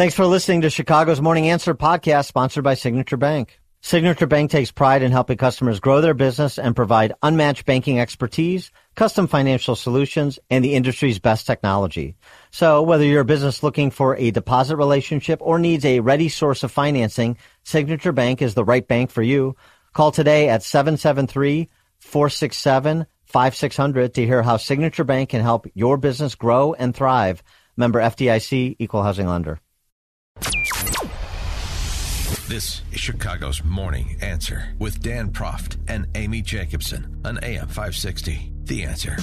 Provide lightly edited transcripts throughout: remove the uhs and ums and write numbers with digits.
Thanks for listening to Chicago's Morning Answer podcast, sponsored by Signature Bank. Signature Bank takes pride in helping customers grow their business and provide unmatched banking expertise, custom financial solutions, and the industry's best technology. So whether you're a business looking for a deposit relationship or needs a ready source of financing, Signature Bank is the right bank for you. Call today at 773-467-5600 to hear how Signature Bank can help your business grow and thrive. Member FDIC, Equal Housing Lender. This is Chicago's Morning Answer with Dan Proft and Amy Jacobson on AM 560. The Answer.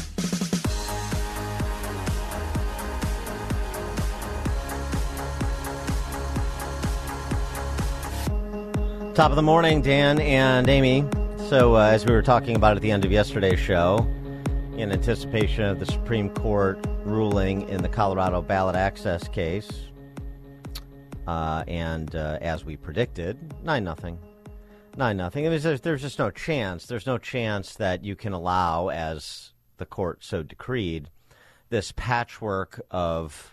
Top of the morning, Dan and Amy. So as we were talking about at the end of yesterday's show, in anticipation of the Supreme Court ruling in the Colorado ballot access case, and as we predicted, 9-0. 9-0. There's just no chance. There's no chance that you can allow, as the court so decreed, this patchwork of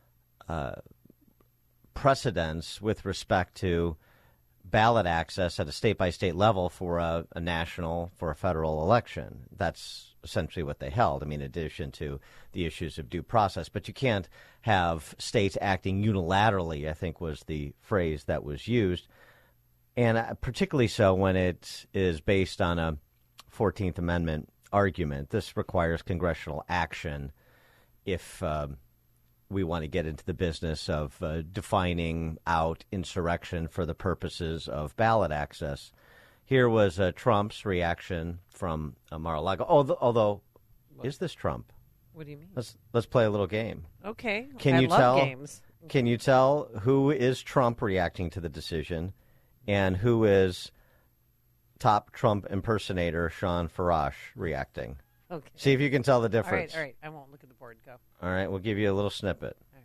precedents with respect to ballot access at a state-by-state level for a federal election. That's essentially what they held. I mean, in addition to the issues of due process. But you can't have states acting unilaterally, I think was the phrase that was used. And particularly so when it is based on a 14th Amendment argument. This requires congressional action if we want to get into the business of defining out insurrection for the purposes of ballot access. Here was Trump's reaction from Mar-a-Lago. Although, is this Trump? What do you mean? Let's play a little game. Okay. I love games. Can you tell who is Trump reacting to the decision and who is top Trump impersonator Sean Farash reacting? Okay. See if you can tell the difference. All right. I won't look at the board. Go. All right. We'll give you a little snippet. All right.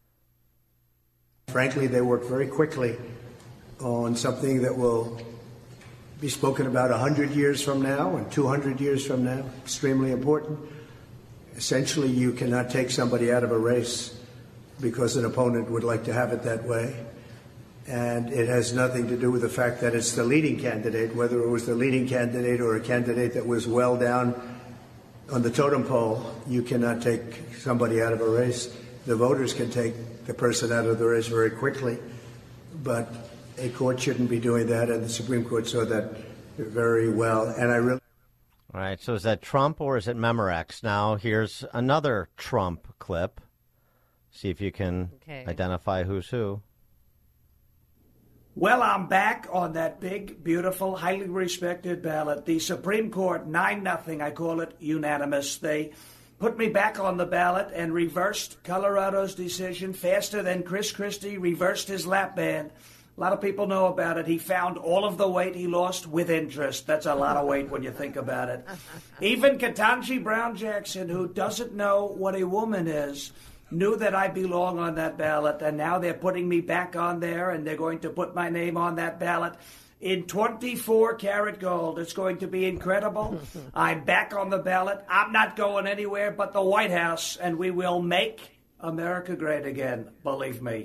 Frankly, they work very quickly on something that will be spoken about 100 years from now and 200 years from now. Extremely important. Essentially, you cannot take somebody out of a race because an opponent would like to have it that way. And it has nothing to do with the fact that it's the leading candidate, whether it was the leading candidate or a candidate that was well down on the totem pole. You cannot take somebody out of a race. The voters can take the person out of the race very quickly, but a court shouldn't be doing that, and the Supreme Court saw that very well. And I really... All right, so is that Trump or is it Memorex? Now, here's another Trump clip. See if you can identify who's who. Well, I'm back on that big, beautiful, highly respected ballot. The Supreme Court, 9-0, I call it unanimous. They put me back on the ballot and reversed Colorado's decision faster than Chris Christie reversed his lap band. A lot of people know about it. He found all of the weight he lost with interest. That's a lot of weight when you think about it. Even Ketanji Brown Jackson, who doesn't know what a woman is, knew that I belong on that ballot, and now they're putting me back on there, and they're going to put my name on that ballot in 24 karat gold. It's going to be incredible. I'm back on the ballot. I'm not going anywhere but the White House, and we will make America great again, believe me.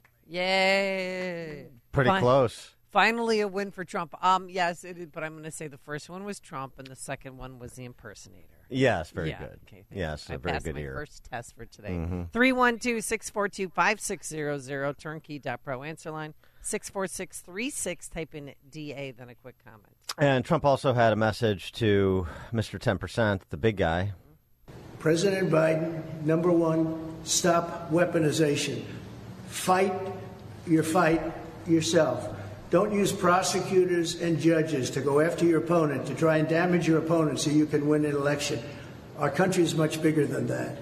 Yay. Pretty close. Finally a win for Trump. Yes, but I'm going to say the first one was Trump, and the second one was the impersonator. Yes, very good. Okay, yes, I a very passed good my year. first test for today. 312-642-5600, turnkey.pro answer line, 64636, type in DA, then a quick comment. And Trump also had a message to Mr. 10%, the big guy. President Biden, number one, stop weaponization. Fight your fight yourself. Don't use prosecutors and judges to go after your opponent, to try and damage your opponent so you can win an election. Our country is much bigger than that.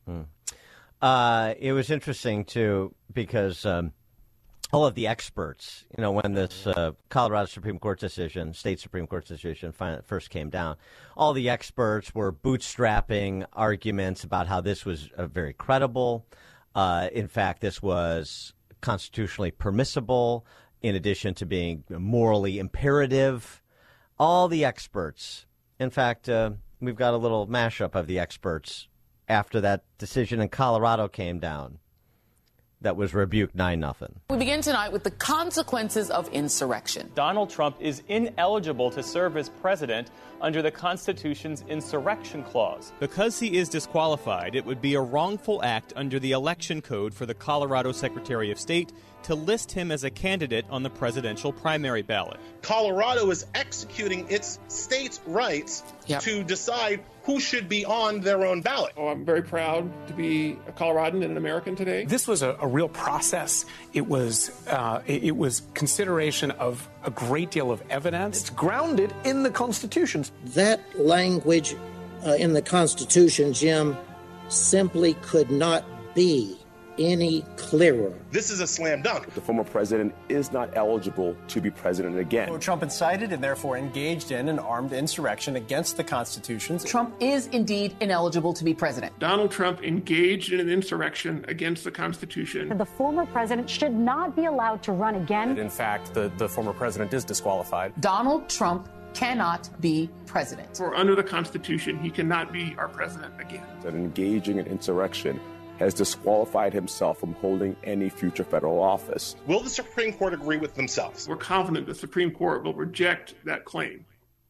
It was interesting, too, because all of the experts, when this Colorado Supreme Court decision, state Supreme Court decision first came down, all the experts were bootstrapping arguments about how this was very credible. In fact, this was constitutionally permissible, in addition to being morally imperative. All the experts. In fact, we've got a little mashup of the experts after that decision in Colorado came down. that was rebuked 9-0. We begin tonight with the consequences of insurrection. Donald Trump is ineligible to serve as president under the Constitution's insurrection clause. Because he is disqualified, it would be a wrongful act under the election code for the Colorado Secretary of State to list him as a candidate on the presidential primary ballot. Colorado is executing its state's rights to decide who should be on their own ballot. Oh, I'm very proud to be a Coloradan and an American today. This was a real process. It was consideration of a great deal of evidence. It's grounded in the Constitution. That language in the Constitution, Jim, simply could not be any clearer. This is a slam dunk. The former president is not eligible to be president again. Trump incited and therefore engaged in an armed insurrection against the Constitution. Trump is indeed ineligible to be president. Donald Trump engaged in an insurrection against the Constitution. The former president should not be allowed to run again. In fact, the former president is disqualified. Donald Trump cannot be president. For under the Constitution, he cannot be our president again. That engaging in insurrection has disqualified himself from holding any future federal office. Will the Supreme Court agree with themselves? We're confident the Supreme Court will reject that claim.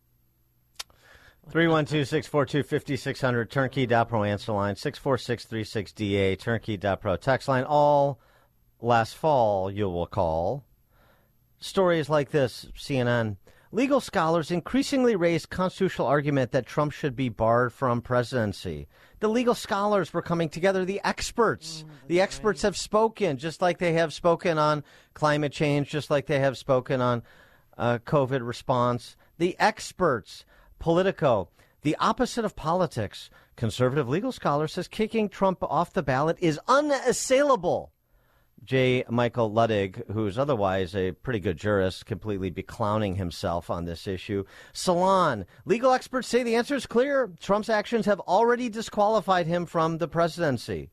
312-642-5600, turnkey.pro answer line, 64636DA, turnkey.pro text line. All last fall, you will call. Stories like this, CNN. Legal scholars increasingly raised constitutional argument that Trump should be barred from presidency. The legal scholars were coming together, the experts. The experts have spoken, just like they have spoken on climate change, just like they have spoken on COVID response. The experts, Politico, the opposite of politics. Conservative legal scholar says kicking Trump off the ballot is unassailable. J. Michael Luddig, who's otherwise a pretty good jurist, completely beclowning himself on this issue. Salon, legal experts say the answer is clear. Trump's actions have already disqualified him from the presidency.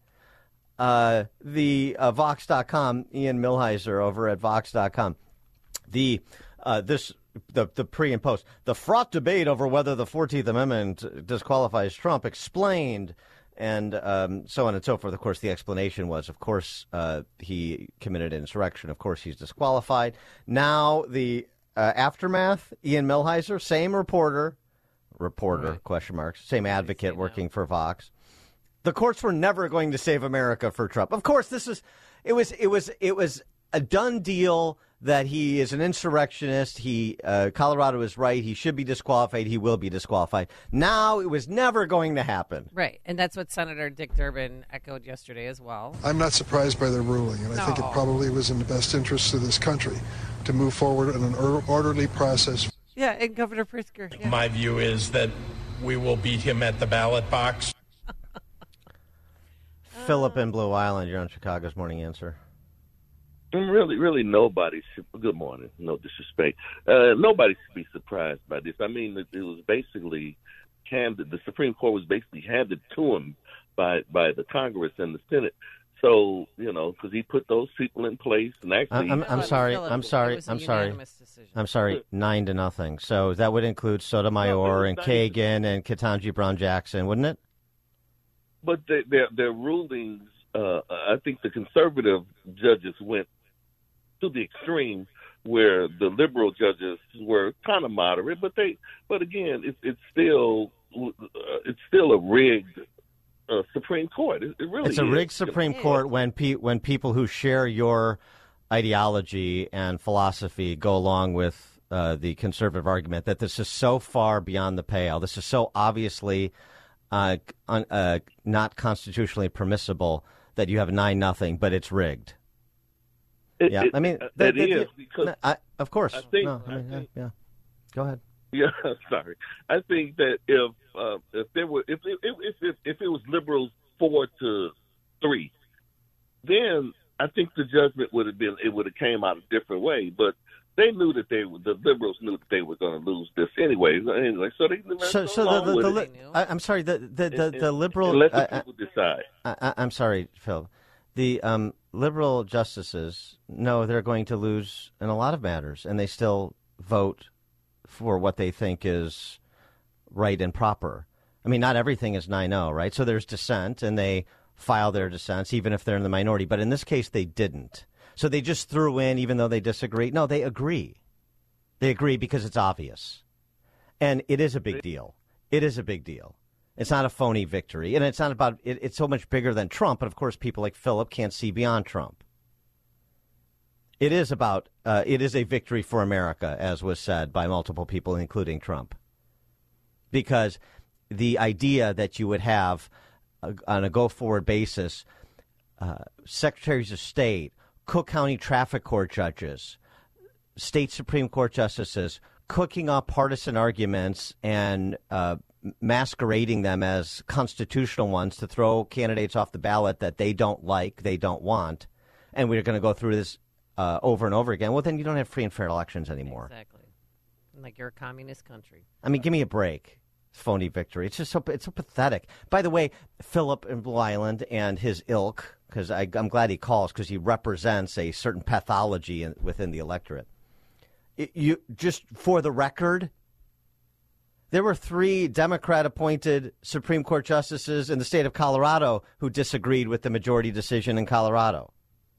Vox.com, Ian Millhiser over at Vox.com. The pre and post. The fraught debate over whether the 14th Amendment disqualifies Trump explained. And so on and so forth. Of course, the explanation was, of course, he committed insurrection. Of course, he's disqualified. Now, the aftermath, Ian Millhiser, same reporter, right. Question marks, same advocate working for Vox. The courts were never going to save America for Trump. Of course, it was a done deal that he is an insurrectionist. Colorado is right. He should be disqualified. He will be disqualified. Now, it was never going to happen. Right. And that's what Senator Dick Durbin echoed yesterday as well. I'm not surprised by the ruling, and I think it probably was in the best interest of this country to move forward in an orderly process. Yeah, and Governor Pritzker. Yeah. My view is that we will beat him at the ballot box. Philip in Blue Island, you're on Chicago's Morning Answer. Really, nobody should. Good morning. No disrespect. Nobody should be surprised by this. I mean, it was basically handed. The Supreme Court was basically handed to him by the Congress and the Senate. So because he put those people in place, and actually, I'm sorry. 9-0. So that would include Sotomayor and Kagan and Ketanji Brown Jackson, wouldn't it? But their rulings. I think the conservative judges went to the extreme, where the liberal judges were kind of moderate. But again, it's still a rigged Supreme Court. It really it's a rigged Supreme Court when people who share your ideology and philosophy go along with the conservative argument that this is so far beyond the pale. This is so obviously not constitutionally permissible that you have 9-0, but it's rigged. I mean, that is because of course. I think, yeah. Go ahead. Yeah, sorry. I think that if it was liberals 4-3, then I think the judgment would have came out a different way. But they knew that the liberals knew that they were going to lose this anyway. So they I'm sorry. The liberal. Let the people decide. I'm sorry, Phil. The liberal justices know they're going to lose in a lot of matters, and they still vote for what they think is right and proper. I mean, not everything is 9-0, right? So there's dissent, and they file their dissents, even if they're in the minority. But in this case, they didn't. So they just threw in, even though they disagree. No, they agree. They agree because it's obvious. And it is a big deal. It is a big deal. It's not a phony victory. And it's not about, it's so much bigger than Trump. But of course, people like Philip can't see beyond Trump. It is about, it is a victory for America, as was said by multiple people, including Trump. Because the idea that you would have, on a go-forward basis, secretaries of state, Cook County traffic court judges, state Supreme Court justices, cooking up partisan arguments and masquerading them as constitutional ones to throw candidates off the ballot that they don't like, they don't want, and we're going to go through this over and over again, well, then you don't have free and fair elections anymore. Exactly. Like you're a communist country. I mean, give me a break. Phony victory. It's just so pathetic. By the way, Philip in Blue Island and his ilk, because I'm glad he calls because he represents a certain pathology within the electorate. You just for the record, there were 3 Democrat-appointed Supreme Court justices in the state of Colorado who disagreed with the majority decision in Colorado.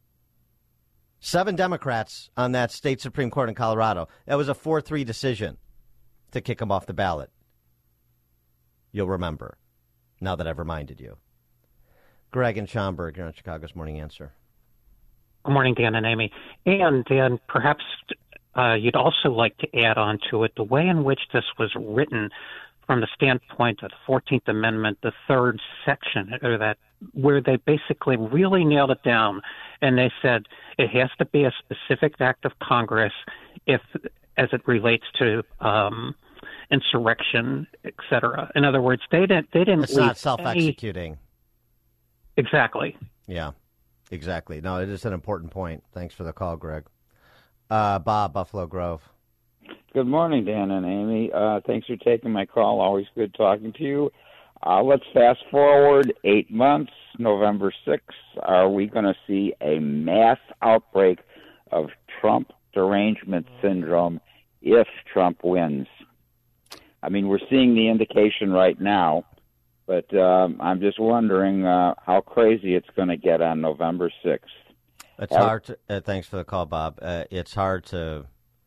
7 Democrats on that state Supreme Court in Colorado. That was a 4-3 decision to kick him off the ballot. You'll remember, now that I've reminded you. Greg in Schaumburg, you're on Chicago's Morning Answer. Good morning, Dan and Amy. And Dan, perhaps you'd also like to add on to it the way in which this was written from the standpoint of the 14th Amendment, the 3rd section, or that where they basically really nailed it down. And they said it has to be a specific act of Congress as it relates to insurrection, et cetera. In other words, they didn't. It's not self-executing. Exactly. Yeah, exactly. No, it is an important point. Thanks for the call, Greg. Bob, Buffalo Grove. Good morning, Dan and Amy. Thanks for taking my call. Always good talking to you. Let's fast forward 8 months, November 6th. Are we going to see a mass outbreak of Trump derangement syndrome if Trump wins? I mean, we're seeing the indication right now, but I'm just wondering how crazy it's going to get on November 6th. It's hard to, thanks for the call, Bob. It's hard to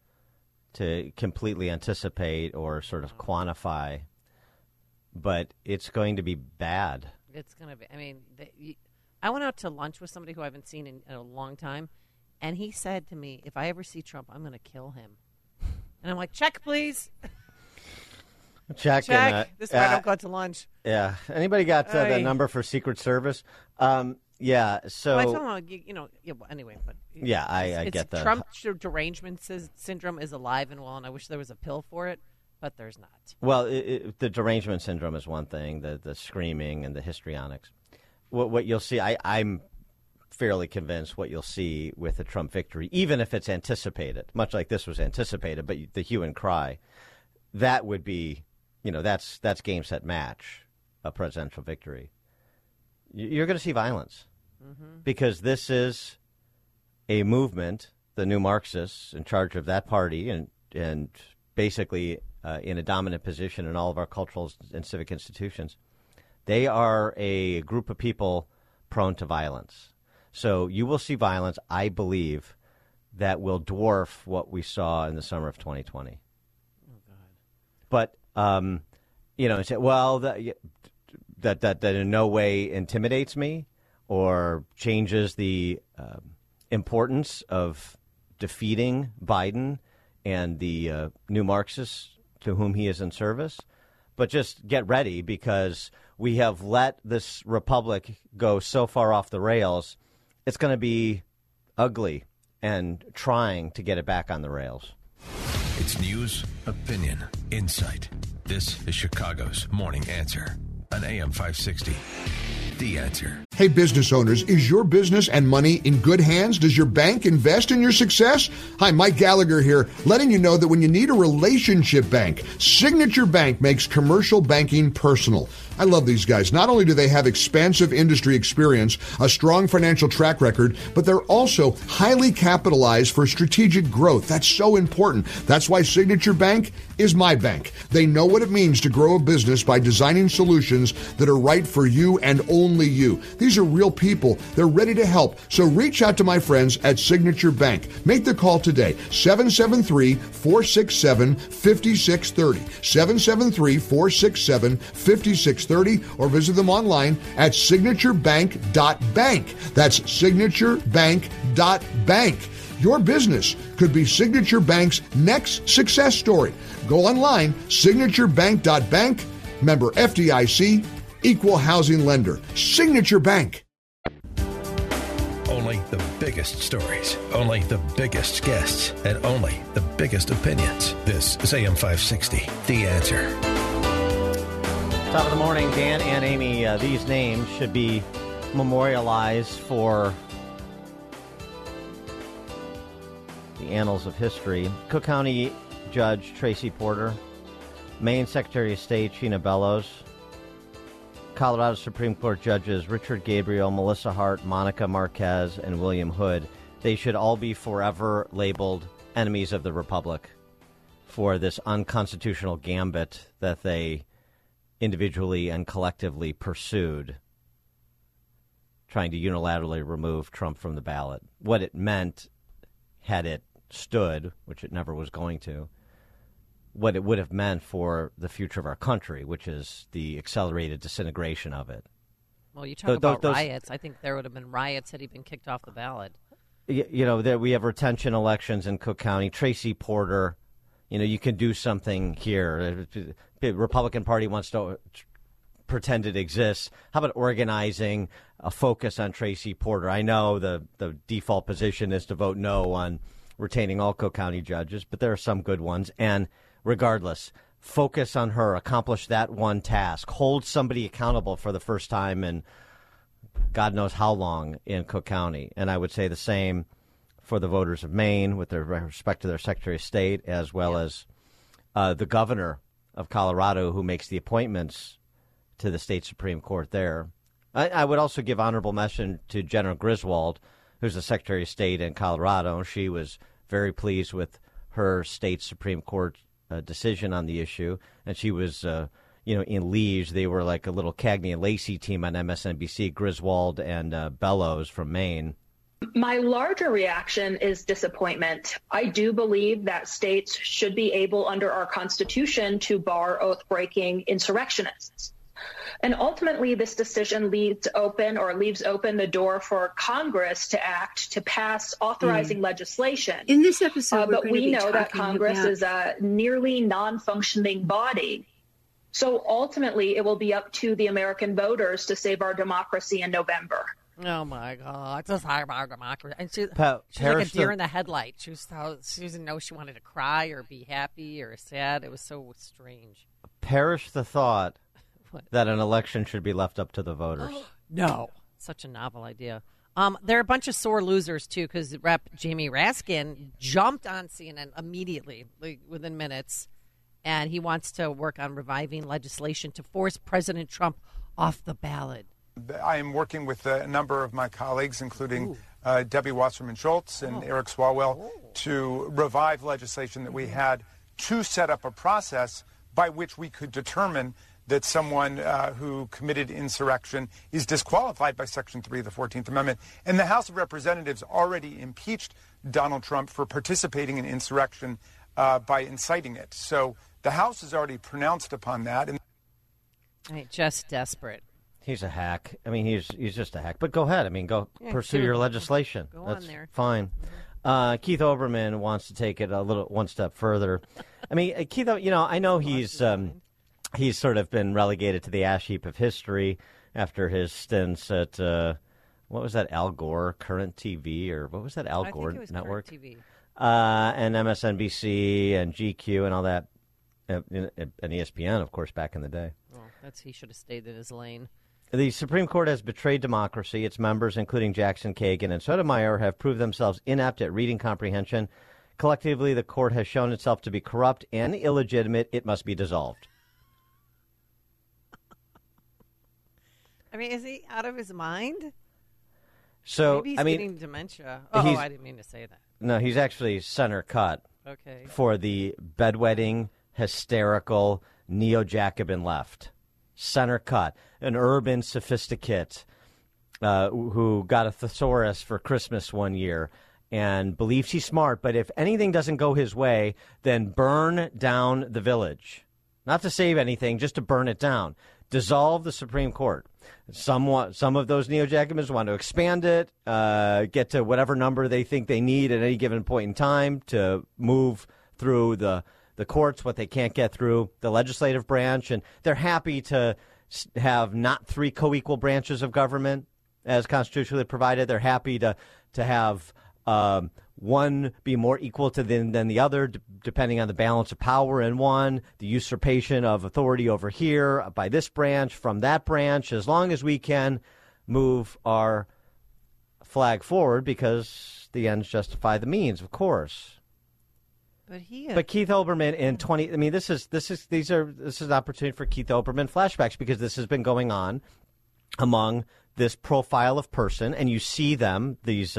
completely anticipate or sort of quantify, but it's going to be bad. It's going to be. I mean, I went out to lunch with somebody who I haven't seen in a long time, and he said to me, if I ever see Trump, I'm going to kill him. And I'm like, check, please. Check. This is why I don't go out to lunch. Yeah. Anybody got that number for Secret Service? Yeah. So. Well, I don't know. Anyway, but yeah, I get that. Trump derangement syndrome is alive and well, and I wish there was a pill for it, but there's not. Well, the derangement syndrome is one thing. The screaming and the histrionics. What you'll see, I'm fairly convinced what you'll see with the Trump victory, even if it's anticipated, much like this was anticipated, but the hue and cry, that would be. That's game, set, match, a presidential victory. You're going to see violence because this is a movement, the new Marxists in charge of that party and basically in a dominant position in all of our cultural and civic institutions. They are a group of people prone to violence. So you will see violence, I believe, that will dwarf what we saw in the summer of 2020. Oh, God. But say, well, that in no way intimidates me or changes the importance of defeating Biden and the new Marxists to whom he is in service. But just get ready because we have let this republic go so far off the rails. It's going to be ugly and trying to get it back on the rails. It's news, opinion, insight. This is Chicago's Morning Answer on AM 560. The Answer. Hey, business owners, is your business and money in good hands? Does your bank invest in your success? Hi, Mike Gallagher here, letting you know that when you need a relationship bank, Signature Bank makes commercial banking personal. I love these guys. Not only do they have expansive industry experience, a strong financial track record, but they're also highly capitalized for strategic growth. That's so important. That's why Signature Bank is my bank. They know what it means to grow a business by designing solutions that are right for you and only only you. These are real people. They're ready to help. So reach out to my friends at Signature Bank. Make the call today, 773-467-5630, 773-467-5630, or visit them online at signaturebank.bank. That's signaturebank.bank. Your business could be Signature Bank's next success story. Go online, signaturebank.bank, member FDIC, equal housing lender. Signature Bank. Only the biggest stories, only the biggest guests, and only the biggest opinions. This is AM 560, The Answer. Top of the morning, Dan and Amy. These names should be memorialized for the annals of history. Cook County Judge Tracy Porter, Maine Secretary of State Sheena Bellows, Colorado Supreme Court Judges Richard Gabriel, Melissa Hart, Monica Marquez, and William Hood. They should all be forever labeled enemies of the Republic for this unconstitutional gambit that they individually and collectively pursued, trying to unilaterally remove Trump from the ballot. What it meant, had it stood, which it never was going to, what it would have meant for the future of our country, which is the accelerated disintegration of it. Well, you talk about riots. I think there would have been riots had he been kicked off the ballot. You know, we have retention elections in Cook County. Tracy Porter, you know, you can do something here. The Republican Party wants to pretend it exists. How about organizing a focus on Tracy Porter? I know the default position is to vote no on retaining all Cook County judges, but there are some good ones. And regardless, focus on her, accomplish that one task, hold somebody accountable for the first time in God knows how long in Cook County. And I would say the same for the voters of Maine with their respect to their Secretary of State, as well as the governor of Colorado who makes the appointments to the state Supreme Court there. I would also give honorable mention to Jenna Griswold, who's the Secretary of State in Colorado. She was very pleased with her state Supreme Court decision on the issue, and she was, in Liege. They were like a little Cagney and Lacey team on MSNBC, Griswold and Bellows from Maine. My larger reaction is disappointment. I do believe that states should be able, under our Constitution, to bar oath-breaking insurrectionists. And ultimately, this decision leaves open the door for Congress to act to pass authorizing legislation. In this episode, but we know that Congress is a nearly non-functioning body. So ultimately, it will be up to the American voters to save our democracy in November. Oh, my God. Just our democracy. And she's like a deer in the headlight. She didn't know she wanted to cry or be happy or sad. It was so strange. Perish the thought that an election should be left up to the voters. No. Such a novel idea. There are a bunch of sore losers, too, because Rep. Jamie Raskin jumped on CNN immediately, within minutes, and he wants to work on reviving legislation to force President Trump off the ballot. I am working with a number of my colleagues, including Debbie Wasserman Schultz and Eric Swalwell, to revive legislation that we had to set up a process by which we could determine that someone who committed insurrection is disqualified by Section 3 of the 14th Amendment. And the House of Representatives already impeached Donald Trump for participating in insurrection by inciting it. So the House has already pronounced upon that. Just desperate. He's a hack. I mean, he's just a hack. But go ahead. I mean, pursue your legislation. That's fine. Keith Olbermann wants to take it one step further. I mean, Keith, I know he's sort of been relegated to the ash heap of history after his stints at what was that, Al Gore Current TV, or what was that, Al Gore Network? Current TV. And MSNBC and GQ and all that, and ESPN, of course, back in the day. Well, he should have stayed in his lane. The Supreme Court has betrayed democracy. Its members, including Jackson Kagan and Sotomayor, have proved themselves inept at reading comprehension. Collectively, the court has shown itself to be corrupt and illegitimate. It must be dissolved. I mean, is he out of his mind? So, maybe he's getting dementia. Oh, I didn't mean to say that. No, he's actually center cut for the bedwetting, hysterical, neo-Jacobin left. center cut, an urban sophisticate who got a thesaurus for Christmas one year and believes he's smart, but if anything doesn't go his way, then burn down the village. Not to save anything, just to burn it down. Dissolve the Supreme Court. Some of those neo-Jacobins want to expand it, get to whatever number they think they need at any given point in time to move through the courts, what they can't get through the legislative branch. And they're happy to have not three co-equal branches of government as constitutionally provided. They're happy to have one be more equal to than the other, depending on the balance of power in one, the usurpation of authority over here by this branch from that branch, as long as we can move our flag forward, because the ends justify the means, of course. But Keith Olbermann in 20, I mean, this is an opportunity for Keith Olbermann flashbacks, because this has been going on among this profile of person, and you see them, these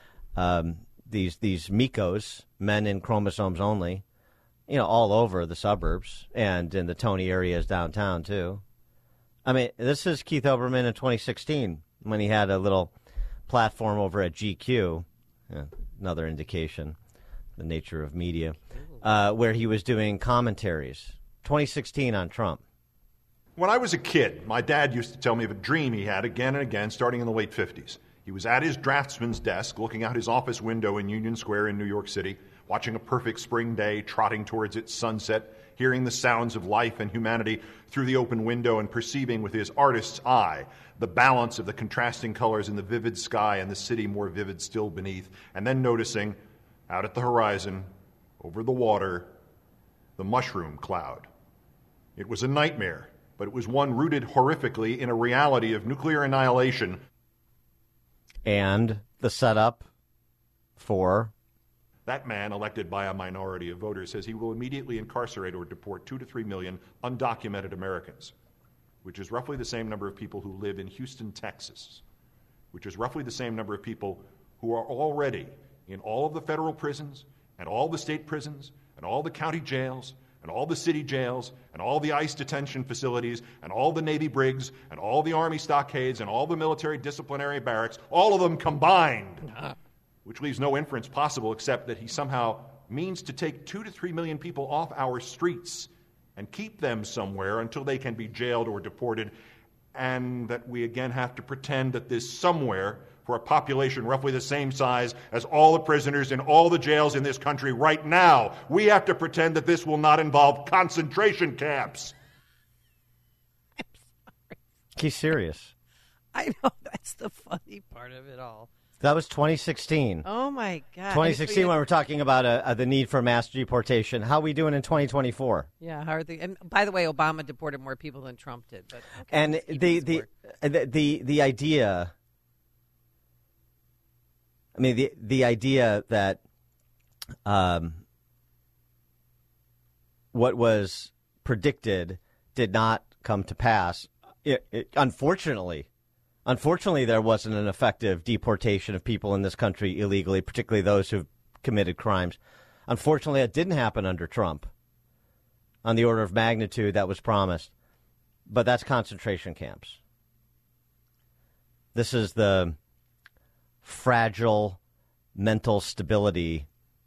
Mikos, men in chromosomes only, all over the suburbs and in the Tony areas downtown too. I mean, this is Keith Olbermann in 2016 when he had a little platform over at GQ, another indication, the nature of media, where he was doing commentaries. 2016 on Trump. When I was a kid, my dad used to tell me of a dream he had again and again starting in the late 50s. He was at his draftsman's desk, looking out his office window in Union Square in New York City, watching a perfect spring day, trotting towards its sunset, hearing the sounds of life and humanity through the open window, and perceiving with his artist's eye the balance of the contrasting colors in the vivid sky and the city more vivid still beneath, and then noticing, out at the horizon, over the water, the mushroom cloud. It was a nightmare, but it was one rooted horrifically in a reality of nuclear annihilation. And the setup for? That man, elected by a minority of voters, says he will immediately incarcerate or deport 2 to 3 million undocumented Americans, which is roughly the same number of people who live in Houston, Texas, which is roughly the same number of people who are already in all of the federal prisons and all the state prisons and all the county jails and all the city jails, and all the ICE detention facilities, and all the Navy brigs, and all the Army stockades, and all the military disciplinary barracks, all of them combined, which leaves no inference possible except that he somehow means to take 2 to 3 million people off our streets and keep them somewhere until they can be jailed or deported, and that we again have to pretend that this somewhere, for a population roughly the same size as all the prisoners in all the jails in this country right now, we have to pretend that this will not involve concentration camps. I'm sorry. He's serious. I know, that's the funny part of it all. That was 2016. Oh, my God. 2016, when we're talking about the need for mass deportation. How are we doing in 2024? Yeah, how are they? And by the way, Obama deported more people than Trump did. But okay, and the idea... I mean, the idea that what was predicted did not come to pass. Unfortunately, there wasn't an effective deportation of people in this country illegally, particularly those who've committed crimes. Unfortunately, it didn't happen under Trump on the order of magnitude that was promised. But that's concentration camps. This is the fragile mental stability,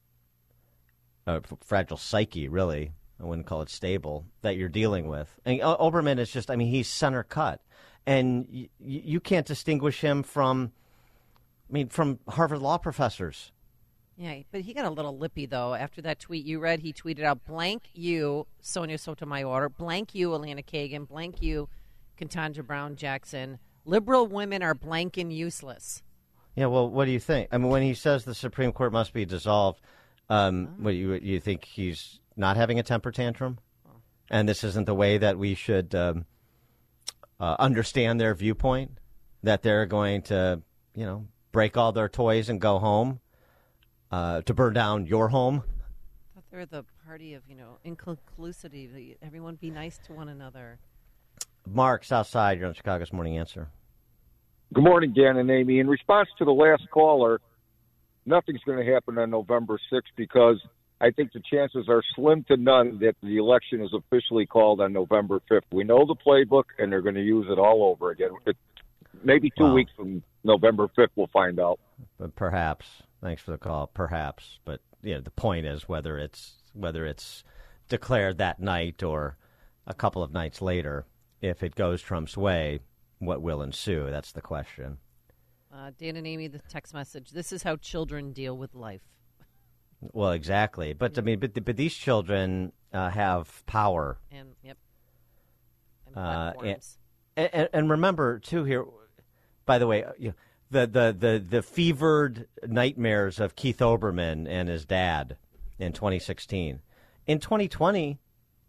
fragile psyche, really. I wouldn't call it stable, that you're dealing with. And Olbermann is just, I mean, he's center cut. And you can't distinguish him from Harvard law professors. Yeah, but he got a little lippy, though. After that tweet you read, he tweeted out, blank you, Sonia Sotomayor, blank you, Elena Kagan, blank you, Ketanji Brown Jackson. Liberal women are blank and useless. Yeah, well, what do you think? I mean, when he says the Supreme Court must be dissolved, what you think he's not having a temper tantrum? And this isn't the way that we should understand their viewpoint, that they're going to, break all their toys and go home, to burn down your home? I thought they were the party of, inclusivity. Everyone be nice to one another. Mark, Southside, you're on Chicago's Morning Answer. Good morning, Dan and Amy. In response to the last caller, nothing's going to happen on November 6th because I think the chances are slim to none that the election is officially called on November 5th. We know the playbook, and they're going to use it all over again. Maybe 2 weeks from November 5th, we'll find out. But perhaps. Thanks for the call. Perhaps. But the point is whether it's declared that night or a couple of nights later. If it goes Trump's way, what will ensue? That's the question. Dan and Amy, the text message. This is how children deal with life. Well, exactly. But but these children have power. And platforms. And remember too here. By the way, the fevered nightmares of Keith Olbermann and his dad in 2016. In 2020,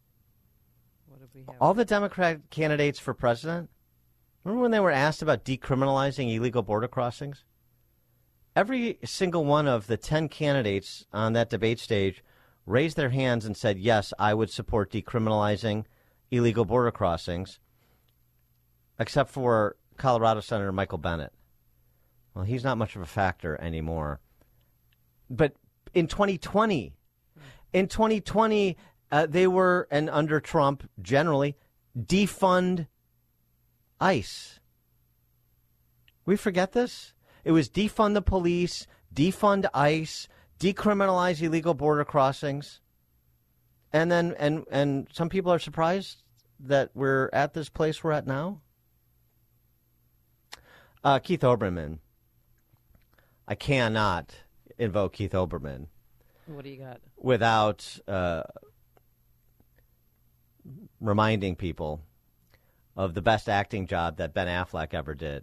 all the Democratic candidates for president. Remember when they were asked about decriminalizing illegal border crossings? Every single one of the 10 candidates on that debate stage raised their hands and said, yes, I would support decriminalizing illegal border crossings, except for Colorado Senator Michael Bennet. Well, he's not much of a factor anymore. But in 2020, they were, and under Trump generally, defund ICE. We forget this? It was defund the police, defund ICE, decriminalize illegal border crossings. And then and some people are surprised that we're at this place we're at now. Keith Olbermann. I cannot invoke Keith Olbermann. What do you got? Without reminding people of the best acting job that Ben Affleck ever did.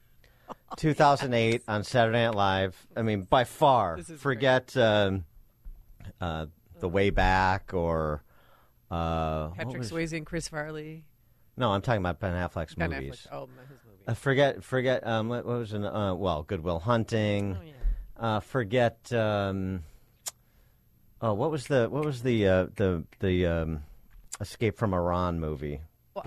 2008 on Saturday Night Live. I mean, by far, forget The Way Back or Patrick Swayze and Chris Farley. No, I'm talking about Ben Affleck's movies. Affleck. Oh, his movie. Forget. What was in? Good Will Hunting. Oh, yeah. Forget. What was the Escape from Iran movie?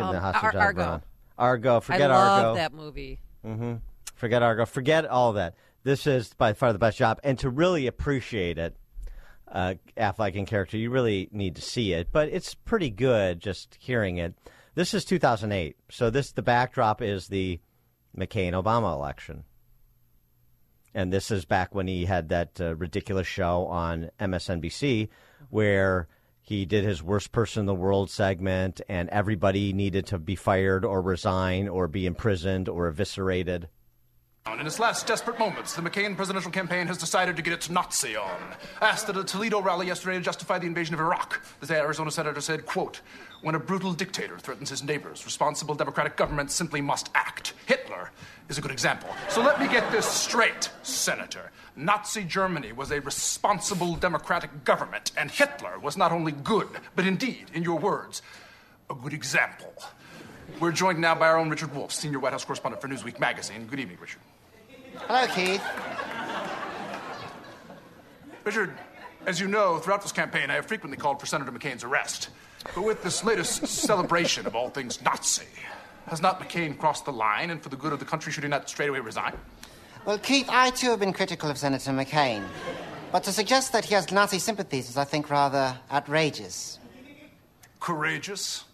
Argo. Forget Argo. I love that movie. Mm-hmm. Forget Argo. Forget all that. This is by far the best job. And to really appreciate it, Affleck in character, you really need to see it. But it's pretty good just hearing it. This is 2008. So the backdrop is the McCain-Obama election. And this is back when he had that ridiculous show on MSNBC where he did his worst person in the world segment and everybody needed to be fired or resign or be imprisoned or eviscerated. In its last desperate moments, the McCain presidential campaign has decided to get its Nazi on. Asked at a Toledo rally yesterday to justify the invasion of Iraq, this Arizona senator said, quote, when a brutal dictator threatens his neighbors, responsible democratic governments simply must act. Hitler is a good example. So let me get this straight, Senator. Nazi Germany was a responsible democratic government, and Hitler was not only good, but indeed, in your words, a good example. We're joined now by our own Richard Wolff, senior White House correspondent for Newsweek magazine. Good evening, Richard. Hello, Keith. Richard, as you know, throughout this campaign, I have frequently called for Senator McCain's arrest. But with this latest celebration of all things Nazi, has not McCain crossed the line, and for the good of the country, should he not straightaway resign? Well, Keith, I too have been critical of Senator McCain. But to suggest that he has Nazi sympathies is, I think, rather outrageous. Courageous?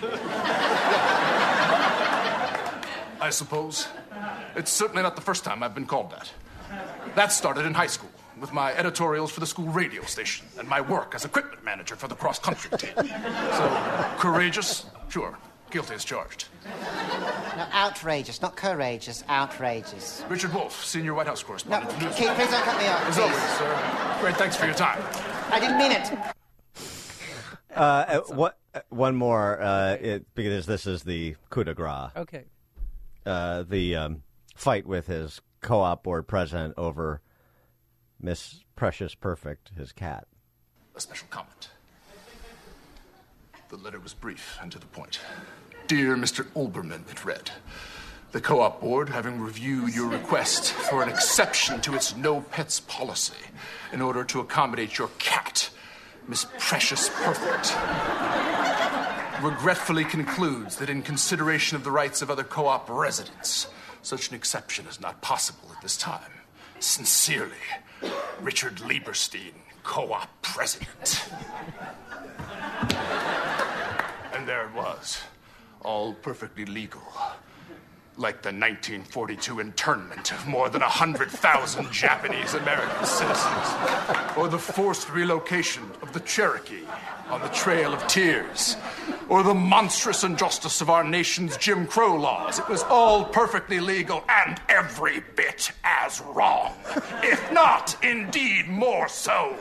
I suppose. It's certainly not the first time I've been called that. That started in high school with my editorials for the school radio station and my work as equipment manager for the cross-country team. So, courageous? Sure. Guilty as charged. No, outrageous. Not courageous. Outrageous. Richard Wolff, senior White House correspondent. No, Keith, please don't cut me off. As always, sir. Great thanks for your time. I didn't mean it. One more, because this is the coup de grace. Okay. The fight with his co-op board president over Miss Precious Perfect, his cat. A special comment. The letter was brief and to the point. Dear Mr. Olbermann, it read, the co-op board, having reviewed your request for an exception to its no pets policy in order to accommodate your cat, Miss Precious Perfect, regretfully concludes that in consideration of the rights of other co-op residents, such an exception is not possible at this time. Sincerely, Richard Lieberstein, co-op president. And there it was, all perfectly legal. Like the 1942 internment of more than 100,000 Japanese American citizens, or the forced relocation of the Cherokee on the Trail of Tears, or the monstrous injustice of our nation's Jim Crow laws. It was all perfectly legal and every bit as wrong, if not, indeed, more so.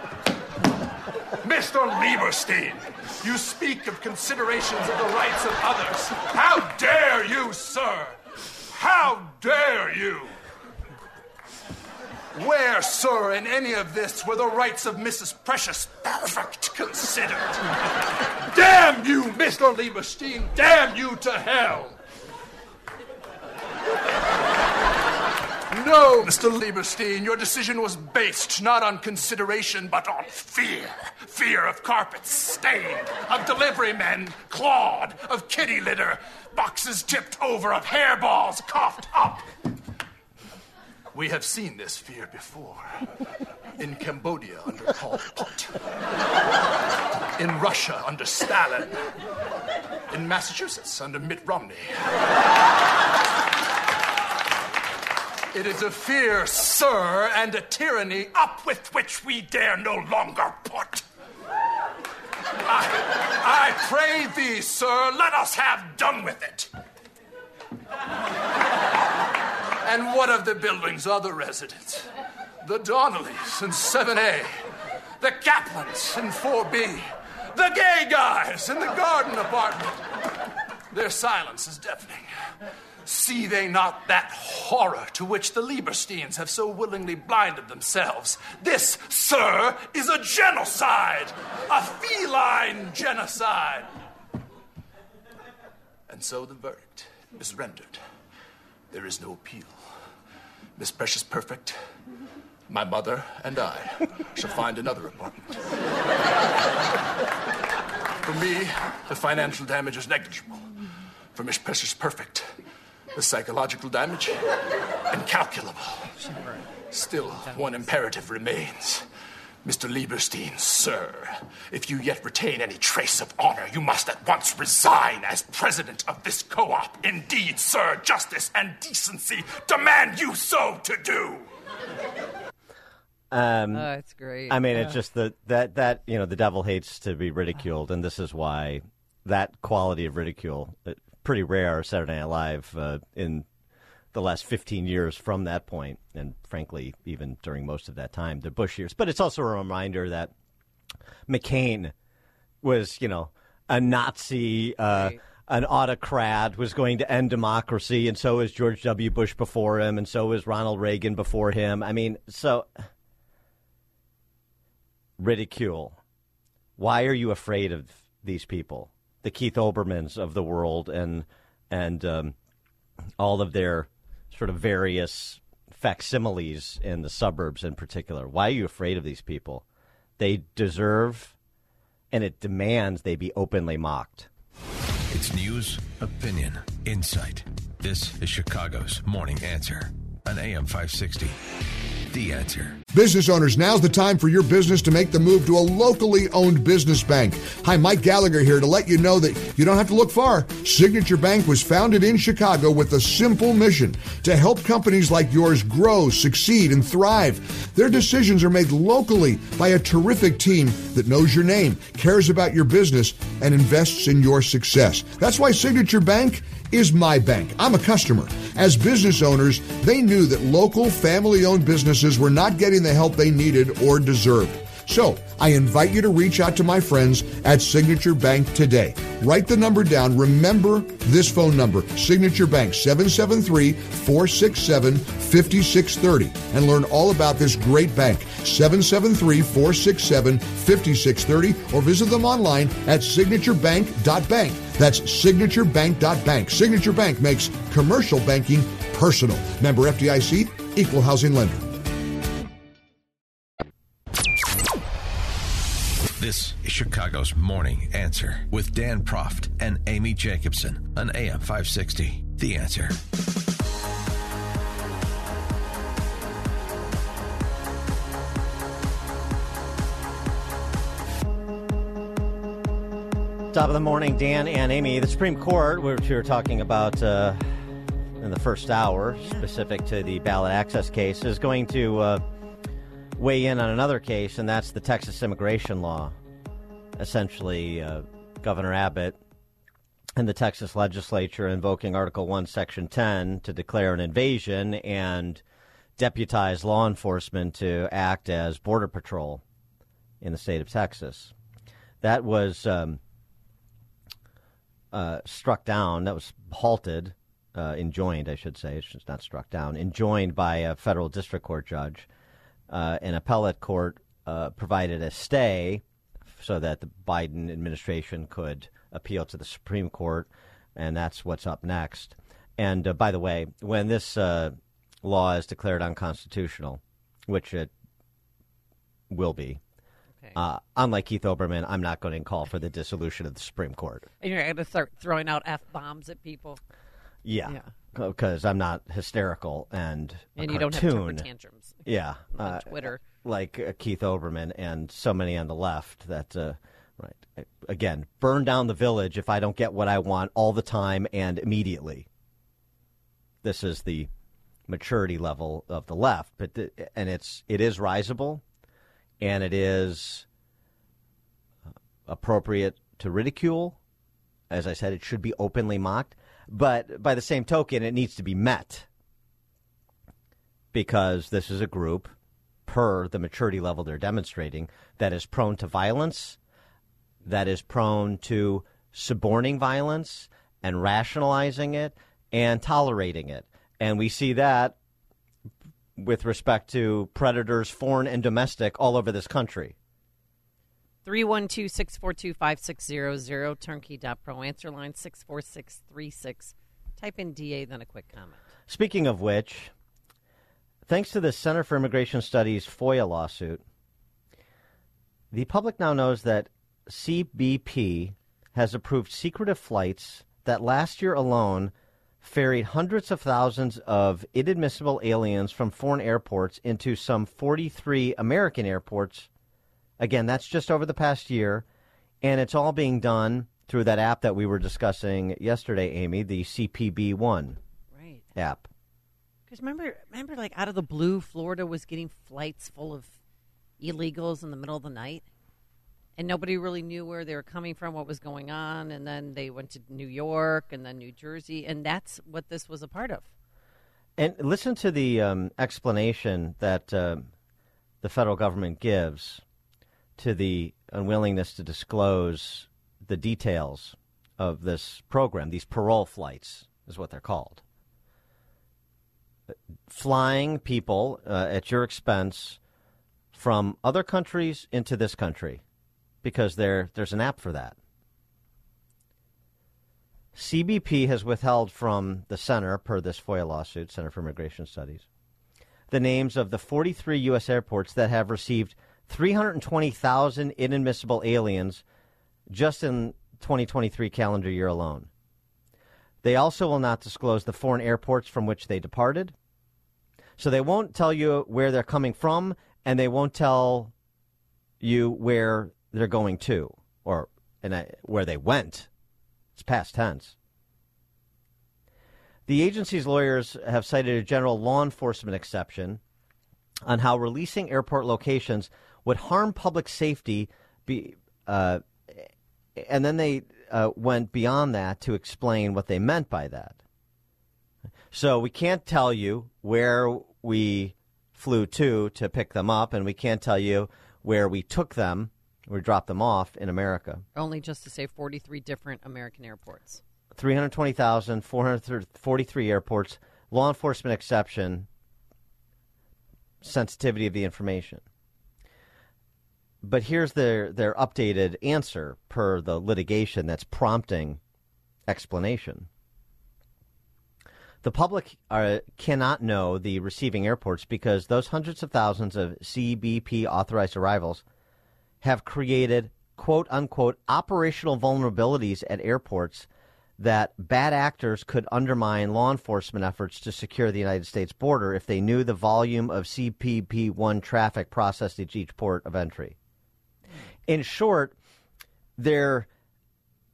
Mr. Lieberstein, you speak of considerations of the rights of others. How dare you, sir? How dare you? Where, sir, in any of this were the rights of Mrs. Precious Perfect considered? Damn you, Mr. Lieberstein! Damn you to hell! No, Mr. Lieberstein, your decision was based not on consideration, but on fear. Fear of carpets stained, of delivery men clawed, of kitty litter, boxes tipped over, of hairballs coughed up. We have seen this fear before. In Cambodia under Pol Pot. In Russia under Stalin. In Massachusetts under Mitt Romney. It is a fear, sir, and a tyranny up with which we dare no longer put. I pray thee, sir, let us have done with it. And what of the building's other residents? The Donnellys in 7A, the Kaplans in 4B, the gay guys in the garden apartment. Their silence is deafening. See they not that horror to which the Liebersteins have so willingly blinded themselves? This, sir, is a genocide, a feline genocide. And so the verdict is rendered. There is no appeal. Miss Precious Perfect, my mother, and I shall find another apartment. For me, the financial damage is negligible. For Miss Precious Perfect, the psychological damage, incalculable. Still, one imperative remains. Mr. Lieberstein, sir, if you yet retain any trace of honor, you must at once resign as president of this co-op. Indeed, sir, justice and decency demand you so to do. It's great. I mean, it's just that the devil hates to be ridiculed, and this is why that quality of ridicule, pretty rare Saturday Night Live in the last 15 years from that point, and frankly, even during most of that time, the Bush years. But it's also a reminder that McCain was, a Nazi, an autocrat, was going to end democracy, and so is George W. Bush before him, and so is Ronald Reagan before him. I mean, so ridicule. Why are you afraid of these people? The Keith Olbermanns of the world and all of their sort of various facsimiles in the suburbs in particular. Why are you afraid of these people? They deserve, and it demands they be openly mocked. It's news, opinion, insight. This is Chicago's Morning Answer on AM 560. The Answer. Business owners, now's the time for your business to make the move to a locally owned business bank. Hi, Mike Gallagher here to let you know that you don't have to look far. Signature Bank was founded in Chicago with a simple mission to help companies like yours grow, succeed, and thrive. Their decisions are made locally by a terrific team that knows your name, cares about your business, and invests in your success. That's why Signature Bank is my bank. I'm a customer. As business owners, they knew that local family-owned businesses were not getting the help they needed or deserved. So I invite you to reach out to my friends at Signature Bank today. Write the number down. Remember this phone number, Signature Bank, 773-467-5630, and learn all about this great bank, 773-467-5630, or visit them online at signaturebank.bank. That's signaturebank.bank. Signature Bank makes commercial banking personal. Member FDIC, equal housing lender. This is Chicago's Morning Answer with Dan Proft and Amy Jacobson on AM 560. The Answer. Top of the morning, Dan and Amy. The Supreme Court, which we were talking about in the first hour, specific to the ballot access case, is going to weigh in on another case, and that's the Texas immigration law. Essentially, Governor Abbott and the Texas legislature invoking Article 1, Section 10 to declare an invasion and deputize law enforcement to act as border patrol in the state of Texas. That was struck down. That was halted, enjoined, I should say. It's not struck down. Enjoined by a federal district court judge. An appellate court provided a stay so that the Biden administration could appeal to the Supreme Court, and that's what's up next. And by the way, when this law is declared unconstitutional, which it will be, unlike Keith Olbermann, I'm not going to call for the dissolution of the Supreme Court. And you're going to start throwing out F-bombs at people? Yeah, because I'm not hysterical and a you cartoon. Don't have temper tantrums. Yeah, on Twitter. Like Keith Olbermann and so many on the left that, right, again, burn down the village if I don't get what I want all the time and immediately. This is the maturity level of the left, but it is risable. And it is appropriate to ridicule. As I said, it should be openly mocked. But by the same token, it needs to be met. Because this is a group, per the maturity level they're demonstrating, that is prone to violence, that is prone to suborning violence and rationalizing it and tolerating it. And we see that with respect to predators, foreign and domestic, all over this country. 312-642-5600, turnkey.pro, answer line 64636. Type in DA, then a quick comment. Speaking of which, thanks to the Center for Immigration Studies FOIA lawsuit, the public now knows that CBP has approved secretive flights that last year alone ferried hundreds of thousands of inadmissible aliens from foreign airports into some 43 American airports. Again, that's just over the past year, and it's all being done through that app that we were discussing yesterday, Amy, the CPB-1 app. Because remember, like out of the blue, Florida was getting flights full of illegals in the middle of the night, and nobody really knew where they were coming from, what was going on, and then they went to New York and then New Jersey, and that's what this was a part of. And listen to the explanation that the federal government gives to the unwillingness to disclose the details of this program. These parole flights is what they're called. Flying people at your expense from other countries into this country, because there's an app for that. CBP has withheld from the center, per this FOIA lawsuit, Center for Immigration Studies, the names of the 43 U.S. airports that have received 320,000 inadmissible aliens just in 2023 calendar year alone. They also will not disclose the foreign airports from which they departed. So they won't tell you where they're coming from, and they won't tell you where they're going to, or where they went. It's past tense. The agency's lawyers have cited a general law enforcement exception on how releasing airport locations would harm public safety, and then they went beyond that to explain what they meant by that. So we can't tell you where we flew to pick them up, and we can't tell you where we took them, we dropped them off in America. Only just to say 43 different American airports. 320,443 airports, law enforcement exception, sensitivity of the information. But here's their updated answer per the litigation that's prompting explanation. The public cannot know the receiving airports because those hundreds of thousands of CBP authorized arrivals have created, quote unquote, operational vulnerabilities at airports that bad actors could undermine law enforcement efforts to secure the United States border if they knew the volume of CBP-1 traffic processed at each port of entry. In short, they're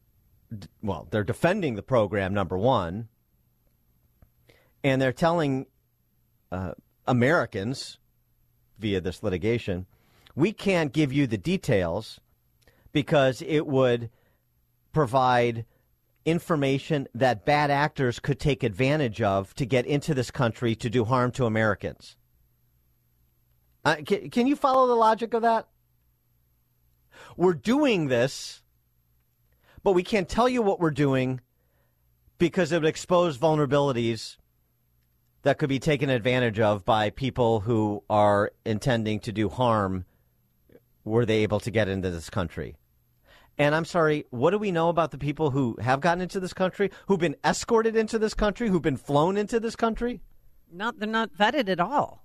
they're defending the program, number one, and they're telling Americans via this litigation, we can't give you the details because it would provide information that bad actors could take advantage of to get into this country to do harm to Americans. Can you follow the logic of that? We're doing this, but we can't tell you what we're doing because it would expose vulnerabilities that could be taken advantage of by people who are intending to do harm were they able to get into this country. And I'm sorry, what do we know about the people who have gotten into this country, who've been escorted into this country, who've been flown into this country? They're not vetted at all.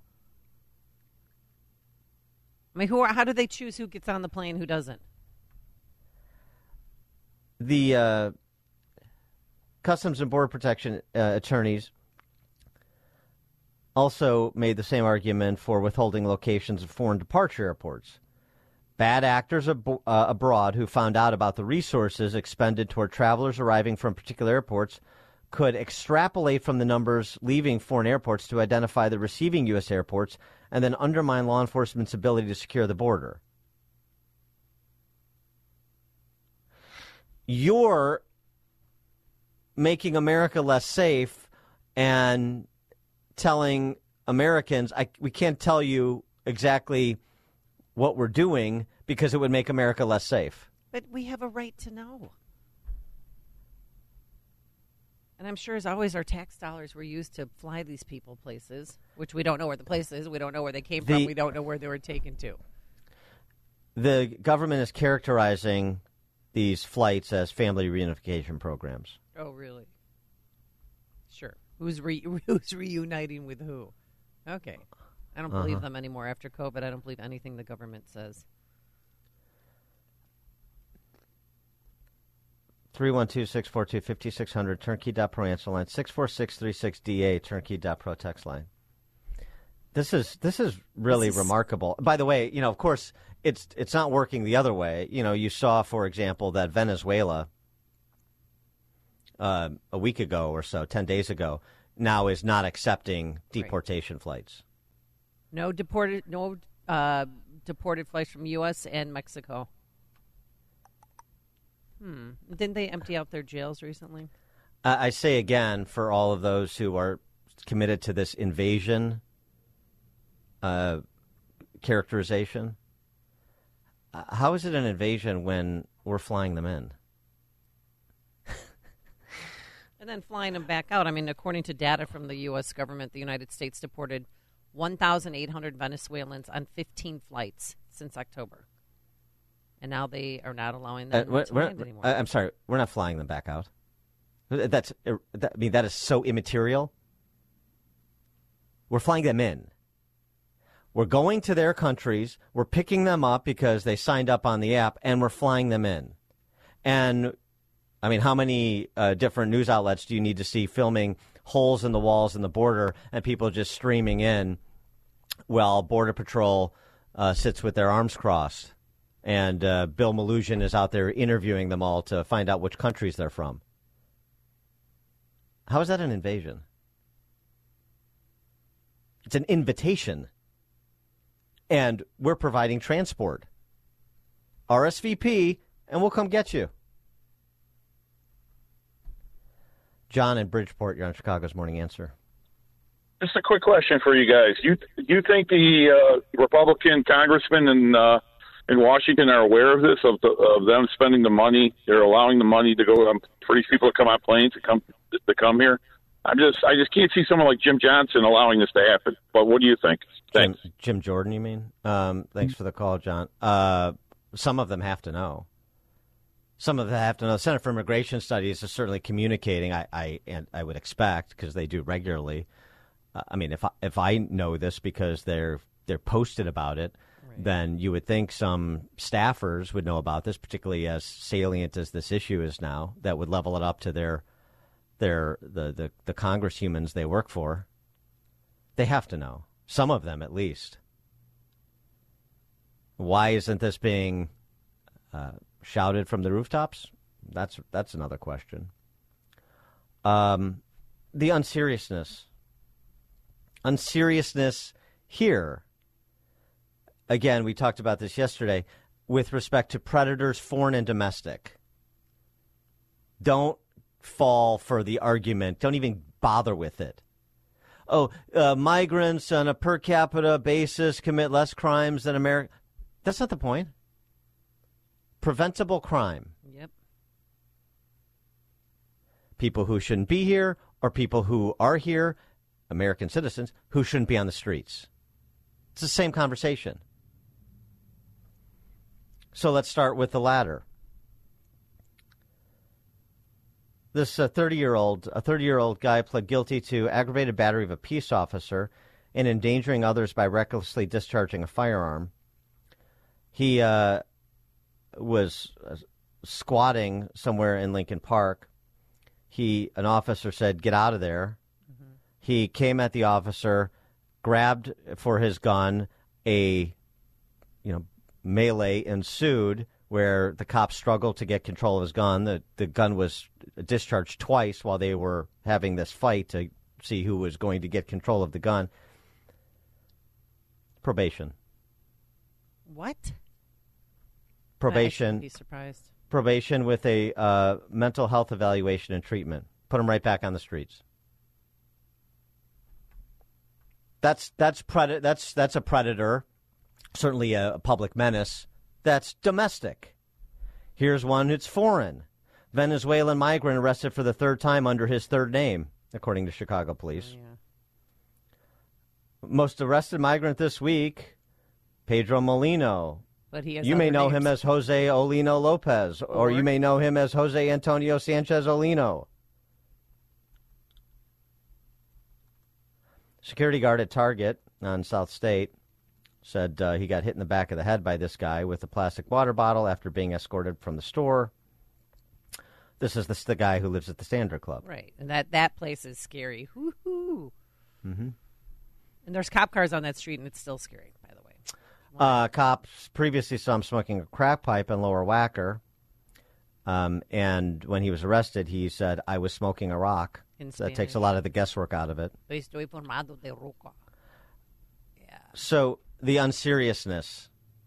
I mean, how do they choose who gets on the plane, who doesn't? The Customs and Border Protection attorneys also made the same argument for withholding locations of foreign departure airports. Bad actors abroad who found out about the resources expended toward travelers arriving from particular airports could extrapolate from the numbers leaving foreign airports to identify the receiving U.S. airports and then undermine law enforcement's ability to secure the border. You're making America less safe and telling Americans, we can't tell you exactly what we're doing because it would make America less safe. But we have a right to know. And I'm sure, as always, our tax dollars were used to fly these people places, which we don't know where the place is. We don't know where they came from. We don't know where they were taken to. The government is characterizing these flights as family reunification programs. Oh, really? Sure. Who's reuniting with who? Okay. I don't believe them anymore after COVID. I don't believe anything the government says. 312-642-5600, turnkey.pro answer line, 64636DA, turnkey.pro text line. This is really remarkable. By the way, of course, it's not working the other way. You saw, for example, that Venezuela a week ago or so, 10 days ago, now is not accepting deportation flights. No deported flights from U.S. and Mexico. Didn't they empty out their jails recently? I say again, for all of those who are committed to this invasion characterization, how is it an invasion when we're flying them in? And then flying them back out. I mean, according to data from the U.S. government, the United States deported 1,800 Venezuelans on 15 flights since October. And now they are not allowing them to land anymore. I'm sorry, we're not flying them back out. That is so immaterial. We're flying them in. We're going to their countries. We're picking them up because they signed up on the app, and we're flying them in. And, I mean, how many different news outlets do you need to see filming holes in the walls in the border and people just streaming in while Border Patrol sits with their arms crossed? And Bill Malugin is out there interviewing them all to find out which countries they're from. How is that an invasion? It's an invitation. And we're providing transport. RSVP, and we'll come get you. John in Bridgeport, you're on Chicago's Morning Answer. Just a quick question for you guys. You think the Republican congressmen in Washington are aware of this, of them spending the money? They're allowing the money to go for these people to come on planes to come here. I just can't see someone like Jim Johnson allowing this to happen. But what do you think? Thanks. Jim Jordan, you mean? Thanks for the call, John. Some of them have to know. Some of them have to know. The Center for Immigration Studies is certainly communicating. I would expect, because they do regularly. I mean, if I know this because they're posted about it, right, then you would think some staffers would know about this, particularly as salient as this issue is now, that would level it up to the congresshumans they work for. They have to know. Some of them, at least. Why isn't this being shouted from the rooftops? That's another question. The unseriousness here. Again, we talked about this yesterday with respect to predators, foreign and domestic. Don't fall for the argument. Don't even bother with it. Migrants on a per capita basis commit less crimes than America. That's not the point. Preventable crime. Yep. People who shouldn't be here or people who are here, American citizens, who shouldn't be on the streets. It's the same conversation. So let's start with the latter. This 30-year-old guy pled guilty to aggravated battery of a peace officer and endangering others by recklessly discharging a firearm. He was squatting somewhere in Lincoln Park. An officer said, "Get out of there." Mm-hmm. He came at the officer, grabbed for his gun. Melee ensued where the cops struggled to get control of his gun. The gun was discharged twice while they were having this fight to see who was going to get control of the gun. Probation. What? Probation. I shouldn't be surprised. Probation with a mental health evaluation and treatment. Put him right back on the streets. That's a predator. Certainly a public menace. That's domestic. Here's one who's foreign. Venezuelan migrant arrested for the third time under his third name, according to Chicago police. Yeah. Most arrested migrant this week, Pedro Molino. But he has you may know him as Jose Olino Lopez, or you may know him as Jose Antonio Sanchez Olino. Security guard at Target on South State said he got hit in the back of the head by this guy with a plastic water bottle after being escorted from the store. This is the guy who lives at the Sandra Club. Right, and that place is scary. Woo-hoo. Mm-hmm. And there's cop cars on that street, and it's still scary, by the way. Wow. Cops previously saw him smoking a crack pipe in Lower Wacker. And when he was arrested, he said, "I was smoking a rock." So that takes a lot of the guesswork out of it. Estoy formado de roca. Yeah. So the unseriousness.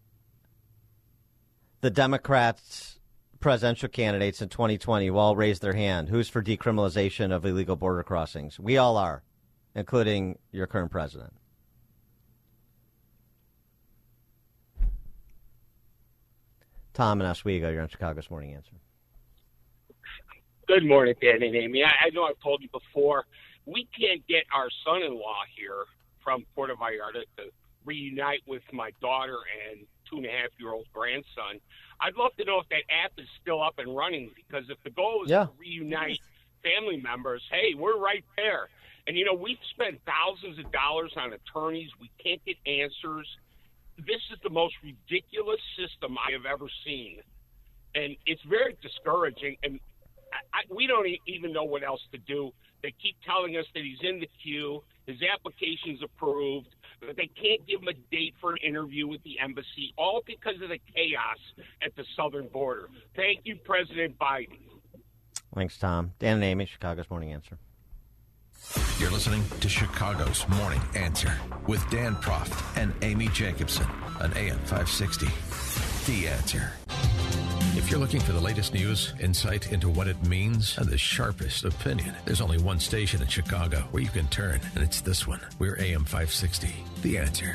The Democrats' presidential candidates in 2020 will all raise their hand. Who's for decriminalization of illegal border crossings? We all are, including your current president. Tom and Oswego, you're on Chicago's Morning Answer. Good morning, Dan and Amy. I know I've told you before, we can't get our son-in-law here from Puerto Vallarta to reunite with my daughter and 2.5-year-old grandson. I'd love to know if that app is still up and running, because if the goal is to reunite family members, hey, we're right there. And, we've spent thousands of dollars on attorneys. We can't get answers. This is the most ridiculous system I have ever seen. And it's very discouraging. And we don't even know what else to do. They keep telling us that he's in the queue, his application's approved, but they can't give him a date for an interview with the embassy, all because of the chaos at the southern border. Thank you, President Biden. Thanks, Tom. Dan and Amy, Chicago's Morning Answer. You're listening to Chicago's Morning Answer with Dan Proft and Amy Jacobson on AM 560. The Answer. If you're looking for the latest news, insight into what it means, and the sharpest opinion, there's only one station in Chicago where you can turn, and it's this one. We're AM 560. The Answer.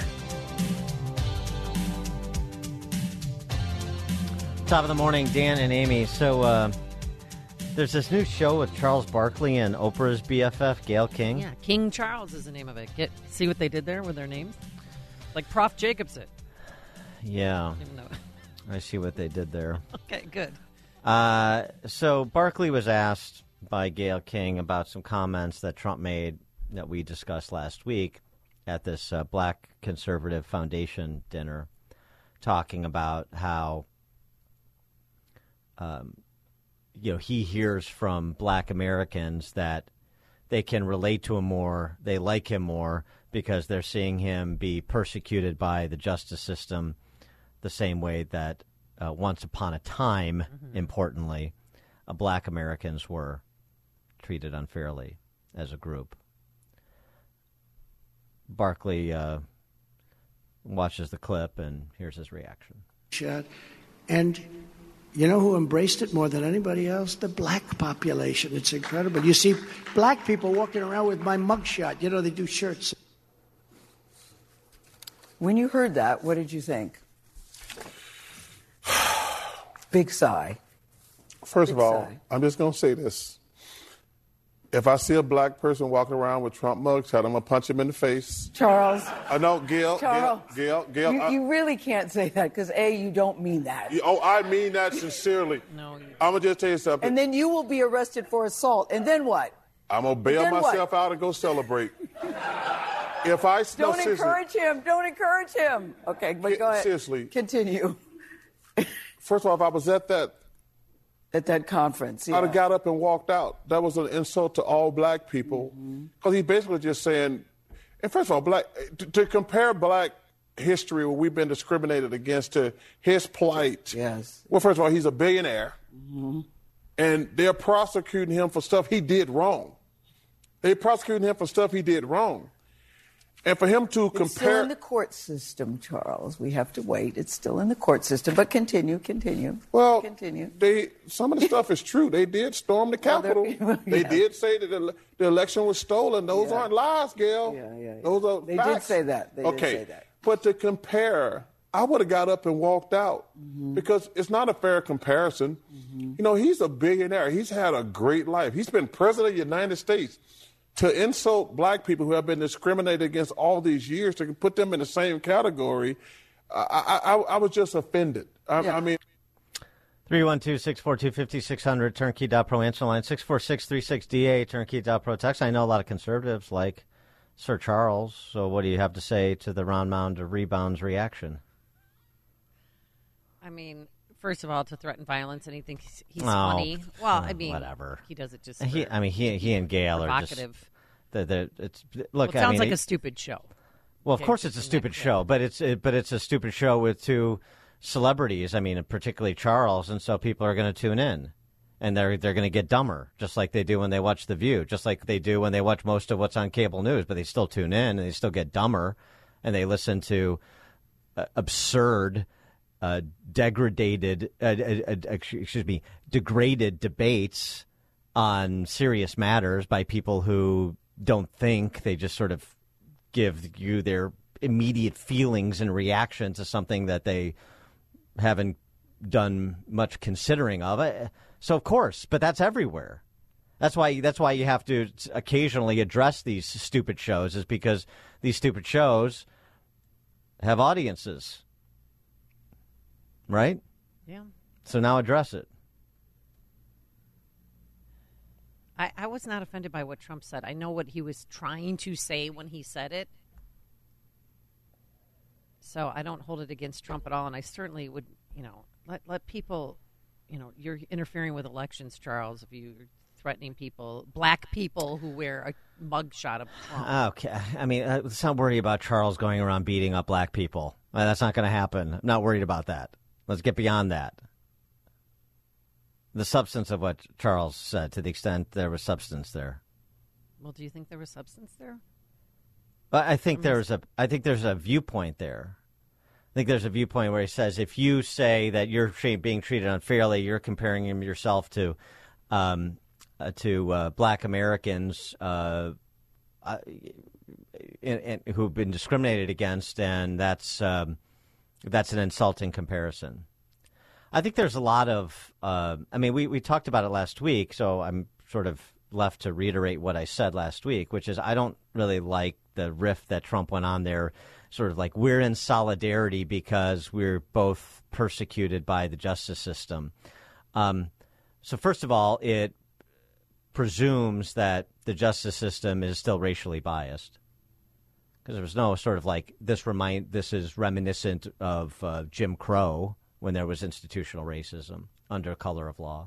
Top of the morning, Dan and Amy. So, there's this new show with Charles Barkley and Oprah's BFF, Gayle King. Yeah, King Charles is the name of it. See what they did there with their names? Like Prof. Jacobson. Yeah. I see what they did there. Okay, good. So Barkley was asked by Gayle King about some comments that Trump made that we discussed last week at this Black Conservative Foundation dinner, talking about how he hears from Black Americans that they can relate to him more, they like him more, because they're seeing him be persecuted by the justice system the same way that once upon a time, importantly, black Americans were treated unfairly as a group. Barkley watches the clip, and here's his reaction. And you know who embraced it more than anybody else? The black population. It's incredible. You see black people walking around with my mugshot. You know, they do shirts. When you heard that, what did you think? Big sigh. First of all, I'm just going to say this. If I see a black person walking around with Trump mugshot, I'm going to punch him in the face. Charles. No, Gail. Charles. Gail. You really can't say that because, A, you don't mean that. I mean that sincerely. No. I'm going to just tell you something. And then you will be arrested for assault. And then what? I'm going to bail myself out and go celebrate. If I Don't encourage him. Don't encourage him. Okay, but go ahead. Seriously. Continue. First of all, if I was at that conference, I'd have got up and walked out. That was an insult to all black people, because he's basically just saying, and first of all, to compare black history where we've been discriminated against to his plight. Yes. Well, first of all, he's a billionaire, and they're prosecuting him for stuff he did wrong. They're prosecuting him for stuff he did wrong. And for him to compare... It's still in the court system, Charles. We have to wait. It's still in the court system. But continue. Well, continue. Some of the stuff is true. They did storm the Capitol. They did say that the election was stolen. Those aren't lies, Gail. Those are They facts. did say that. They did say that. But to compare, I would have got up and walked out because it's not a fair comparison. You know, he's a billionaire. He's had a great life. He's been president of the United States. To insult black people who have been discriminated against all these years, to put them in the same category, I was just offended. I mean... 312-642-5600, turnkey.pro answer line, 646-36DA, turnkey.pro text. I know a lot of conservatives like Sir Charles, so what do you have to say to the round mound of rebounds reaction? I mean... First of all, to threaten violence, and he thinks he's funny. Well, I mean, whatever. He does it just. He and Gail are just provocative. Look, it sounds like a stupid show. Well, of course, it's a stupid show, but it's a stupid show with two celebrities. I mean, particularly Charles, and so people are going to tune in, and they're going to get dumber, just like they do when they watch The View, just like they do when they watch most of what's on cable news. But they still tune in, and they still get dumber, and they listen to absurd. Degraded debates on serious matters by people who don't think. They just sort of give you their immediate feelings and reaction to something that they haven't done much considering of it. So of course, but that's everywhere. That's why you have to occasionally address these stupid shows, is because these stupid shows have audiences. Right? Yeah. So now address it. I was not offended by what Trump said. I know what he was trying to say when he said it. So I don't hold it against Trump at all. And I certainly would, let people, you're interfering with elections, Charles, if you're threatening people, black people who wear a mugshot of Trump. Okay. I mean, let's not worry about Charles going around beating up black people. That's not going to happen. I'm not worried about that. Let's get beyond that. The substance of what Charles said, to the extent there was substance there. Well, do you think there was substance there? I think there's a viewpoint there. I think there's a viewpoint where he says, if you say that you're being treated unfairly, you're comparing yourself to black Americans who've been discriminated against, and that's an insulting comparison. I think there's a lot of we talked about it last week, so I'm sort of left to reiterate what I said last week, which is I don't really like the riff that Trump went on there, sort of like we're in solidarity because we're both persecuted by the justice system. So first of all, it presumes that the justice system is still racially biased, because there was no sort of like this is reminiscent of Jim Crow when there was institutional racism under color of law.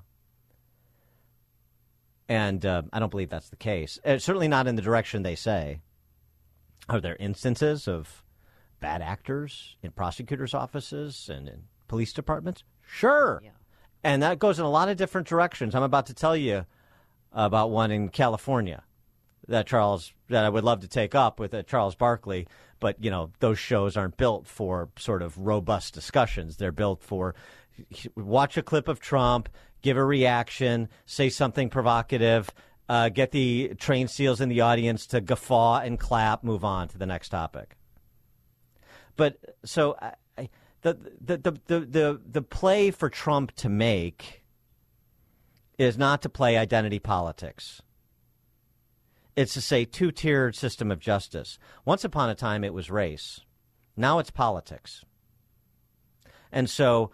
And I don't believe that's the case. Certainly not in the direction they say. Are there instances of bad actors in prosecutors' offices and in police departments? Sure. Yeah. And that goes in a lot of different directions. I'm about to tell you about one in California that I would love to take up with Charles Barkley. But, those shows aren't built for sort of robust discussions. They're built for watch a clip of Trump, give a reaction, say something provocative, get the trained seals in the audience to guffaw and clap, move on to the next topic. But so the play for Trump to make is not to play identity politics. It's to say two-tiered system of justice. Once upon a time, it was race. Now it's politics. And so,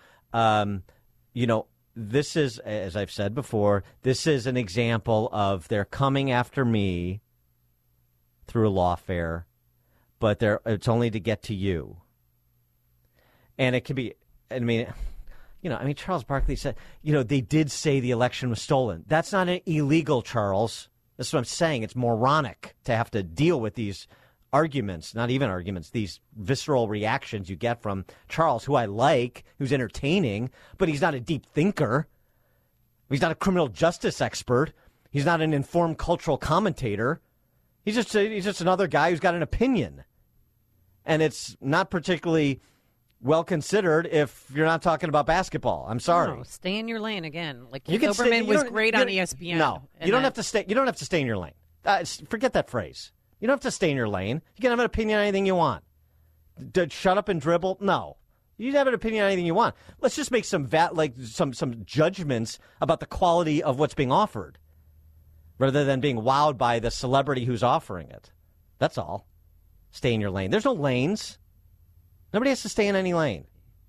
this is, as I've said before, this is an example of they're coming after me through lawfare, but it's only to get to you. And it could be, Charles Barkley said, they did say the election was stolen. That's not illegal, Charles. That's what I'm saying. It's moronic to have to deal with these arguments, not even arguments, these visceral reactions you get from Charles, who I like, who's entertaining, but he's not a deep thinker. He's not a criminal justice expert. He's not an informed cultural commentator. He's just another guy who's got an opinion. And it's not particularly well considered if you're not talking about basketball. I'm sorry. No, stay in your lane again. Like Silverman was great on ESPN. No, you don't have to stay. You don't have to stay in your lane. Forget that phrase. You don't have to stay in your lane. You can have an opinion on anything you want. Shut up and dribble? No. You can have an opinion on anything you want. Let's just make some judgments about the quality of what's being offered, rather than being wowed by the celebrity who's offering it. That's all. Stay in your lane. There's no lanes. Nobody has to stay in any lane.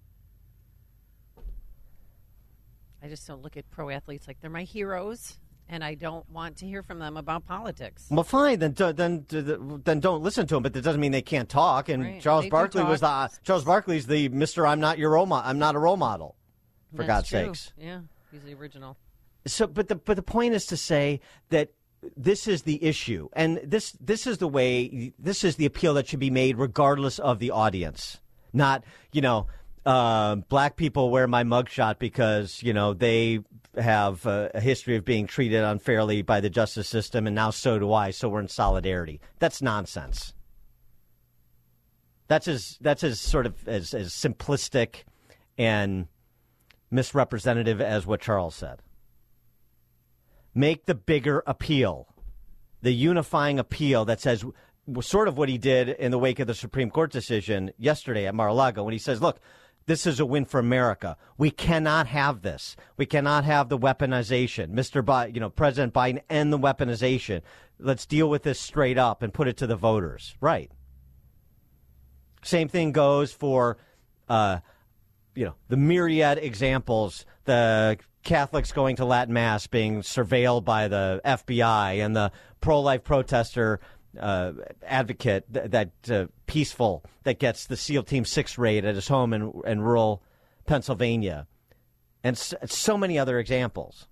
I just don't look at pro athletes like they're my heroes, and I don't want to hear from them about politics. Well, fine. Then don't listen to them. But that doesn't mean they can't talk. And right. Charles Barkley was Charles Barkley's the Mr. I'm not a role model. For God's sakes. Yeah, he's the original. So, but the point is to say that this is the issue, and this is the way. This is the appeal that should be made, regardless of the audience. Not, black people wear my mugshot because, they have a history of being treated unfairly by the justice system, and now so do I, so we're in solidarity. That's nonsense. That's as sort of as simplistic and misrepresentative as what Charles said. Make the bigger appeal, the unifying appeal that says, sort of what he did in the wake of the Supreme Court decision yesterday at Mar-a-Lago, when he says, look, this is a win for America. We cannot have this. We cannot have the weaponization. President Biden, end the weaponization. Let's deal with this straight up and put it to the voters. Right. Same thing goes for, the myriad examples, the Catholics going to Latin Mass being surveilled by the FBI, and the pro-life protester advocate that peaceful that gets the SEAL Team 6 raid at his home in rural Pennsylvania, and so many other examples.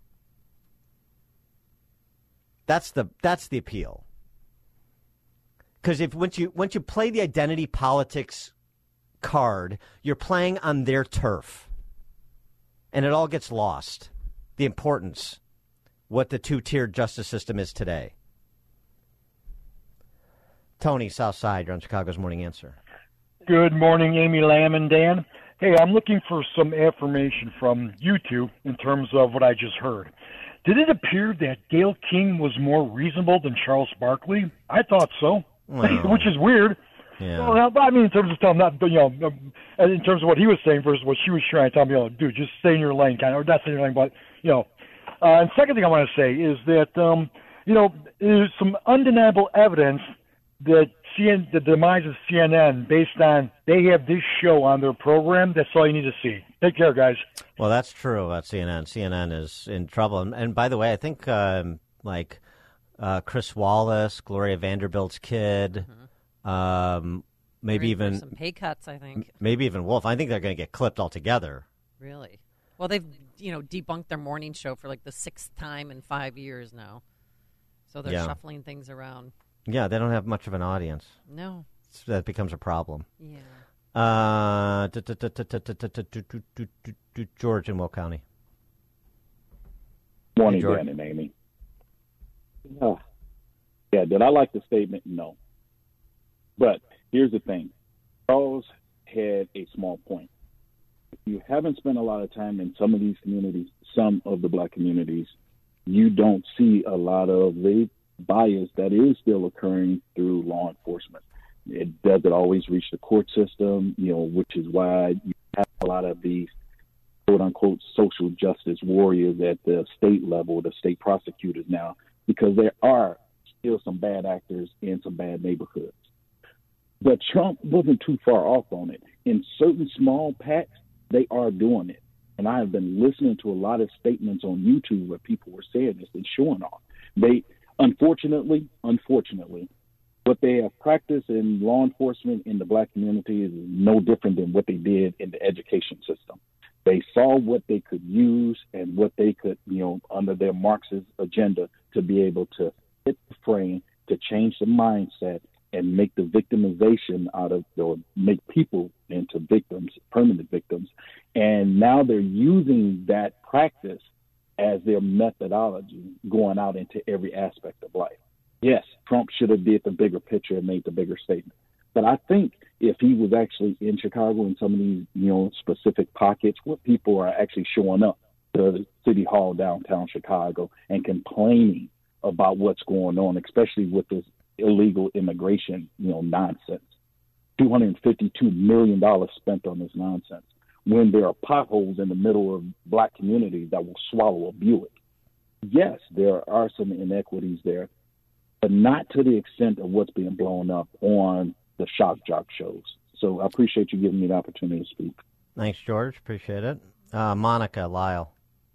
That's the appeal. Because once you play the identity politics card, you're playing on their turf, and it all gets lost. The importance, what the two-tiered justice system is today. Tony, Southside, you're on Chicago's Morning Answer. Good morning, Amy, Lamb, and Dan. Hey, I'm looking for some affirmation from you two in terms of what I just heard. Did it appear that Gayle King was more reasonable than Charles Barkley? I thought so, which is weird. Yeah. Well, I mean, in terms of telling in terms of what he was saying versus what she was trying to tell me, dude, just stay in your lane, kind of, or not stay in your lane, but And second thing I want to say is that there's some undeniable evidence that the demise of CNN based on they have this show on their program. That's all you need to see. Take care, guys. Well, that's true about CNN. CNN is in trouble. And by the way, I think Chris Wallace, Gloria Vanderbilt's kid, maybe even some pay cuts, I think. Maybe even Wolf. I think they're going to get clipped altogether. Really? Well, they've debunked their morning show for like the 6th time in 5 years now. So they're shuffling things around. Yeah, they don't have much of an audience. No. So that becomes a problem. Yeah. George in Will County. Morning, Dan and Amy. Yeah, did I like the statement? No. But here's the thing. Charles had a small point. If you haven't spent a lot of time in some of these communities, some of the black communities, you don't see a lot of the bias that is still occurring through law enforcement. It doesn't always reach the court system, which is why you have a lot of these quote-unquote social justice warriors at the state level, the state prosecutors now, because there are still some bad actors in some bad neighborhoods. But Trump wasn't too far off on it. In certain small packs, they are doing it. And I have been listening to a lot of statements on YouTube where people were saying this and showing off. They, unfortunately, what they have practiced in law enforcement in the black community is no different than what they did in the education system. They saw what they could use and what they could, under their Marxist agenda to be able to hit the frame, to change the mindset and make the victimization out of, or make people into victims, permanent victims. And now they're using that practice as their methodology going out into every aspect of life. Yes, Trump should have did the bigger picture and made the bigger statement. But I think if he was actually in Chicago in some of these, specific pockets where people are actually showing up to City Hall downtown Chicago and complaining about what's going on, especially with this illegal immigration, nonsense. $252 million spent on this nonsense when there are potholes in the middle of black communities that will swallow a Buick. Yes, there are some inequities there, but not to the extent of what's being blown up on the shock jock shows. So I appreciate you giving me the opportunity to speak. Thanks, George. Appreciate it. Monica Lyle.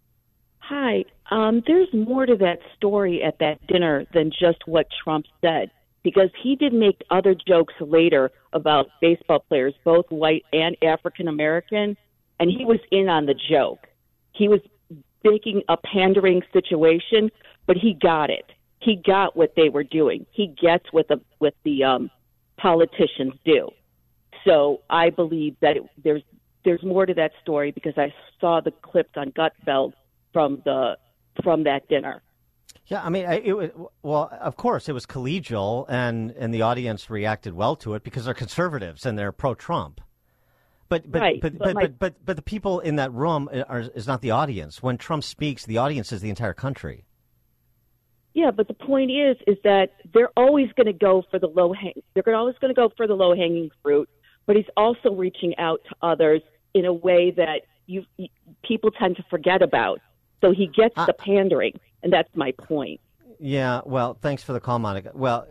Hi. There's more to that story at that dinner than just what Trump said, because he did make other jokes later about baseball players, both white and African American, and he was in on the joke. He was making a pandering situation, but he got it. He got what they were doing. He gets what the politicians do. So I believe that there's more to that story because I saw the clips on Gutfeld from that dinner. Yeah, I mean, of course, it was collegial, and the audience reacted well to it because they're conservatives and they're pro-Trump. But the people in that room is not the audience. When Trump speaks, the audience is the entire country. Yeah, but the point is that they're always going to go for the they're always going to go for the low hanging fruit. But he's also reaching out to others in a way that people tend to forget about. So he gets the pandering, and that's my point. Yeah, well, thanks for the call, Monica. Well,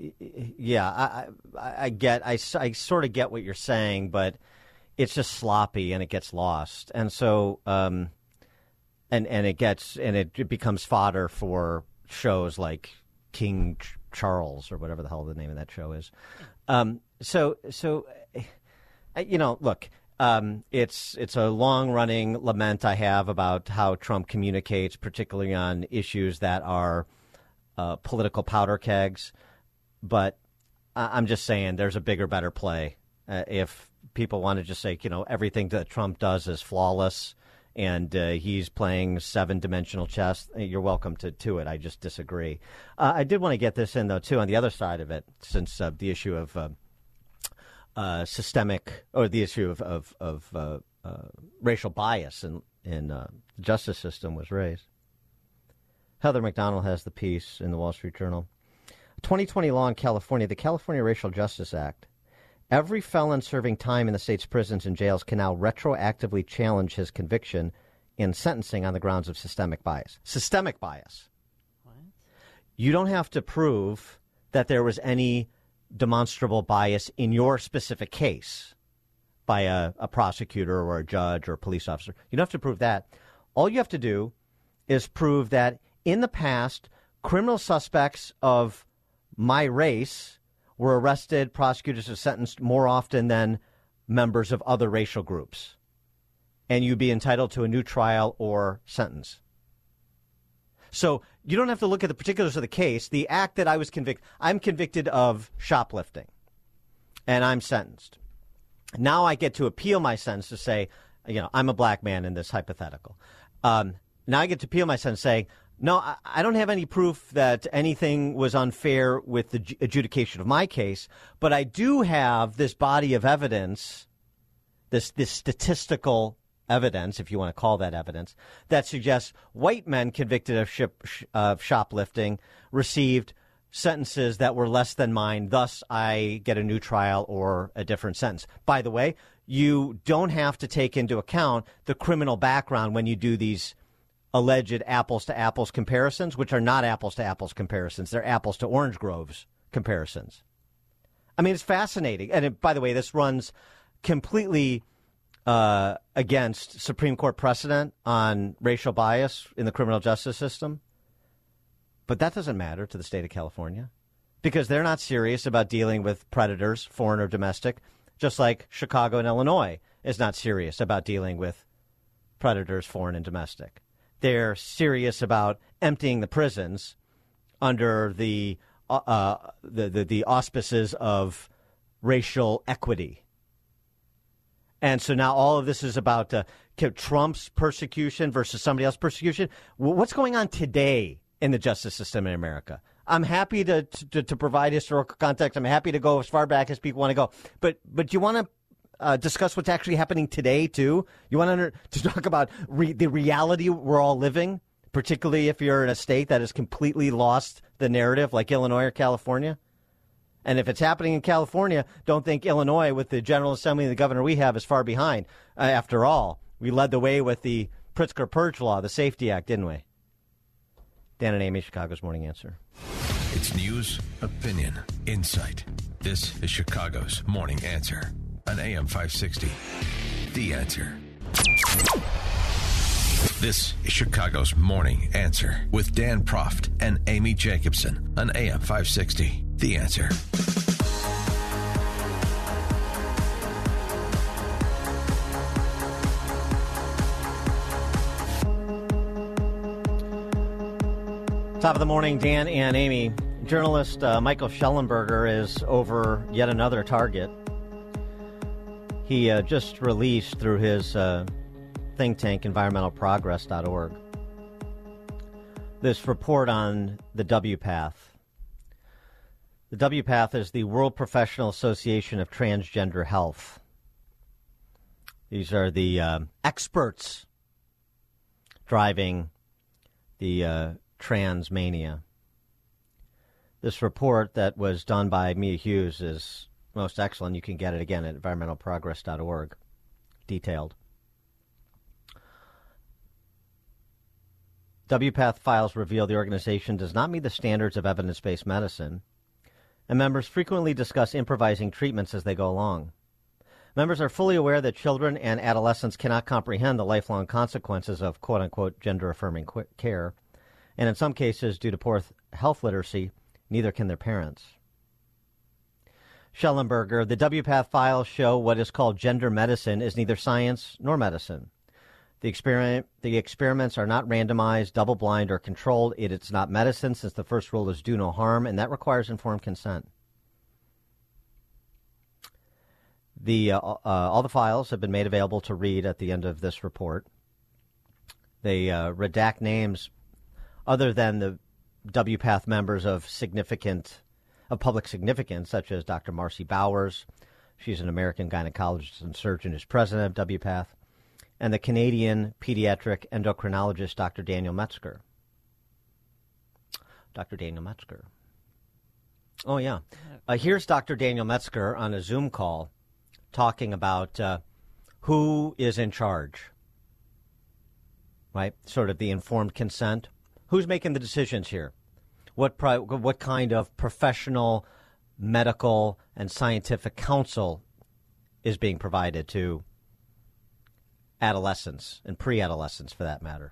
yeah, I sort of get what you're saying, but it's just sloppy and it gets lost, and so and it becomes fodder for shows like King Charles or whatever the hell the name of that show is. So look. It's a long-running lament I have about how Trump communicates, particularly on issues that are political powder kegs. But I'm just saying there's a bigger, better play. If people want to just say, everything that Trump does is flawless and he's playing seven-dimensional chess, you're welcome to it. I just disagree. I did want to get this in, though, too, on the other side of it, since the issue of systemic, or the issue of racial bias in the justice system was raised. Heather McDonald has the piece in the Wall Street Journal. 2020 law in California, the California Racial Justice Act. Every felon serving time in the state's prisons and jails can now retroactively challenge his conviction in sentencing on the grounds of systemic bias. Systemic bias. What? You don't have to prove that there was any demonstrable bias in your specific case by a prosecutor or a judge or a police officer. You don't have to prove that. All you have to do is prove that in the past, criminal suspects of my race were arrested, prosecuted, or sentenced more often than members of other racial groups. And you'd be entitled to a new trial or sentence. So you don't have to look at the particulars of the case. The act that I was I'm convicted of shoplifting, and I'm sentenced. Now I get to appeal my sentence to say, I'm a black man in this hypothetical. now I get to peel myself and say, no, I don't have any proof that anything was unfair with the adjudication of my case, but I do have this body of evidence, this statistical evidence, if you want to call that evidence, that suggests white men convicted of shoplifting received sentences that were less than mine. Thus, I get a new trial or a different sentence. By the way, you don't have to take into account the criminal background when you do these alleged apples-to-apples comparisons, which are not apples-to-apples comparisons. They're apples-to-orange groves comparisons. I mean, it's fascinating. And by the way, this runs completely against Supreme Court precedent on racial bias in the criminal justice system. But that doesn't matter to the state of California because they're not serious about dealing with predators, foreign or domestic, just like Chicago and Illinois is not serious about dealing with predators, foreign and domestic. They're serious about emptying the prisons under the auspices of racial equity. And so now all of this is about Trump's persecution versus somebody else's persecution. What's going on today in the justice system in America? I'm happy to provide historical context. I'm happy to go as far back as people want to go. But you want to discuss what's actually happening today, too? You want to talk about the reality we're all living, particularly if you're in a state that has completely lost the narrative like Illinois or California? And if it's happening in California, don't think Illinois, with the General Assembly and the governor we have, is far behind. After all, we led the way with the Pritzker Purge Law, the Safety Act, didn't we? Dan and Amy, Chicago's Morning Answer. It's news, opinion, insight. This is Chicago's Morning Answer on AM 560. The Answer. This is Chicago's Morning Answer with Dan Proft and Amy Jacobson on AM 560. The Answer. Top of the morning, Dan and Amy. Journalist Michael Shellenberger is over yet another target. He just released through his think tank, environmentalprogress.org, this report on the WPATH. The WPATH is the World Professional Association of Transgender Health. These are the experts driving the trans mania. This report that was done by Mia Hughes is most excellent. You can get it again at environmentalprogress.org, detailed. WPATH files reveal the organization does not meet the standards of evidence-based medicine, and members frequently discuss improvising treatments as they go along. Members are fully aware that children and adolescents cannot comprehend the lifelong consequences of quote-unquote gender-affirming care, and in some cases, due to poor health literacy, neither can their parents. Shellenberger, the WPATH files show what is called gender medicine is neither science nor medicine. The experiments are not randomized, double-blind, or controlled. It's not medicine, since the first rule is do no harm, and that requires informed consent. All the files have been made available to read at the end of this report. They redact names other than the WPATH members of public significance, such as Dr. Marcy Bowers. She's an American gynecologist and surgeon who's president of WPATH. And the Canadian pediatric endocrinologist, Dr. Daniel Metzger. Dr. Daniel Metzger. Oh, yeah. Here's Dr. Daniel Metzger on a Zoom call talking about who is in charge, right? Sort of the informed consent. Who's making the decisions here? What kind of professional, medical, and scientific counsel is being provided to adolescents and pre-adolescents, for that matter?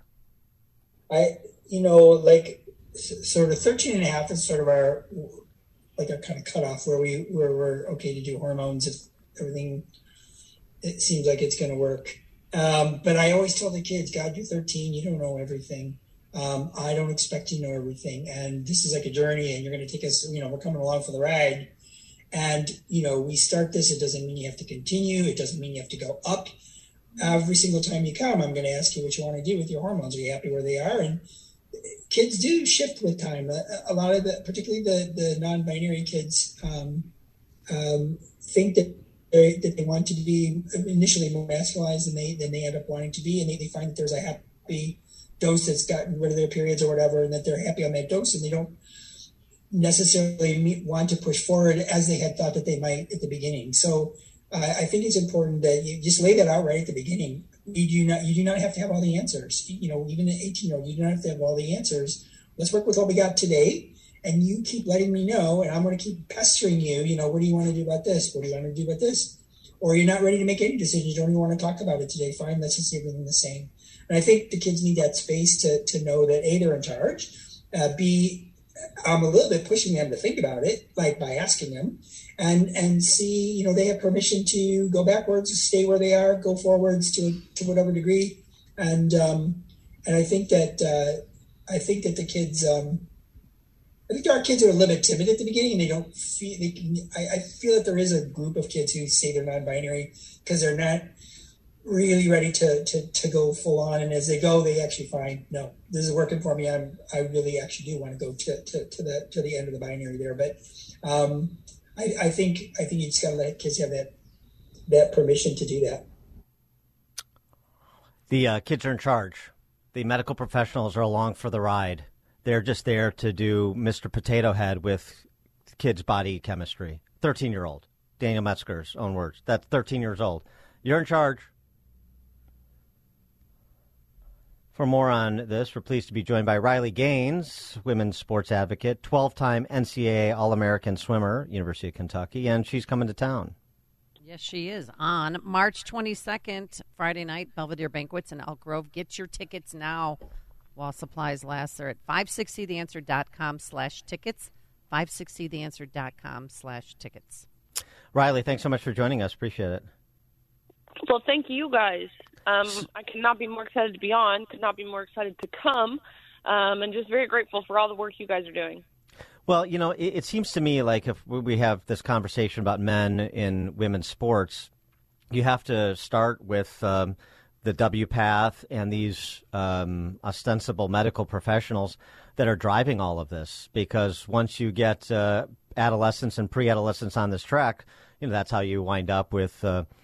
Sort of 13 and a half is sort of our, like a kind of cutoff where we're okay to do hormones if everything, it seems like it's going to work. But I always tell the kids, God, you're 13, you don't know everything. I don't expect you to know everything. And this is like a journey, and you're going to take us, we're coming along for the ride. And, we start this. It doesn't mean you have to continue. It doesn't mean you have to go up. every single time you come, I'm going to ask you what you want to do with your hormones. Are you happy where they are? And kids do shift with time. A lot of particularly the non-binary kids, think that they want to be initially more masculized than they end up wanting to be, and they find that there's a happy dose that's gotten rid of their periods or whatever, and that they're happy on that dose, and they don't necessarily want to push forward as they had thought that they might at the beginning. So I think it's important that you just lay that out right at the beginning. You do not have to have all the answers. Even an 18-year-old, you don't have to have all the answers. Let's work with what we got today, and you keep letting me know, and I'm going to keep pestering you. What do you want to do about this? What do you want to do about this? Or you're not ready to make any decisions. You don't even want to talk about it today. Fine, let's just see everything the same. And I think the kids need that space to know that A, they're in charge. B, I'm a little bit pushing them to think about it, like by asking them, and C, they have permission to go backwards, stay where they are, go forwards to whatever degree. And I think that the kids, I think there are kids who are a little bit timid at the beginning, and they don't feel they can. I feel that there is a group of kids who say they're non-binary because they're not really ready to go full on, and as they go, they actually find, no, this is working for me. I really actually do want to go to the end of the binary there. But I think you just got to let kids have that permission to do that. The kids are in charge. The medical professionals are along for the ride. They're just there to do Mr. Potato Head with kids' body chemistry. 13-year-old, Daniel Metzger's own words. That's 13 years old. You're in charge. For more on this, we're pleased to be joined by Riley Gaines, women's sports advocate, 12-time NCAA All-American swimmer, University of Kentucky, and she's coming to town. Yes, she is. On March 22nd, Friday night, Belvedere Banquets in Elk Grove. Get your tickets now while supplies last. They're at 560theanswer.com/tickets, 560theanswer.com/tickets. Riley, thanks so much for joining us. Appreciate it. Well, thank you guys. I could not be more excited to be on, could not be more excited to come, and just very grateful for all the work you guys are doing. Well, it seems to me like if we have this conversation about men in women's sports, you have to start with the WPATH and these ostensible medical professionals that are driving all of this. Because once you get adolescents and pre-adolescents on this track, that's how you wind up with,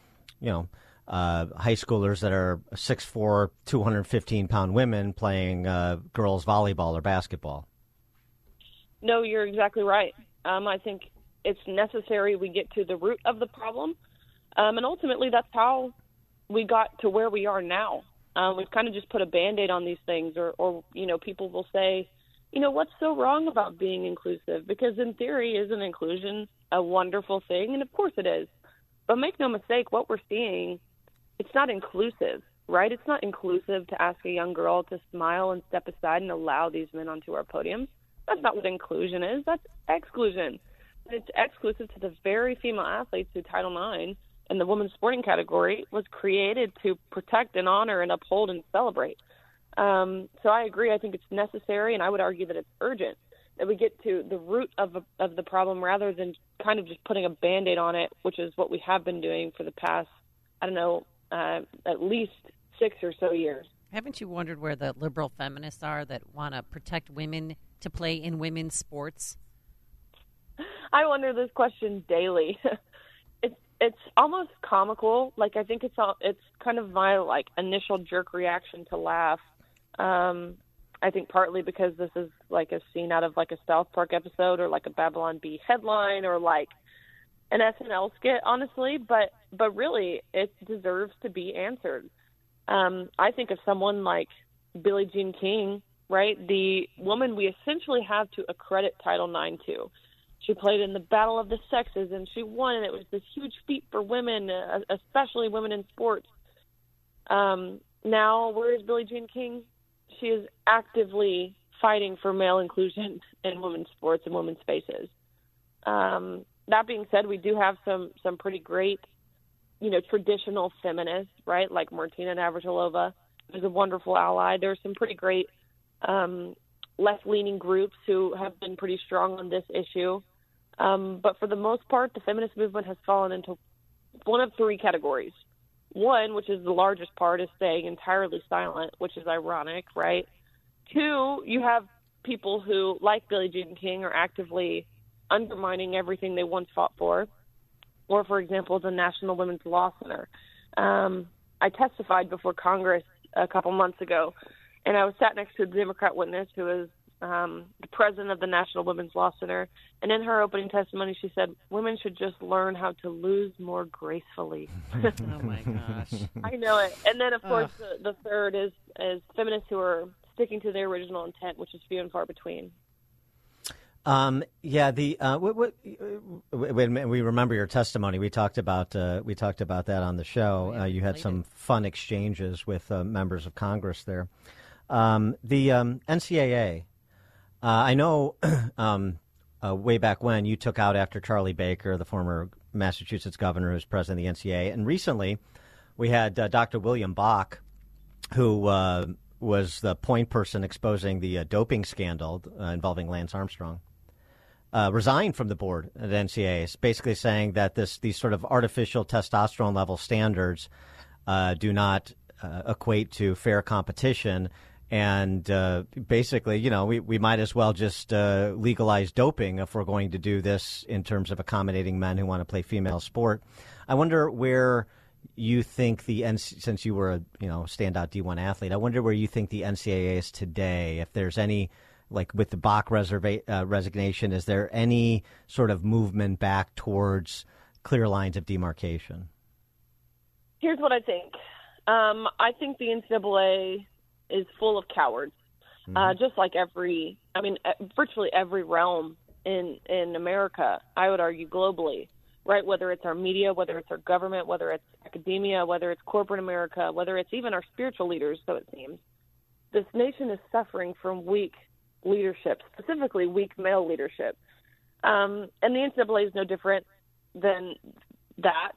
high schoolers that are 6'4", 215-pound women playing girls volleyball or basketball. No, you're exactly right. I think it's necessary we get to the root of the problem, and ultimately that's how we got to where we are now. We've kind of just put a Band-Aid on these things, or people will say, what's so wrong about being inclusive? Because in theory, isn't inclusion a wonderful thing? And of course it is. But make no mistake, what we're seeing, it's not inclusive, right? It's not inclusive to ask a young girl to smile and step aside and allow these men onto our podiums. That's not what inclusion is. That's exclusion. It's exclusive to the very female athletes who Title IX in the women's sporting category was created to protect and honor and uphold and celebrate. So I agree. I think it's necessary, and I would argue that it's urgent that we get to the root of the problem rather than kind of just putting a Band-Aid on it, which is what we have been doing for the past, at least 6 or so years. Haven't you wondered where the liberal feminists are that want to protect women to play in women's sports? I wonder this question daily. It's almost comical. Like, I think it's kind of my initial jerk reaction to laugh. I think partly because this is like a scene out of a South Park episode or a Babylon Bee headline or an SNL skit, honestly. But really, it deserves to be answered. I think of someone like Billie Jean King, right? The woman we essentially have to accredit Title IX to. She played in the Battle of the Sexes, and she won, and it was this huge feat for women, especially women in sports. Now, where is Billie Jean King? She is actively fighting for male inclusion in women's sports and women's spaces. That being said, we do have some pretty great, traditional feminists, right, like Martina Navratilova, who's a wonderful ally. There's some pretty great left-leaning groups who have been pretty strong on this issue. But for the most part, the feminist movement has fallen into one of three categories. One, which is the largest part, is staying entirely silent, which is ironic, right? Two, you have people who, like Billie Jean King, are actively undermining everything they once fought for. Or, for example, the National Women's Law Center. I testified before Congress a couple months ago, and I was sat next to a Democrat witness who is the president of the National Women's Law Center. And in her opening testimony, she said, women should just learn how to lose more gracefully. Oh, my gosh. I know it. And then, of course, the third is feminists who are sticking to their original intent, which is few and far between. When we remember your testimony, we talked about that on the show. You had some fun exchanges with members of Congress there. The NCAA, I know way back when you took out after Charlie Baker, the former Massachusetts governor who's president of the NCAA, and recently we had Dr. William Bach, who was the point person exposing the doping scandal involving Lance Armstrong. Resigned from the board at NCAA, basically saying that these sort of artificial testosterone level standards do not equate to fair competition, and basically, we might as well just legalize doping if we're going to do this in terms of accommodating men who want to play female sport. I wonder where you think since you were a standout D1 athlete, I wonder where you think the NCAA is today. If there's any. Like with the Bach resignation, is there any sort of movement back towards clear lines of demarcation? Here's what I think. I think the NCAA is full of cowards, just like virtually every realm in America, I would argue globally, right? Whether it's our media, whether it's our government, whether it's academia, whether it's corporate America, whether it's even our spiritual leaders, so it seems. This nation is suffering from weak leadership, specifically weak male leadership. And the NCAA is no different than that.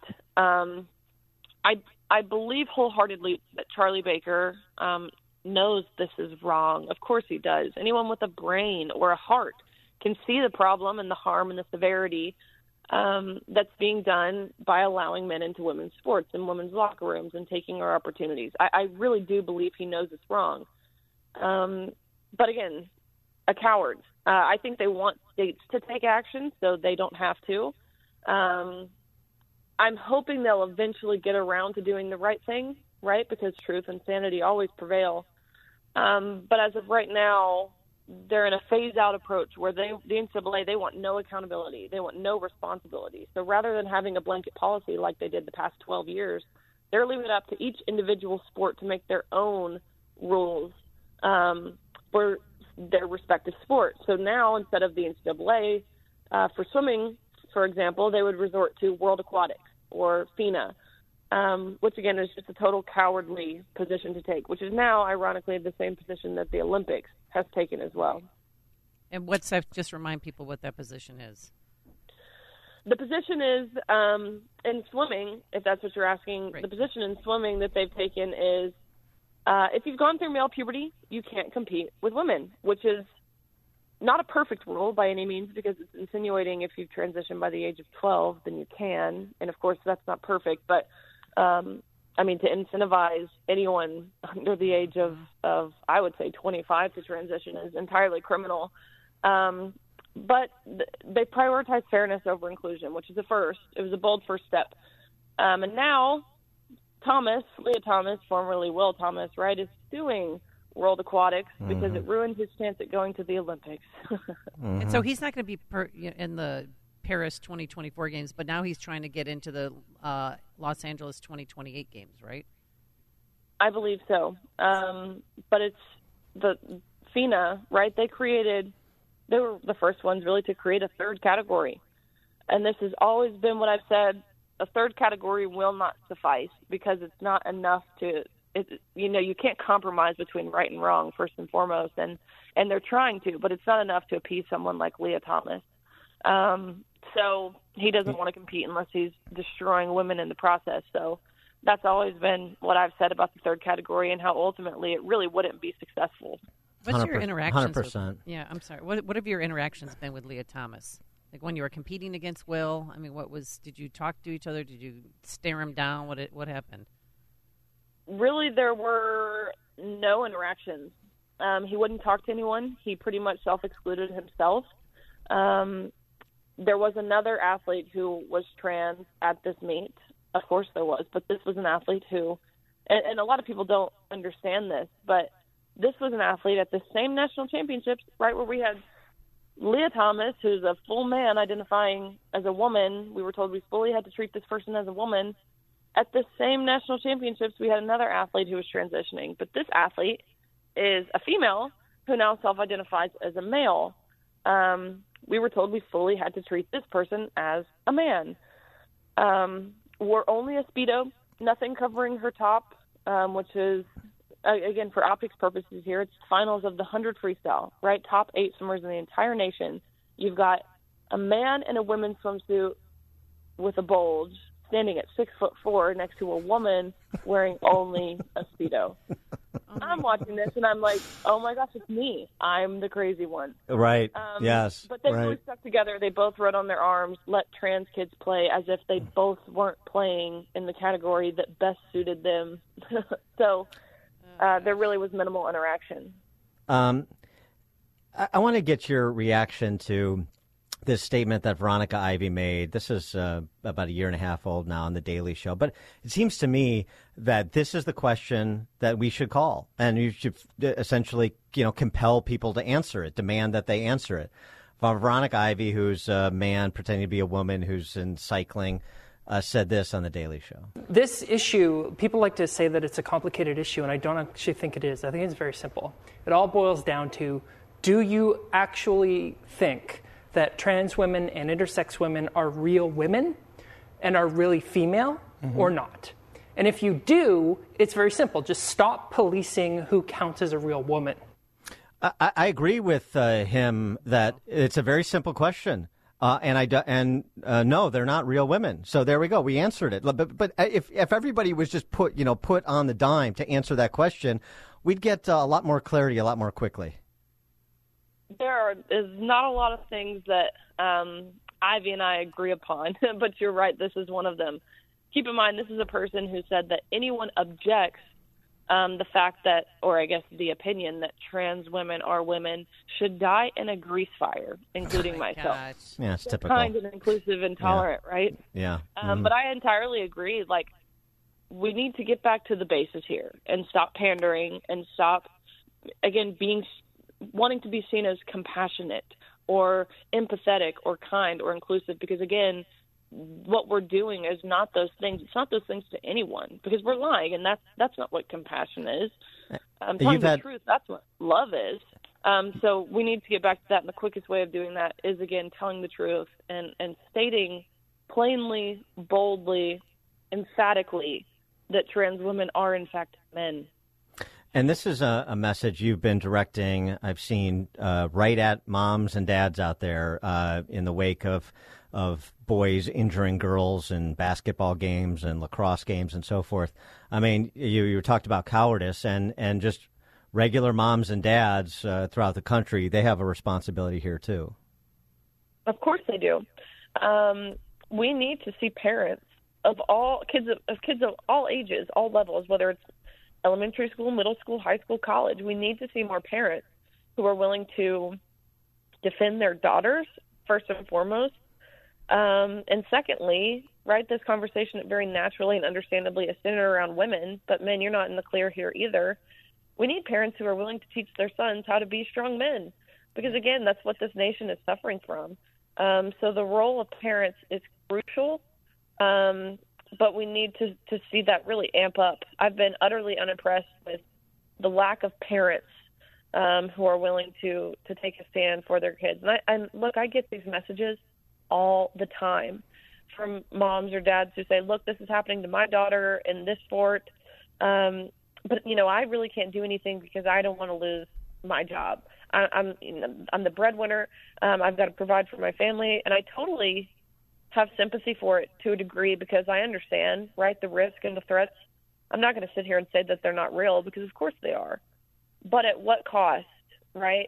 I believe wholeheartedly that Charlie Baker knows this is wrong. Of course he does. Anyone with a brain or a heart can see the problem and the harm and the severity that's being done by allowing men into women's sports and women's locker rooms and taking our opportunities. I really do believe he knows it's wrong. But again, a coward. I think they want states to take action so they don't have to. I'm hoping they'll eventually get around to doing the right thing, right? Because truth and sanity always prevail. But as of right now, they're in a phase-out approach where the NCAA, they want no accountability. They want no responsibility. So rather than having a blanket policy like they did the past 12 years, they're leaving it up to each individual sport to make their own rules for their respective sport. So now, instead of the NCAA, for swimming, for example, they would resort to World Aquatics or FINA, which again is just a total cowardly position to take, which is now, ironically, the same position that the Olympics has taken as well. And just remind people what that position is. The position is, in swimming, if that's what you're asking, right. The position in swimming that they've taken is, if you've gone through male puberty, you can't compete with women, which is not a perfect rule by any means, because it's insinuating if you've transitioned by the age of 12, then you can. And, of course, that's not perfect. But, to incentivize anyone under the age of I would say, 25 to transition is entirely criminal. But they prioritize fairness over inclusion, which is a first. It was a bold first step. And now Leah Thomas, formerly Will Thomas, right, is suing World Aquatics because it ruined his chance at going to the Olympics. And so he's not going to be in the Paris 2024 games, but now he's trying to get into the Los Angeles 2028 games, right? I believe so. But it's the FINA, right? They were the first ones really to create a third category. And this has always been what I've said. A third category will not suffice because it's not enough you can't compromise between right and wrong first and foremost, and they're trying to, but it's not enough to appease someone like Leah Thomas. So he doesn't want to compete unless he's destroying women in the process. So that's always been what I've said about the third category and how ultimately it really wouldn't be successful. What's your interactions 100%. Yeah, I'm sorry. What have your interactions been with Leah Thomas? Like when you were competing against Will, did you talk to each other? Did you stare him down? What happened? really, there were no interactions. He wouldn't talk to anyone. He pretty much self-excluded himself. There was another athlete who was trans at this meet. Of course there was, but this was an athlete who, and a lot of people don't understand this, but this was an athlete at the same national championships, right where we had Leah Thomas, who's a full man identifying as a woman. We were told we fully had to treat this person as a woman. At the same national championships, we had another athlete who was transitioning, but this athlete is a female who now self-identifies as a male. We were told we fully had to treat this person as a man. Wore only a Speedo, nothing covering her top, which is, again, for optics purposes here, it's finals of the 100 freestyle, right? Top 8 swimmers in the entire nation. You've got a man in a women's swimsuit with a bulge standing at 6'4" next to a woman wearing only a Speedo. I'm watching this and I'm like, oh my gosh, it's me. I'm the crazy one. Right. Yes. But they right. really stuck together. They both wrote on their arms, let trans kids play, as if they both weren't playing in the category that best suited them. So there really was minimal interaction. I want to get your reaction to this statement that Veronica Ivy made. This is about a year and a half old now on The Daily Show. But it seems to me that this is the question that we should call. And you should essentially, compel people to answer it, demand that they answer it. Veronica Ivy, who's a man pretending to be a woman who's in cycling, said this on The Daily Show. This issue, people like to say that it's a complicated issue, and I don't actually think it is. I think it's very simple. It all boils down to, do you actually think that trans women and intersex women are real women and are really female or not? And if you do, it's very simple. Just stop policing who counts as a real woman. I agree with him that it's a very simple question. No, they're not real women. So there we go. We answered it. But if everybody was just put on the dime to answer that question, we'd get a lot more clarity a lot more quickly. There is not a lot of things that Ivy and I agree upon, but you're right, this is one of them. Keep in mind, this is a person who said that anyone objects the fact that, or I guess the opinion that trans women or women should die in a grease fire, including myself. Gosh. Yeah, it's typical. Kind and inclusive and tolerant, right? Yeah. But I entirely agree. Like, we need to get back to the basis here and stop pandering and stop, again, wanting to be seen as compassionate or empathetic or kind or inclusive, because, again, what we're doing is not those things. It's not those things to anyone, because we're lying, and that's not what compassion is. Telling the truth, that's what love is. So we need to get back to that, and the quickest way of doing that is, again, telling the truth and stating plainly, boldly, emphatically that trans women are, in fact, men. And this is a message you've been directing, I've seen, right at moms and dads out there in the wake of boys injuring girls in basketball games and lacrosse games and so forth. I mean, you talked about cowardice, and just regular moms and dads throughout the country, they have a responsibility here, too. Of course they do. We need to see parents of all kids of all ages, all levels, whether it's elementary school, middle school, high school, college. We need to see more parents who are willing to defend their daughters, first and foremost. And secondly, right, this conversation very naturally and understandably is centered around women, but men, you're not in the clear here either. We need parents who are willing to teach their sons how to be strong men, because, again, that's what this nation is suffering from. So the role of parents is crucial, but we need to see that really amp up. I've been utterly unimpressed with the lack of parents who are willing to take a stand for their kids. And look, I get these messages all the time from moms or dads who say, look, this is happening to my daughter in this sport. But, I really can't do anything because I don't want to lose my job. I'm the breadwinner. I've got to provide for my family. And I totally have sympathy for it to a degree, because I understand, right, the risk and the threats. I'm not going to sit here and say that they're not real, because of course they are. But at what cost, right?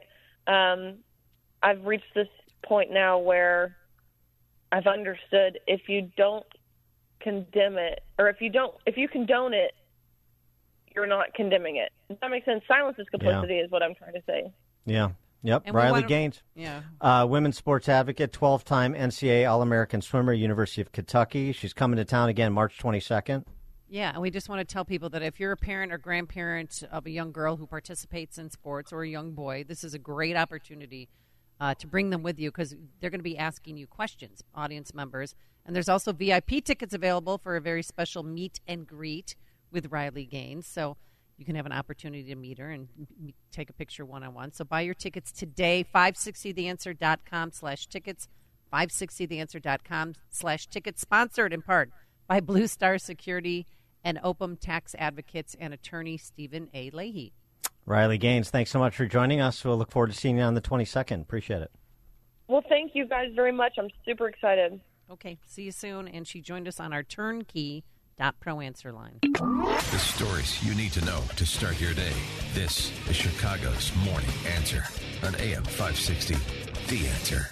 I've reached this point now where I've understood if you don't condemn it, or if you condone it, you're not condemning it. Does that make sense? Silence is complicity is what I'm trying to say. Yeah. Yep. And Riley Gaines. Yeah. Women's sports advocate, 12-time NCAA All-American swimmer, University of Kentucky. She's coming to town again March 22nd. Yeah, and we just want to tell people that if you're a parent or grandparent of a young girl who participates in sports or a young boy, this is a great opportunity to bring them with you because they're going to be asking you questions, audience members. And there's also VIP tickets available for a very special meet and greet with Riley Gaines. So you can have an opportunity to meet her and take a picture one-on-one. So buy your tickets today, 560theanswer.com/tickets, 560theanswer.com/tickets, sponsored in part by Blue Star Security and Opum Tax Advocates and attorney Stephen A. Leahy. Riley Gaines, thanks so much for joining us. We'll look forward to seeing you on the 22nd. Appreciate it. Well, thank you guys very much. I'm super excited. Okay, see you soon. And she joined us on our turnkey.pro answer line. The stories you need to know to start your day. This is Chicago's Morning Answer on AM 560. The Answer.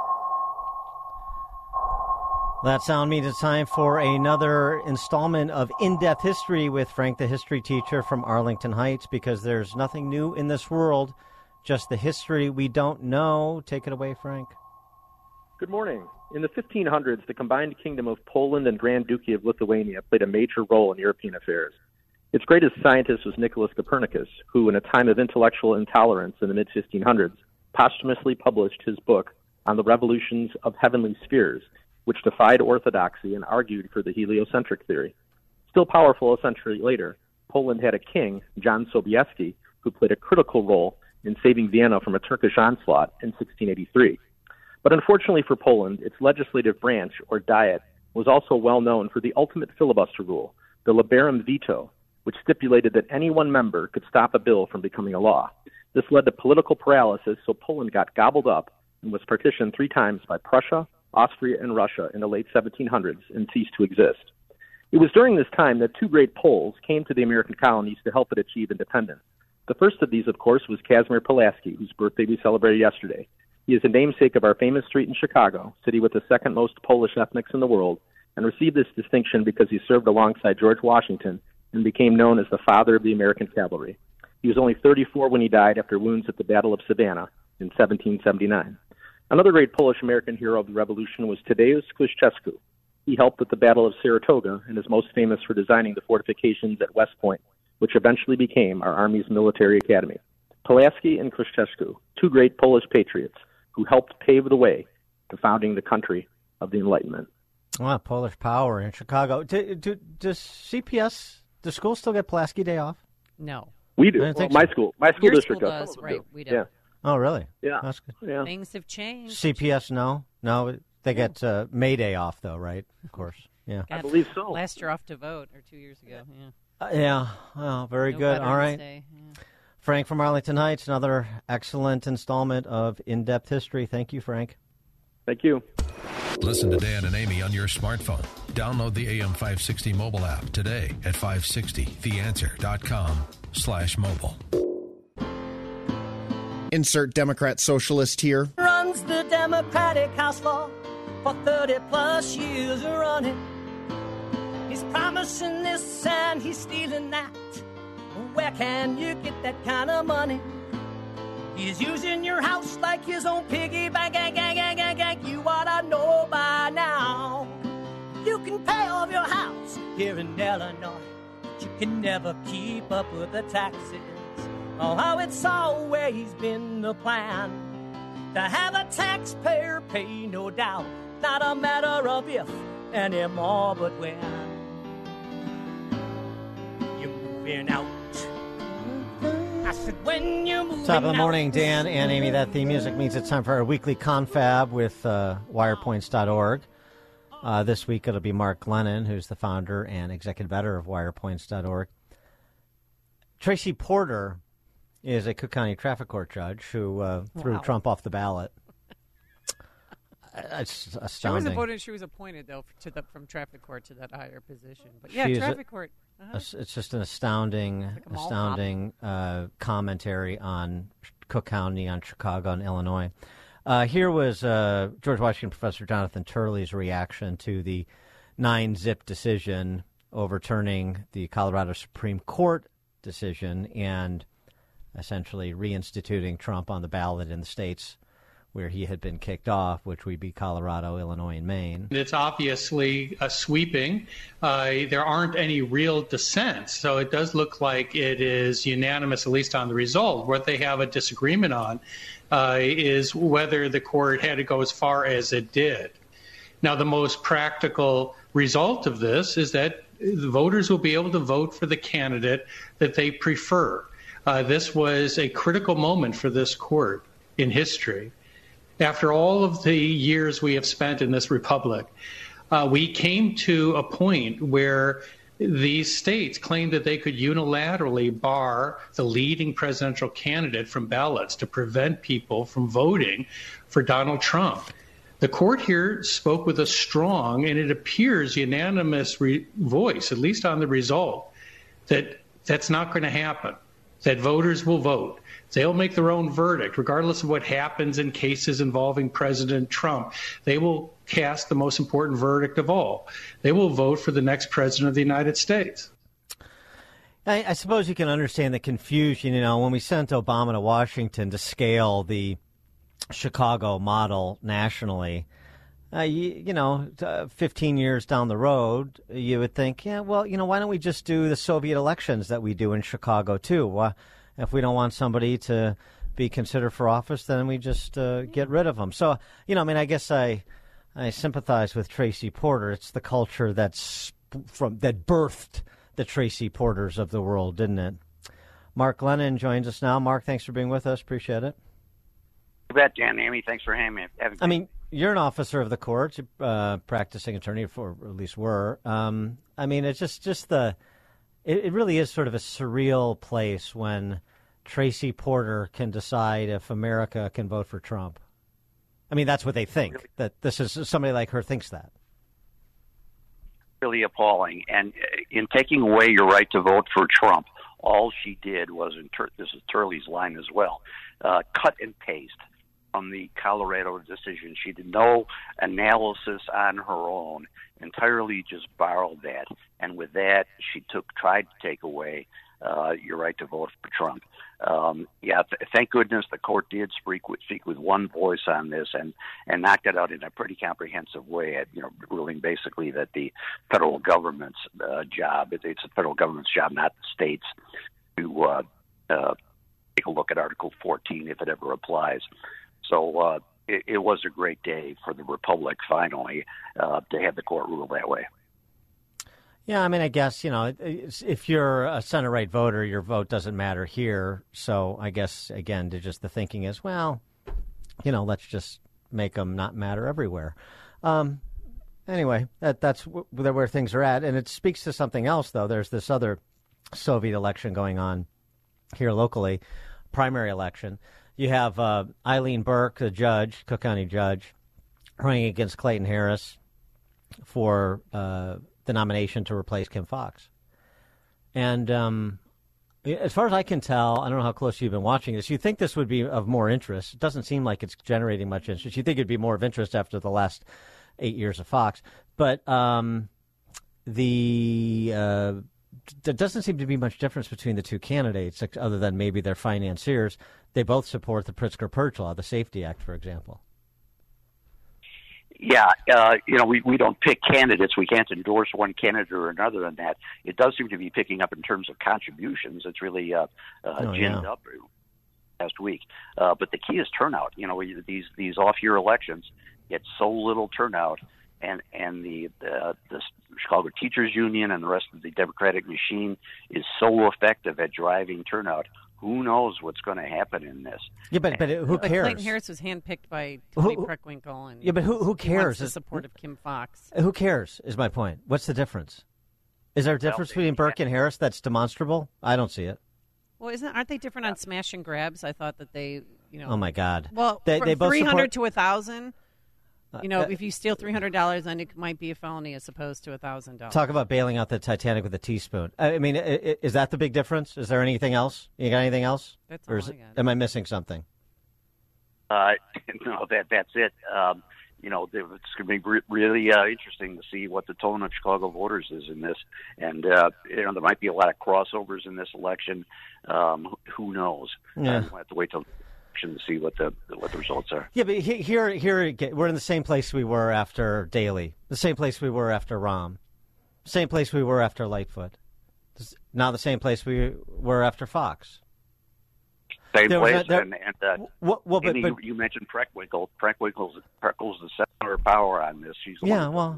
That sound means it's time for another installment of In-Depth History with Frank, the history teacher from Arlington Heights, because there's nothing new in this world, just the history we don't know. Take it away, Frank. Good morning. In the 1500s, the combined kingdom of Poland and Grand Duchy of Lithuania played a major role in European affairs. Its greatest scientist was Nicholas Copernicus, who, in a time of intellectual intolerance in the mid-1500s, posthumously published his book on the revolutions of heavenly spheres, which defied orthodoxy and argued for the heliocentric theory. Still powerful a century later, Poland had a king, John Sobieski, who played a critical role in saving Vienna from a Turkish onslaught in 1683. But unfortunately for Poland, its legislative branch, or Diet, was also well known for the ultimate filibuster rule, the liberum veto, which stipulated that any one member could stop a bill from becoming a law. This led to political paralysis, so Poland got gobbled up and was partitioned 3 times by Prussia, Austria, and Russia in the late 1700s and ceased to exist. It was during this time that 2 great Poles came to the American colonies to help it achieve independence. The first of these, of course, was Kazimierz Pulaski, whose birthday we celebrated yesterday. He is the namesake of our famous street in Chicago, city with the second most Polish ethnics in the world, and received this distinction because he served alongside George Washington and became known as the father of the American cavalry. He was only 34 when he died after wounds at the Battle of Savannah in 1779. Another great Polish-American hero of the Revolution was Tadeusz Kościuszko. He helped at the Battle of Saratoga and is most famous for designing the fortifications at West Point, which eventually became our Army's military academy. Pulaski and Kościuszko, 2 great Polish patriots who helped pave the way to founding the country of the Enlightenment. Wow, Polish power in Chicago. Does CPS, the school still get Pulaski Day off? No. We do. Well, my school Your district school does, right? We do. Yeah. Oh, really? Yeah. That's good. Yeah. Things have changed. CPS, no? No, they get May Day off, though, right? Of course. Yeah. I believe so. Last year off to vote, or 2 years ago. Yeah. Yeah. Well, very No good. All Veterans right. Day, yeah. Frank from Arlington Heights, another excellent installment of In-Depth History. Thank you, Frank. Thank you. Listen to Dan and Amy on your smartphone. Download the AM 560 mobile app today at 560theanswer.com/mobile. Insert Democrat socialist here. Runs the Democratic House floor for 30 plus years running. He's promising this and he's stealing that. Where can you get that kind of money? He's using your house like his own piggy bank. You ought to know by now. You can pay off your house here in Illinois, but you can never keep up with the taxes. Oh, how it's always been the plan to have a taxpayer pay, no doubt. Not a matter of if anymore, but when. You're moving out. I said, when you're moving Top of the out. morning, Dan and Amy. That theme music means it's time for our weekly confab with wirepoints.org. This week it'll be Mark Glennon, who's the founder and executive editor of wirepoints.org. Tracy Porter is a Cook County traffic court judge who threw Trump off the ballot. It's astounding. She was appointed, though, from traffic court to that higher position. But yeah, traffic court. It's just an astounding commentary on Cook County, on Chicago, and Illinois. Here was George Washington Professor Jonathan Turley's reaction to the 9-zip decision overturning the Colorado Supreme Court decision and essentially reinstituting Trump on the ballot in the states where he had been kicked off, which would be Colorado, Illinois, and Maine. It's obviously sweeping. There aren't any real dissents, so it does look like it is unanimous, at least on the result. What they have a disagreement on is whether the court had to go as far as it did. Now, the most practical result of this is that the voters will be able to vote for the candidate that they prefer. This was a critical moment for this court in history. After all of the years we have spent in this republic, we came to a point where these states claimed that they could unilaterally bar the leading presidential candidate from ballots to prevent people from voting for Donald Trump. The court here spoke with a strong, and it appears unanimous voice, at least on the result, that that's not going to happen, that voters will vote. They'll make their own verdict, regardless of what happens in cases involving President Trump. They will cast the most important verdict of all. They will vote for the next president of the United States. I suppose you can understand the confusion. When we sent Obama to Washington to scale the Chicago model nationally, 15 years down the road, you would think, why don't we just do the Soviet elections that we do in Chicago, too? Why, if we don't want somebody to be considered for office, then we just get rid of them. So, I guess I sympathize with Tracy Porter. It's the culture that birthed the Tracy Porters of the world, didn't it? Mark Lennon joins us now. Mark, thanks for being with us. Appreciate it. You bet, Dan. Amy, thanks for having me. You're an officer of the court, practicing attorney, or at least were. It's just it really is sort of a surreal place when Tracy Porter can decide if America can vote for Trump. That's what they think, that this is somebody like her thinks that. Really appalling. And in taking away your right to vote for Trump, all she did was, this is Turley's line as well, cut and paste from the Colorado decision. She did no analysis on her own, entirely just borrowed that. And with that, she tried to take away your right to vote for Trump. Thank goodness the court did speak with one voice on this and knocked it out in a pretty comprehensive way, ruling basically that the federal government's job, it's the federal government's job, not the states, to take a look at Article 14 if it ever applies. So it was a great day for the Republic, finally, to have the court rule that way. Yeah, I guess, if you're a center-right voter, your vote doesn't matter here. So I guess, again, the thinking is, let's just make them not matter everywhere. Anyway, that's where things are at. And it speaks to something else, though. There's this other Soviet election going on here locally, primary election. You have Eileen Burke, the judge, Cook County judge, running against Clayton Harris for the nomination to replace Kim Foxx. And as far as I can tell, I don't know how close you've been watching this, you think this would be of more interest. It doesn't seem like it's generating much interest. You think it'd be more of interest after the last 8 years of Fox. But there doesn't seem to be much difference between the two candidates, other than maybe their financiers. They both support the Pritzker-Purge law, the Safety Act, for example. Yeah, we don't pick candidates. We can't endorse one candidate or another on that. It does seem to be picking up in terms of contributions. It's really ginned up last week. But the key is turnout. These off-year elections get so little turnout, and the Chicago Teachers Union and the rest of the Democratic machine is so effective at driving turnout. Who knows what's going to happen in this? Yeah, but who cares? Clayton Harris was handpicked by Tony Preckwinkle, and but who cares? He wants the support of Kim Foxx. Who cares? Is my point. What's the difference? Is there a difference between Burke and Harris that's demonstrable? I don't see it. Well, aren't they different on smash and grabs? I thought that they, Oh my God. Well, they both 300 to 1,000. If you steal $300, then it might be a felony as opposed to $1,000. Talk about bailing out the Titanic with a teaspoon. Is that the big difference? Is there anything else? You got anything else? That's all I got. Am I missing something? No, that's it. it's going to be really interesting to see what the tone of Chicago voters is in this. And, there might be a lot of crossovers in this election. Who knows? Yeah. We'll have to wait till the election to see what the results are. Yeah, but here we're in the same place we were after Daley, the same place we were after Rahm, same place we were after Lightfoot, now the same place we were after Fox. Same place, you mentioned Preckwinkle. Preckwinkle's the center of power on this. She's the one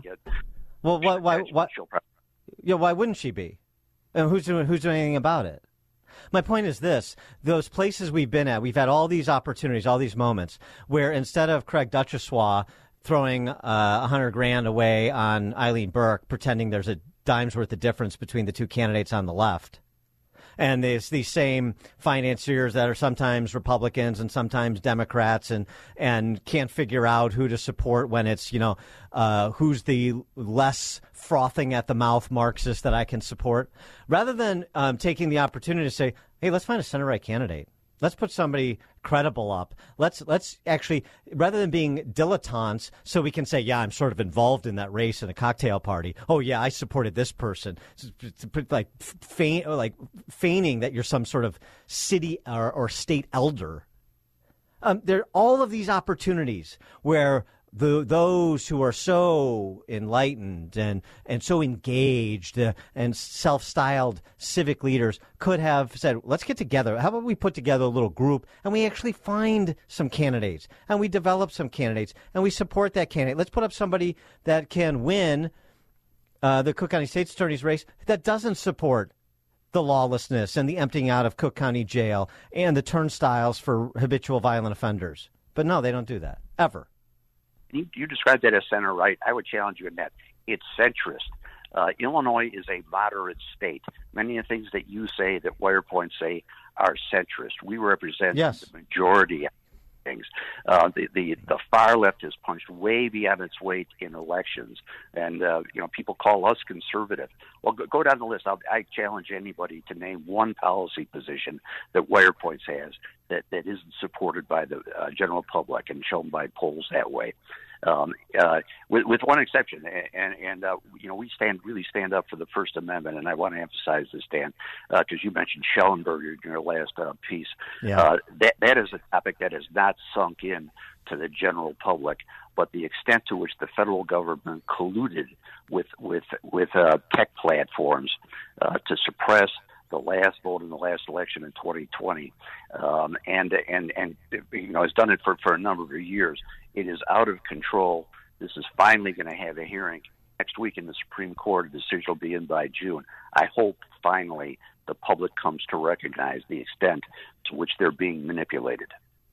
why wouldn't she be? And who's doing anything about it? My point is this: those places we've been at, we've had all these opportunities, all these moments where instead of Craig Duchossois throwing $100,000 away on Eileen Burke, pretending there's a dime's worth of difference between the two candidates on the left. And there's these same financiers that are sometimes Republicans and sometimes Democrats and can't figure out who to support when it's, who's the less frothing at the mouth Marxist that I can support. Rather than taking the opportunity to say, hey, let's find a center-right candidate. Let's put somebody credible up. Let's actually, rather than being dilettantes, so we can say, yeah, I'm sort of involved in that race in a cocktail party. Oh, yeah, I supported this person. Like feigning that you're some sort of city or state elder. There are all of these opportunities where those who are so enlightened and so engaged and self-styled civic leaders could have said, let's get together. How about we put together a little group and we actually find some candidates and we develop some candidates and we support that candidate. Let's put up somebody that can win the Cook County State's Attorney's race that doesn't support the lawlessness and the emptying out of Cook County Jail and the turnstiles for habitual violent offenders. But no, they don't do that, ever. You described that as center-right. I would challenge you in that. It's centrist. Illinois is a moderate state. Many of the things that you say, that Wirepoint say, are centrist. We represent the majority of things. The far left has punched way beyond its weight in elections, and people call us conservative. Well, go down the list. I challenge anybody to name one policy position that Wirepoint has that isn't supported by the general public and shown by polls that way. With one exception, and we really stand up for the First Amendment, and I want to emphasize this, Dan, because you mentioned Schellenberger in your last piece. Yeah. That is a topic that has not sunk in to the general public, but the extent to which the federal government colluded with tech platforms to suppress the last vote in the last election in 2020, and has done it for a number of years. It is out of control. This is finally going to have a hearing next week in the Supreme Court. A decision will be in by June. I hope finally the public comes to recognize the extent to which they're being manipulated.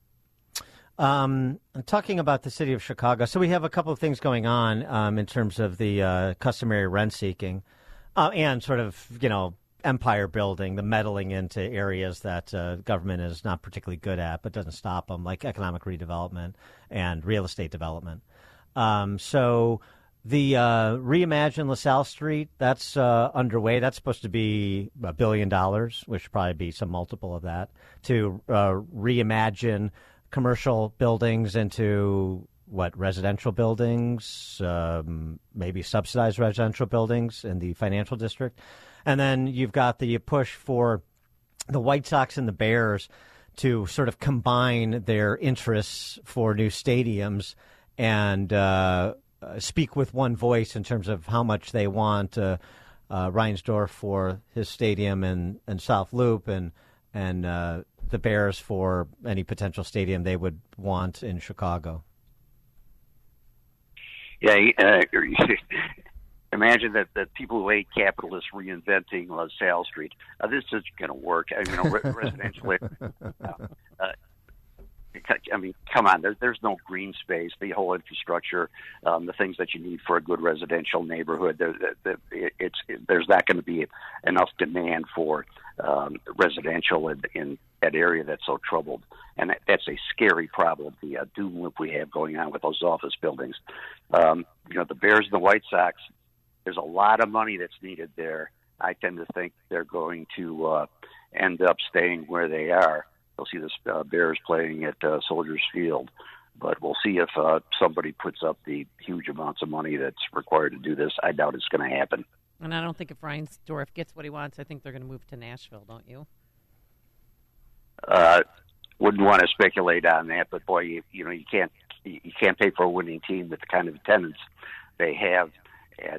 Talking about the city of Chicago, so we have a couple of things going on in terms of the customary rent seeking and sort of, empire building, the meddling into areas that government is not particularly good at, but doesn't stop them, like economic redevelopment and real estate development. So the Reimagine LaSalle Street, that's underway. That's supposed to be $1 billion, which should probably be some multiple of that, to reimagine commercial buildings into residential buildings, maybe subsidized residential buildings in the financial district. And then you've got the push for the White Sox and the Bears to sort of combine their interests for new stadiums and speak with one voice in terms of how much they want Reinsdorf for his stadium in South Loop and the Bears for any potential stadium they would want in Chicago. Yeah, imagine that people who hate capitalists reinventing LaSalle Street. This isn't going to work. Residential. Come on. There's no green space. The whole infrastructure, the things that you need for a good residential neighborhood. There's not going to be enough demand for residential in that area that's so troubled, and that's a scary problem. The doom loop we have going on with those office buildings. The Bears and the White Sox. There's a lot of money that's needed there. I tend to think they're going to end up staying where they are. You'll see the Bears playing at Soldiers Field. But we'll see if somebody puts up the huge amounts of money that's required to do this. I doubt it's going to happen. And I don't think if Reinsdorf gets what he wants, I think they're going to move to Nashville, don't you? Wouldn't want to speculate on that, but boy, you can't pay for a winning team with the kind of attendance they have at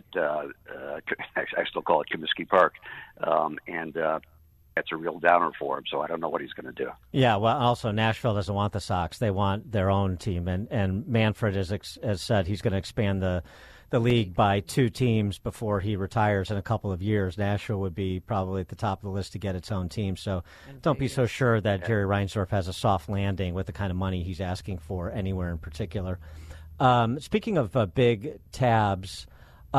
I still call it Comiskey Park, and that's a real downer for him. So I don't know what he's going to do. Yeah, well, also Nashville doesn't want the Sox; they want their own team, and Manfred has said he's going to expand the league by 2 teams before he retires in a couple of years. Nashville would be probably at the top of the list to get its own team. So don't be so sure that Jerry Reinsdorf has a soft landing with the kind of money he's asking for anywhere in particular. Speaking of big tabs,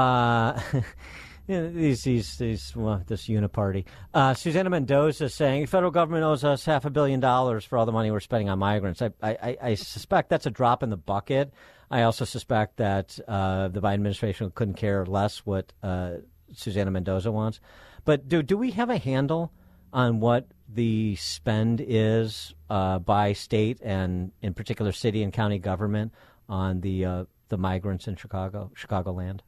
this uniparty. Susana Mendoza saying the federal government owes us $500 million for all the money we're spending on migrants. I suspect that's a drop in the bucket. I also suspect that the Biden administration couldn't care less what Susana Mendoza wants. But do we have a handle on what the spend is by state and in particular city and county government on the migrants in Chicagoland?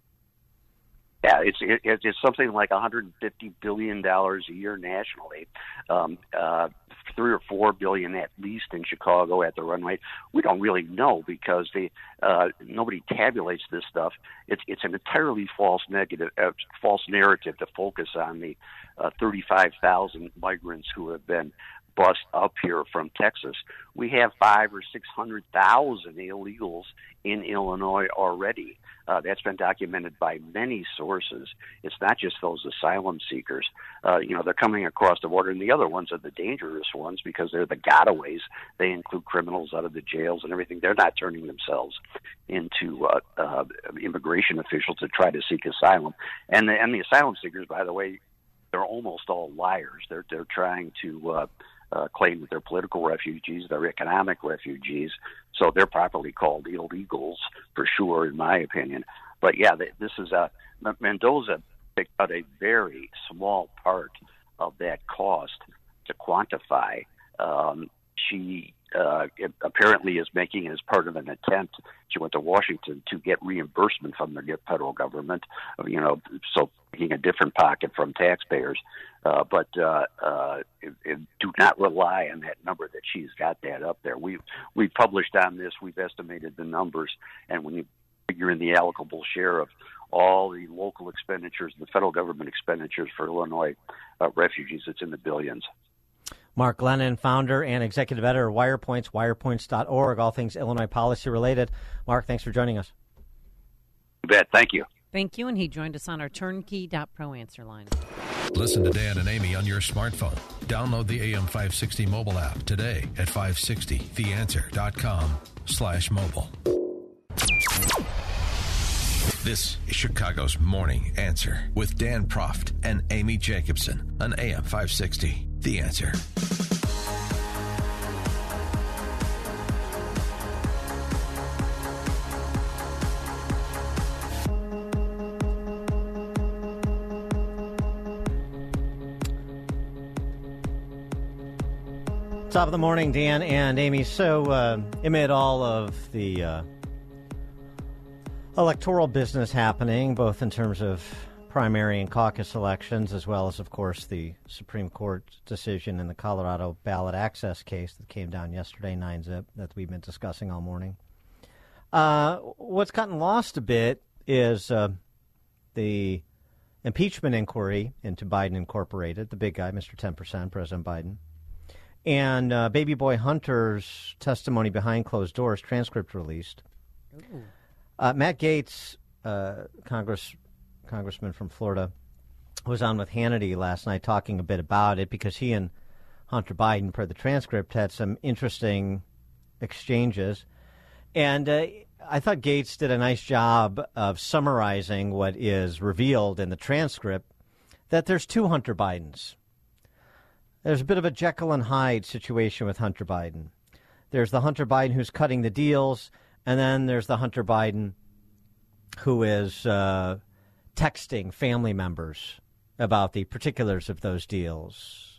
Yeah, it's something like $150 billion a year nationally, $3 or $4 billion at least in Chicago at the run rate. We don't really know because nobody tabulates this stuff. It's an entirely false narrative to focus on the 35,000 migrants who have been bust up here from Texas. We have 500,000 or 600,000 illegals in Illinois already. That's been documented by many sources. It's not just those asylum seekers. They're coming across the border, and the other ones are the dangerous ones because they're the gotaways. They include criminals out of the jails and everything. They're not turning themselves into immigration officials to try to seek asylum. And the asylum seekers, by the way, they're almost all liars. They're trying to claim that they're political refugees, they're economic refugees, so they're properly called illegals for sure, in my opinion. But yeah, this is Mendoza picked out a very small part of that cost to quantify. She apparently is making it as part of an attempt. She went to Washington to get reimbursement from the federal government, so taking a different pocket from taxpayers. But do not rely on that number that she's got that up there. We've published on this. We've estimated the numbers, and when you figure in the allocable share of all the local expenditures, the federal government expenditures for Illinois refugees, it's in the billions. Mark Glennon, founder and executive editor of WirePoints, wirepoints.org, all things Illinois policy related. Mark, thanks for joining us. You bet. Thank you. Thank you, and he joined us on our turnkey.pro answer line. Listen to Dan and Amy on your smartphone. Download the AM560 mobile app today at 560theanswer.com/mobile. This is Chicago's Morning Answer with Dan Proft and Amy Jacobson on AM560. The Answer. Top of the morning, Dan and Amy. So amid all of the electoral business happening, both in terms of primary and caucus elections, as well as, of course, the Supreme Court decision in the Colorado ballot access case that came down yesterday, 9-zip, that we've been discussing all morning. What's gotten lost a bit is the impeachment inquiry into Biden Incorporated, the big guy, Mr. 10%, President Biden, and baby boy Hunter's testimony behind closed doors, transcript released. Matt Gaetz, Congressman from Florida, was on with Hannity last night talking a bit about it because he and Hunter Biden, per the transcript, had some interesting exchanges. And I thought Gaetz did a nice job of summarizing what is revealed in the transcript, that there's 2 Hunter Bidens. There's a bit of a Jekyll and Hyde situation with Hunter Biden. There's the Hunter Biden who's cutting the deals, and then there's the Hunter Biden who is texting family members about the particulars of those deals,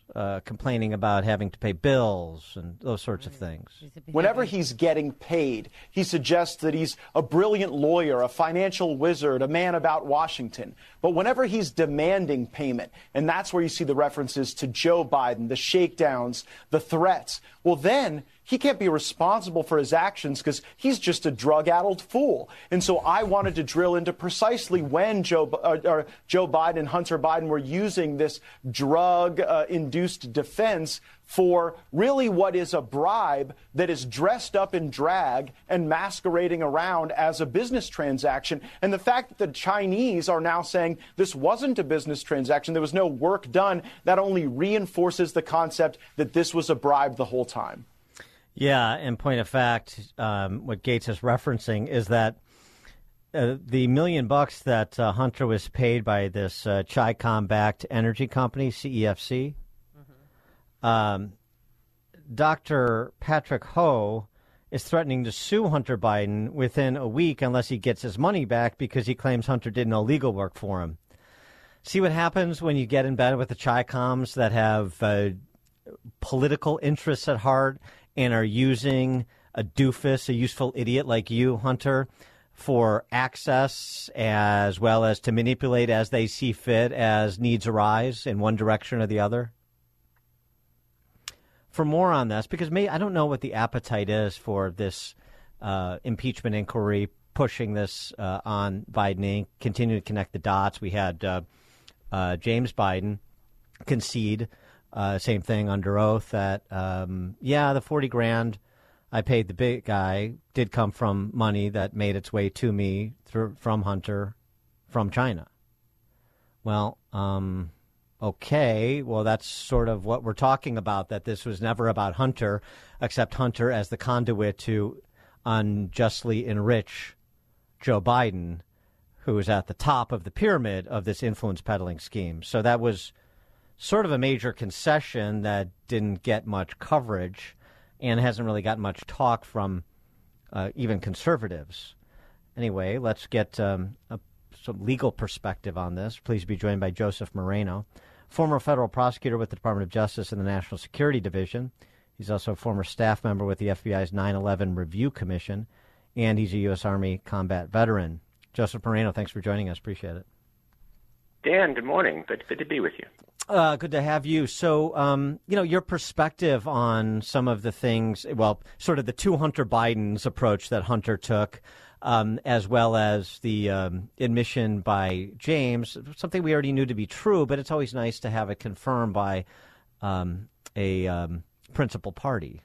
complaining about having to pay bills and those sorts of things. Whenever he's getting paid, he suggests that he's a brilliant lawyer, a financial wizard, a man about Washington. But whenever he's demanding payment, and that's where you see the references to Joe Biden, the shakedowns, the threats, well, then he can't be responsible for his actions because he's just a drug-addled fool. And so I wanted to drill into precisely when Joe Biden and Hunter Biden were using this drug-induced defense for really what is a bribe that is dressed up in drag and masquerading around as a business transaction. And the fact that the Chinese are now saying this wasn't a business transaction, there was no work done, that only reinforces the concept that this was a bribe the whole time. Yeah, and point of fact, what Gates is referencing is that the $1 million that Hunter was paid by this Chi-Com-backed energy company, CEFC, Dr. Patrick Ho is threatening to sue Hunter Biden within a week unless he gets his money back because he claims Hunter did no legal work for him. See what happens when you get in bed with the Chi-Coms that have political interests at heart and are using a doofus, a useful idiot like you, Hunter, for access as well as to manipulate as they see fit as needs arise in one direction or the other? For more on this, because I don't know what the appetite is for this impeachment inquiry, pushing this on Biden Inc., continue to connect the dots. We had James Biden concede, same thing under oath, that, the $40,000 I paid the big guy did come from money that made its way to me from Hunter from China. Well, okay, well, that's sort of what we're talking about, that this was never about Hunter, except Hunter as the conduit to unjustly enrich Joe Biden, who is at the top of the pyramid of this influence peddling scheme. So that was sort of a major concession that didn't get much coverage and hasn't really gotten much talk from even conservatives. Anyway, let's get some legal perspective on this. Please be joined by Joseph Moreno, former federal prosecutor with the Department of Justice in the National Security Division. He's also a former staff member with the FBI's 9/11 Review Commission, and he's a U.S. Army combat veteran. Joseph Moreno, thanks for joining us. Appreciate it. Dan, good morning. Good to be with you. Good to have you. So, your perspective on some of the things, well, sort of the two Hunter Bidens approach that Hunter took, as well as the admission by James, something we already knew to be true, but it's always nice to have it confirmed by a principal party.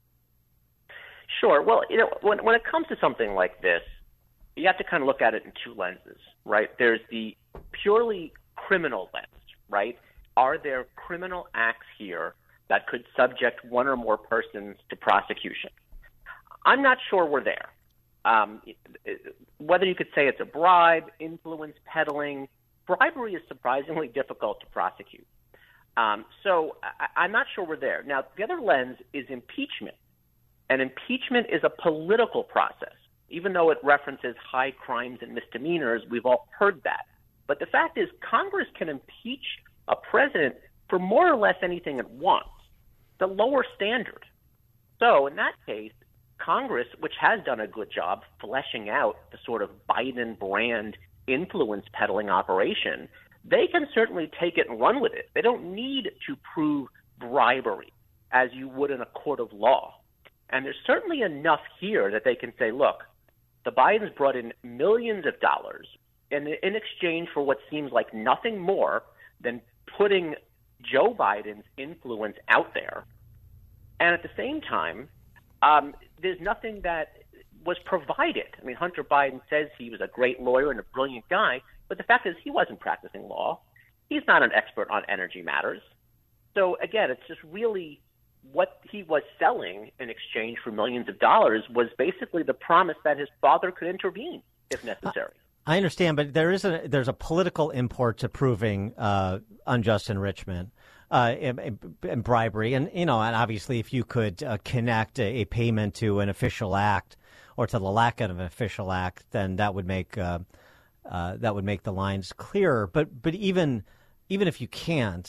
Sure. Well, when it comes to something like this, you have to kind of look at it in two lenses, right? There's the purely criminal lens, right? Are there criminal acts here that could subject one or more persons to prosecution? I'm not sure we're there. Whether you could say it's a bribe, influence peddling, bribery is surprisingly difficult to prosecute. So I'm not sure we're there. Now, the other lens is impeachment. And impeachment is a political process. Even though it references high crimes and misdemeanors, we've all heard that. But the fact is, Congress can impeach a president for more or less anything it wants, the lower standard. So in that case, Congress, which has done a good job fleshing out the sort of Biden brand influence peddling operation, they can certainly take it and run with it. They don't need to prove bribery as you would in a court of law. And there's certainly enough here that they can say, look, the Bidens brought in millions of dollars in exchange for what seems like nothing more than putting Joe Biden's influence out there. And at the same time, there's nothing that was provided. I mean, Hunter Biden says he was a great lawyer and a brilliant guy, but the fact is he wasn't practicing law. He's not an expert on energy matters. So again, it's just really what he was selling in exchange for millions of dollars was basically the promise that his father could intervene if necessary. I understand, but there's a political import to proving unjust enrichment and bribery, and and obviously, if you could connect a payment to an official act or to the lack of an official act, then that would make the lines clearer. But even if you can't,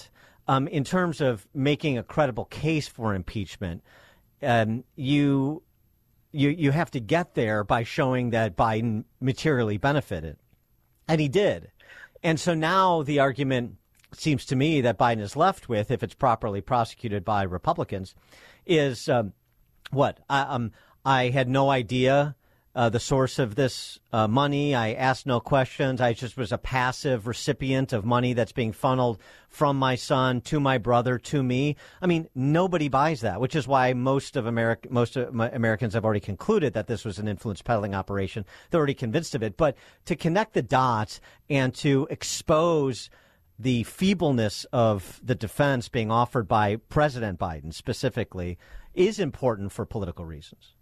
in terms of making a credible case for impeachment, you have to get there by showing that Biden materially benefited. And he did. And so now the argument seems to me that Biden is left with, if it's properly prosecuted by Republicans, is I had no idea the source of this money. I asked no questions. I just was a passive recipient of money that's being funneled from my son to my brother to me. I mean, nobody buys that, which is why most of Americans have already concluded that this was an influence peddling operation. They're already convinced of it. But to connect the dots and to expose the feebleness of the defense being offered by President Biden specifically is important for political reasons.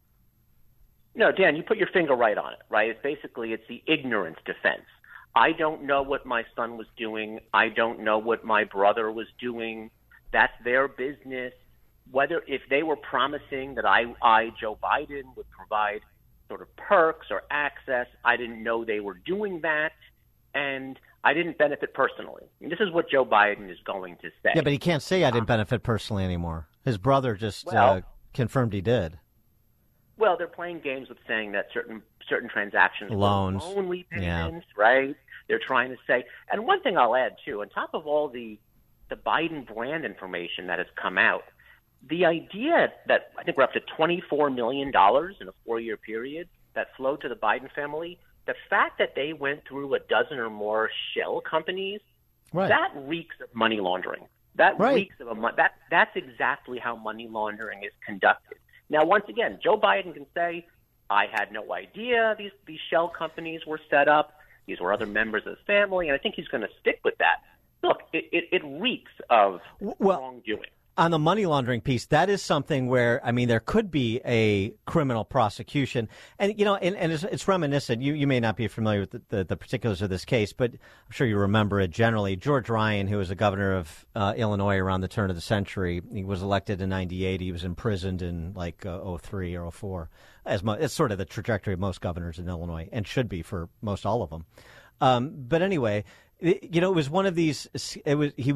No, Dan, you put your finger right on it, right? It's the ignorance defense. I don't know what my son was doing. I don't know what my brother was doing. That's their business. If they were promising that I, Joe Biden, would provide sort of perks or access, I didn't know they were doing that, and I didn't benefit personally. And this is what Joe Biden is going to say. Yeah, but he can't say I didn't benefit personally anymore. His brother just confirmed he did. Well, they're playing games with saying that certain transactions loans, were loan repayments, right? They're trying to say, and one thing I'll add too, on top of all the Biden brand information that has come out, the idea that I think we're up to $24 million in a 4-year period that flowed to the Biden family, the fact that they went through a dozen or more shell companies, that reeks of money laundering. Reeks of that's exactly how money laundering is conducted. Now, once again, Joe Biden can say, I had no idea these shell companies were set up. These were other members of the family, and I think he's going to stick with that. Look, it reeks of wrongdoing. On the money laundering piece, that is something where, I mean, there could be a criminal prosecution. And, and it's reminiscent. You may not be familiar with the particulars of this case, but I'm sure you remember it generally. George Ryan, who was the governor of Illinois around the turn of the century, he was elected in 98. He was imprisoned in 03 or 04. It's sort of the trajectory of most governors in Illinois, and should be for most all of them. But anyway, it was one of these. It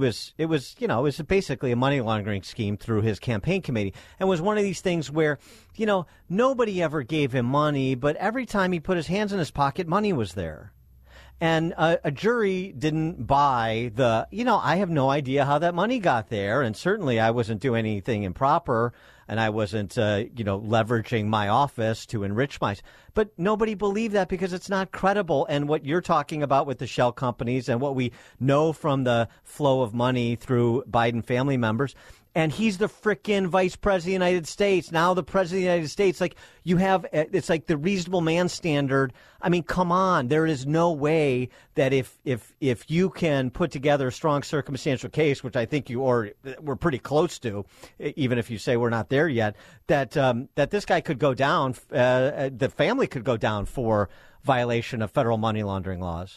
was basically a money laundering scheme through his campaign committee, and was one of these things where, nobody ever gave him money, but every time he put his hands in his pocket, money was there. And a jury didn't buy I have no idea how that money got there. And certainly I wasn't doing anything improper, and I wasn't, leveraging my office to enrich myself. But nobody believed that because it's not credible. And what you're talking about with the shell companies and what we know from the flow of money through Biden family members, and he's the frickin' vice president of the United States. Now the president of the United States, it's like the reasonable man standard. I mean, come on. There is no way that if you can put together a strong circumstantial case, which I think we're pretty close to, even if you say we're not there yet, that this guy could go down, the family could go down for violation of federal money laundering laws.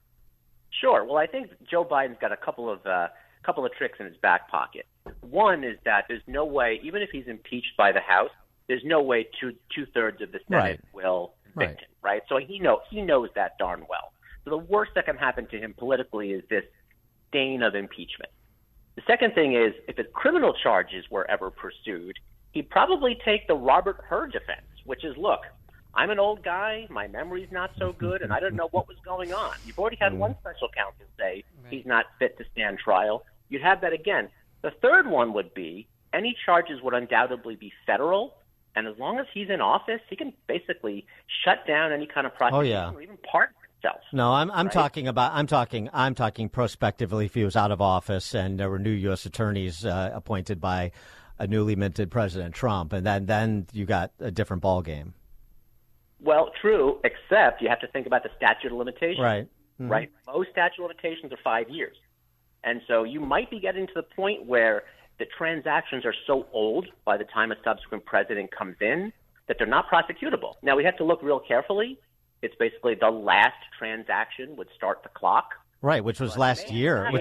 Sure. Well, I think Joe Biden's got a couple of tricks in his back pocket. One is that there's no way, even if he's impeached by the House, there's no way two-thirds of the Senate will convict him, right? So he knows that darn well. So the worst that can happen to him politically is this stain of impeachment. The second thing is, if his criminal charges were ever pursued, he'd probably take the Robert Hur defense, which is, look, I'm an old guy, my memory's not so good, and I don't know what was going on. You've already had one special counsel say he's not fit to stand trial. You'd have that again. The third one would be any charges would undoubtedly be federal, and as long as he's in office, he can basically shut down any kind of prosecution or even pardon himself. No, I'm talking prospectively if he was out of office and there were new U.S. attorneys appointed by a newly minted President Trump, and then you got a different ballgame. Well, true, except you have to think about the statute of limitations. Right. Mm-hmm. Right? Most statute of limitations are 5 years. And so you might be getting to the point where the transactions are so old by the time a subsequent president comes in that they're not prosecutable. Now, we have to look real carefully. It's basically the last transaction would start the clock. Right, which was last year, and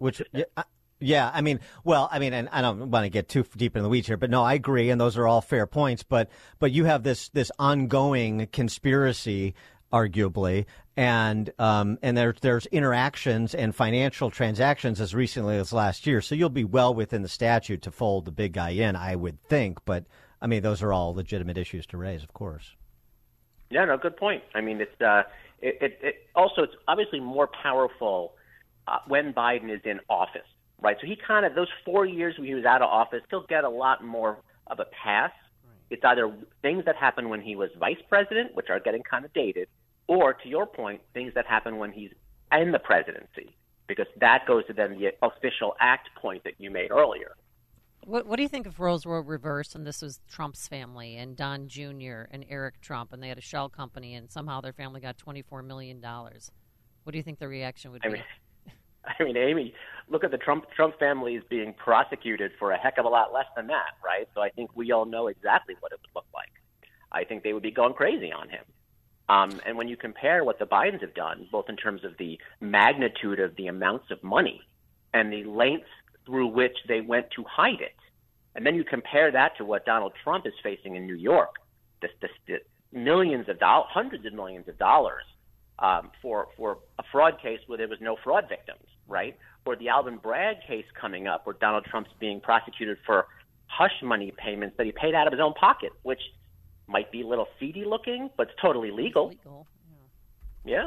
I don't want to get too deep in the weeds here, but no, I agree, and those are all fair points. But you have this ongoing conspiracy, arguably, And there's interactions and financial transactions as recently as last year. So you'll be well within the statute to fold the big guy in, I would think. But, I mean, those are all legitimate issues to raise, of course. Yeah, no, good point. I mean, it's obviously more powerful when Biden is in office, right? So he kind of, those 4 years when he was out of office, he'll get a lot more of a pass. It's either things that happened when he was vice president, which are getting kind of dated, or, to your point, things that happen when he's in the presidency, because that goes to then the official act point that you made earlier. What do you think if roles were reversed and this was Trump's family and Don Jr. and Eric Trump and they had a shell company and somehow their family got $24 million? What do you think the reaction would be? I mean, Amy, look at the Trump family is being prosecuted for a heck of a lot less than that, right? So I think we all know exactly what it would look like. I think they would be going crazy on him. And when you compare what the Bidens have done, both in terms of the magnitude of the amounts of money and the lengths through which they went to hide it, and then you compare that to what Donald Trump is facing in New York, the millions of dollars, hundreds of millions of dollars for a fraud case where there was no fraud victims, right? Or the Alvin Bragg case coming up where Donald Trump's being prosecuted for hush money payments that he paid out of his own pocket, which might be a little seedy looking, but it's totally legal. Yeah.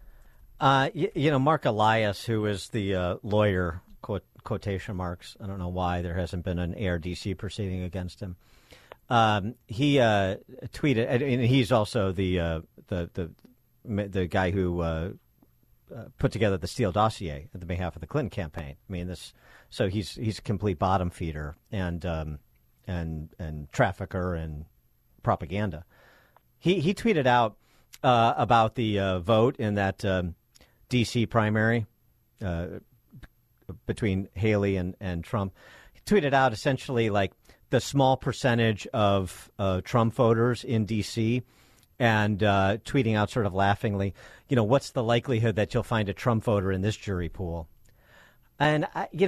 Mark Elias, who is the lawyer, quotation marks, I don't know why there hasn't been an ARDC proceeding against him. He tweeted, and he's also the guy who put together the Steele dossier on behalf of the Clinton campaign. I mean, so he's a complete bottom feeder and trafficker and propaganda. He tweeted out about the vote in that D.C. primary between Haley and Trump. He tweeted out essentially like the small percentage of Trump voters in D.C. and tweeting out sort of laughingly, what's the likelihood that you'll find a Trump voter in this jury pool? And,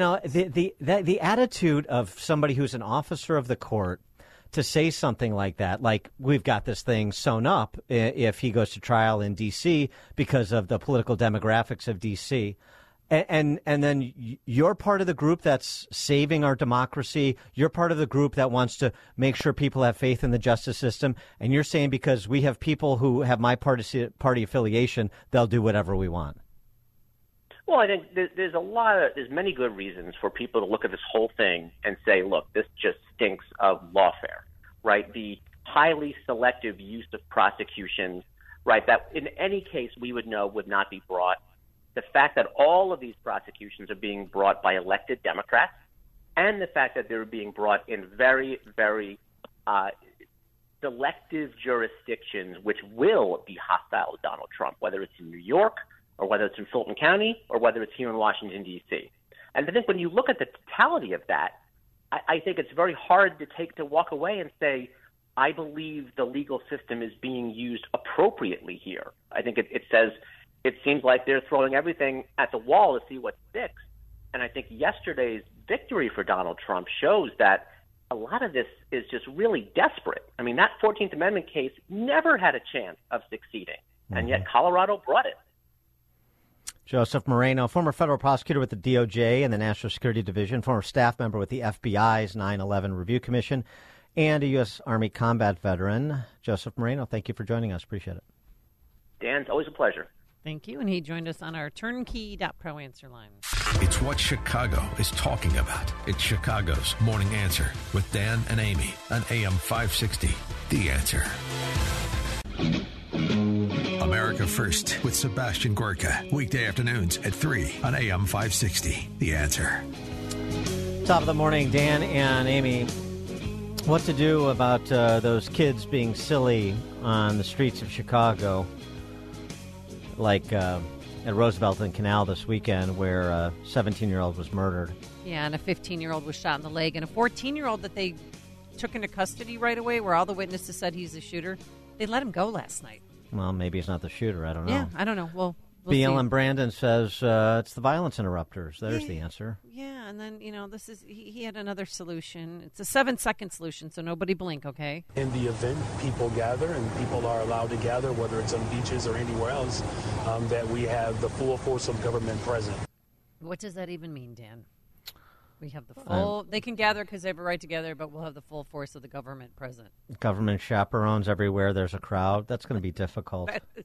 the attitude of somebody who's an officer of the court to say something like that, like we've got this thing sewn up if he goes to trial in D.C. because of the political demographics of D.C., and then you're part of the group that's saving our democracy. You're part of the group that wants to make sure people have faith in the justice system. And you're saying because we have people who have my party affiliation, they'll do whatever we want. Well, I think there's many good reasons for people to look at this whole thing and say, look, this just stinks of lawfare, right? The highly selective use of prosecutions, right, that in any case we would know would not be brought. The fact that all of these prosecutions are being brought by elected Democrats, and the fact that they're being brought in very, very selective jurisdictions which will be hostile to Donald Trump, whether it's in New York or whether it's in Fulton County or whether it's here in Washington, D.C. And I think when you look at the totality of that, I think it's very hard to walk away and say, I believe the legal system is being used appropriately here. I think it seems like they're throwing everything at the wall to see what sticks. And I think yesterday's victory for Donald Trump shows that a lot of this is just really desperate. I mean, that 14th Amendment case never had a chance of succeeding, and yet Colorado brought it. Joseph Moreno, former federal prosecutor with the DOJ and the National Security Division, former staff member with the FBI's 9/11 Review Commission, and a U.S. Army combat veteran. Joseph Moreno, thank you for joining us. Appreciate it. Dan, it's always a pleasure. Thank you. And he joined us on our turnkey.pro answer line. It's what Chicago is talking about. It's Chicago's Morning Answer with Dan and Amy on AM 560. The Answer. America First with Sebastian Gorka. Weekday afternoons at 3 on AM 560. The Answer. Top of the morning, Dan and Amy. What to do about those kids being silly on the streets of Chicago, like at Roosevelt and Canal this weekend, where a 17-year-old was murdered. Yeah, and a 15-year-old was shot in the leg, and a 14-year-old that they took into custody right away, where all the witnesses said he's the shooter. They let him go last night. Well, maybe he's not the shooter. I don't know. Yeah, I don't know. We'll BLM Brandon says it's the violence interrupters. There's the answer. Yeah, and then, this is, he had another solution. It's a 7-second solution, so nobody blink, okay? In the event people gather and people are allowed to gather, whether it's on beaches or anywhere else, that we have the full force of government present. What does that even mean, Dan? We have the full, they can gather because they have a right to gather, but we'll have the full force of the government present. Government chaperones everywhere there's a crowd. That's going to be difficult. That is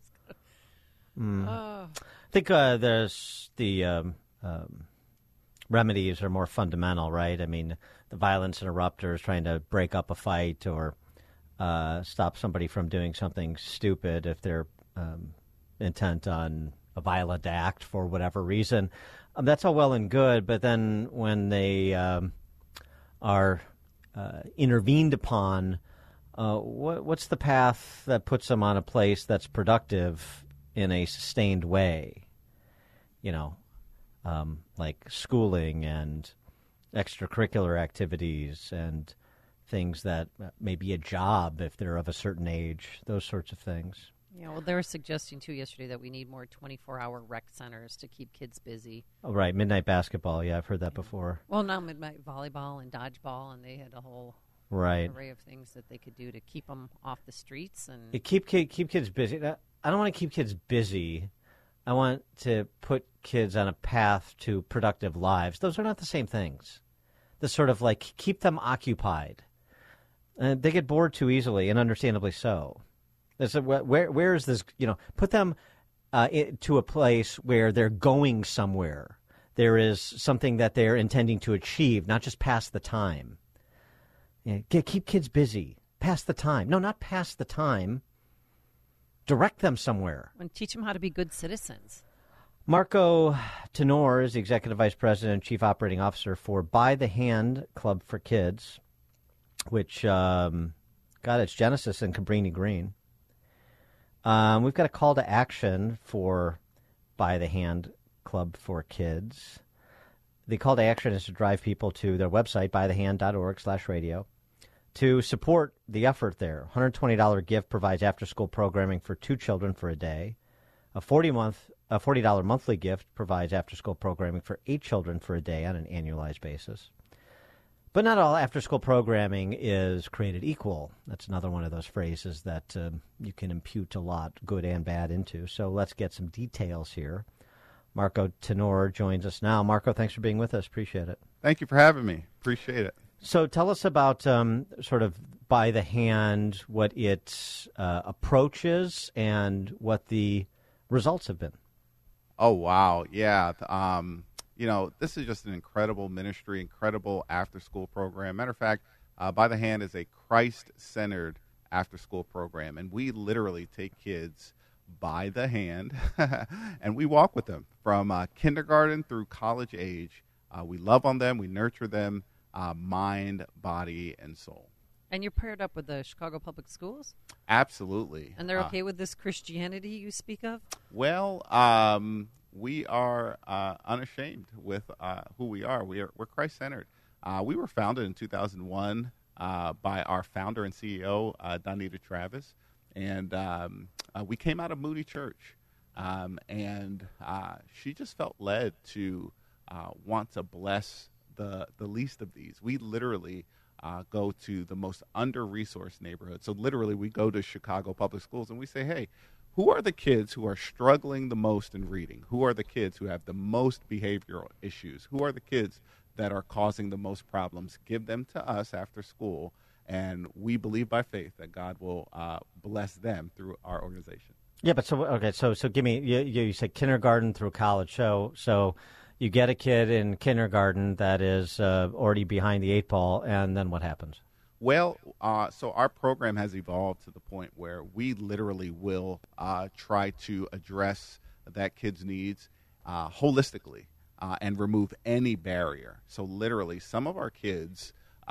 I think there's the remedies are more fundamental, right? I mean, the violence interrupters trying to break up a fight or stop somebody from doing something stupid if they're intent on a violent act for whatever reason. That's all well and good, but then when they are intervened upon, what's the path that puts them on a place that's productive in a sustained way? Like schooling and extracurricular activities and things that may be a job if they're of a certain age, those sorts of things. Yeah, well, they were suggesting, too, yesterday that we need more 24-hour rec centers to keep kids busy. Oh, right, midnight basketball. Yeah, I've heard that before. Well, now midnight volleyball and dodgeball, and they had a whole array of things that they could do to keep them off the streets. And keep kids busy. I don't want to keep kids busy. I want to put kids on a path to productive lives. Those are not the same things. The sort of like keep them occupied. They get bored too easily, and understandably so. Where is this? Put them to a place where they're going somewhere. There is something that they're intending to achieve, not just pass the time. Keep kids busy. Pass the time. No, not pass the time. Direct them somewhere. And teach them how to be good citizens. Marco Tenor is the Executive Vice President and Chief Operating Officer for By the Hand Club for Kids, which got its genesis in Cabrini Green. We've got a call to action for By the Hand Club for Kids. The call to action is to drive people to their website, bythehand.org/radio, to support the effort there. $120 gift provides after-school programming for 2 children for a day. A $40 monthly gift provides after-school programming for 8 children for a day on an annualized basis. But not all after-school programming is created equal. That's another one of those phrases that you can impute a lot, good and bad, into. So let's get some details here. Marco Tenor joins us now. Marco, thanks for being with us. Appreciate it. Thank you for having me. Appreciate it. So tell us about sort of By the Hand, what its approach is, and what the results have been. Oh, wow. Yeah. This is just an incredible ministry, incredible after-school program. Matter of fact, By the Hand is a Christ-centered after-school program, and we literally take kids by the hand, and we walk with them from kindergarten through college age. We love on them. We nurture them, mind, body, and soul. And you're paired up with the Chicago Public Schools? Absolutely. And they're okay with this Christianity you speak of? Well, we are unashamed with who we are. We're Christ-centered. We were founded in 2001 by our founder and CEO, Donita Travis, and we came out of Moody Church, and she just felt led to want to bless the least of these. We literally go to the most under-resourced neighborhoods. So literally we go to Chicago Public Schools and we say, hey, who are the kids who are struggling the most in reading? Who are the kids who have the most behavioral issues? Who are the kids that are causing the most problems? Give them to us after school, and we believe by faith that God will bless them through our organization. Yeah, but so give me, you said kindergarten through college. So you get a kid in kindergarten that is already behind the 8 ball, and then what happens? Well, so our program has evolved to the point where we literally will try to address that kid's needs holistically and remove any barrier. So literally, some of our kids,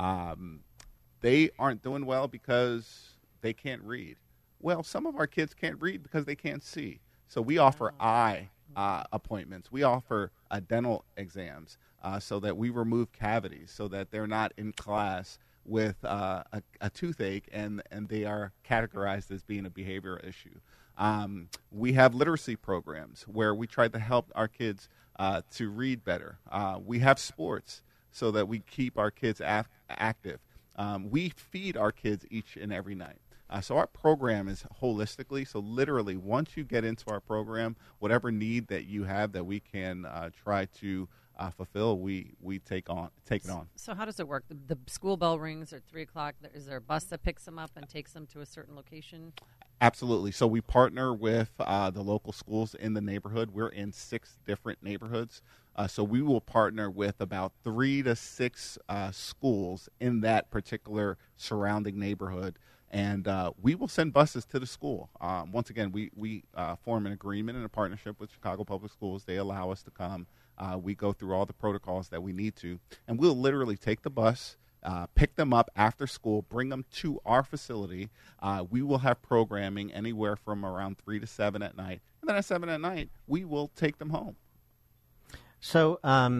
they aren't doing well because they can't read. Well, some of our kids can't read because they can't see. So we offer eye appointments. We offer dental exams so that we remove cavities so that they're not in class with a toothache and they are categorized as being a behavioral issue. We have literacy programs where we try to help our kids to read better. We have sports. so that we keep our kids active. We feed our kids each and every night. So our program is holistically. So literally, once you get into our program, whatever need that you have that we can try to fulfill, we take it on. So how does it work? The school bell rings at 3:00. Is there a bus that picks them up and takes them to a certain location? Absolutely. So we partner with the local schools in the neighborhood. We're in 6 different neighborhoods. So we will partner with about 3 to 6 schools in that particular surrounding neighborhood. And we will send buses to the school. Once again, we form an agreement and a partnership with Chicago Public Schools. They allow us to come. We go through all the protocols that we need to. And we'll literally take the bus, pick them up after school, bring them to our facility. We will have programming anywhere from around 3 to 7 at night. And then at 7 at night, we will take them home. So,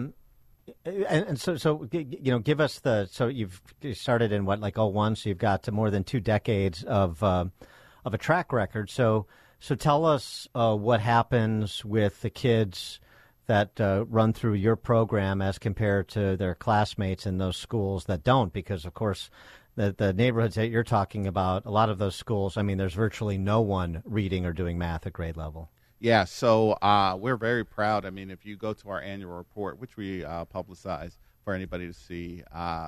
so give us so you've started in what, like 01, so you've got more than 2 decades of a track record. So tell us what happens with the kids that run through your program as compared to their classmates in those schools that don't, because of course the neighborhoods that you're talking about, a lot of those schools, I mean, there's virtually no one reading or doing math at grade level. Yeah, so we're very proud. I mean, if you go to our annual report, which we publicize for anybody to see,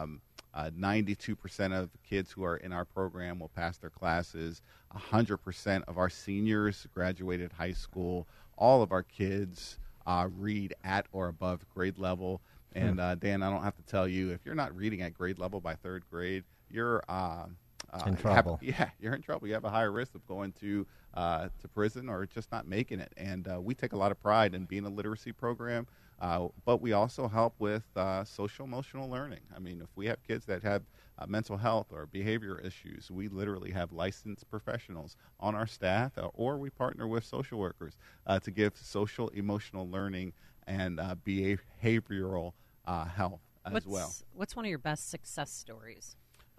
92% of kids who are in our program will pass their classes. 100% of our seniors graduated high school. All of our kids read at or above grade level. And Dan, I don't have to tell you, if you're not reading at grade level by 3rd grade, you're in trouble. You're in trouble. You have a higher risk of going to prison or just not making it. And we take a lot of pride in being a literacy program, but we also help with social emotional learning. I mean, if we have kids that have mental health or behavior issues, we literally have licensed professionals on our staff, or we partner with social workers to give social emotional learning and behavioral health as well. What's one of your best success stories?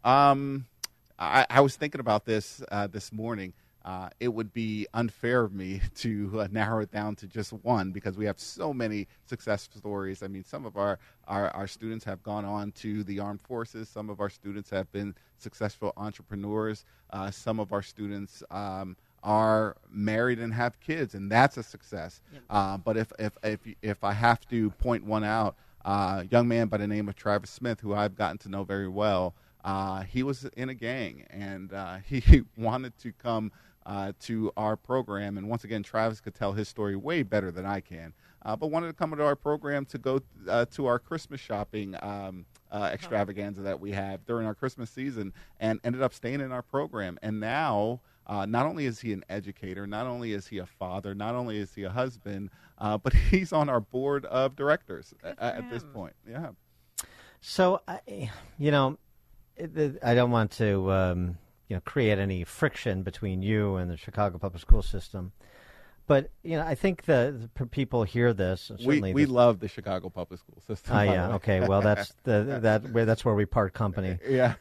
I was thinking about this this morning. It would be unfair of me to narrow it down to just one, because we have so many success stories. I mean, some of our students have gone on to the armed forces. Some of our students have been successful entrepreneurs. Some of our students are married and have kids, and that's a success. Yep. But if I have to point one out, a young man by the name of Travis Smith, who I've gotten to know very well, he was in a gang, and he wanted to come to our program. And once again, Travis could tell his story way better than I can, but wanted to come to our program to go to our Christmas shopping extravaganza that we have during our Christmas season, and ended up staying in our program. And now, not only is he an educator, not only is he a father, not only is he a husband, but he's on our board of directors at this point. Yeah. So, I don't want to create any friction between you and the Chicago Public School System, but I think the people hear this. We love the Chicago Public School System. Yeah. Okay. Well, that's that's where we part company. Yeah.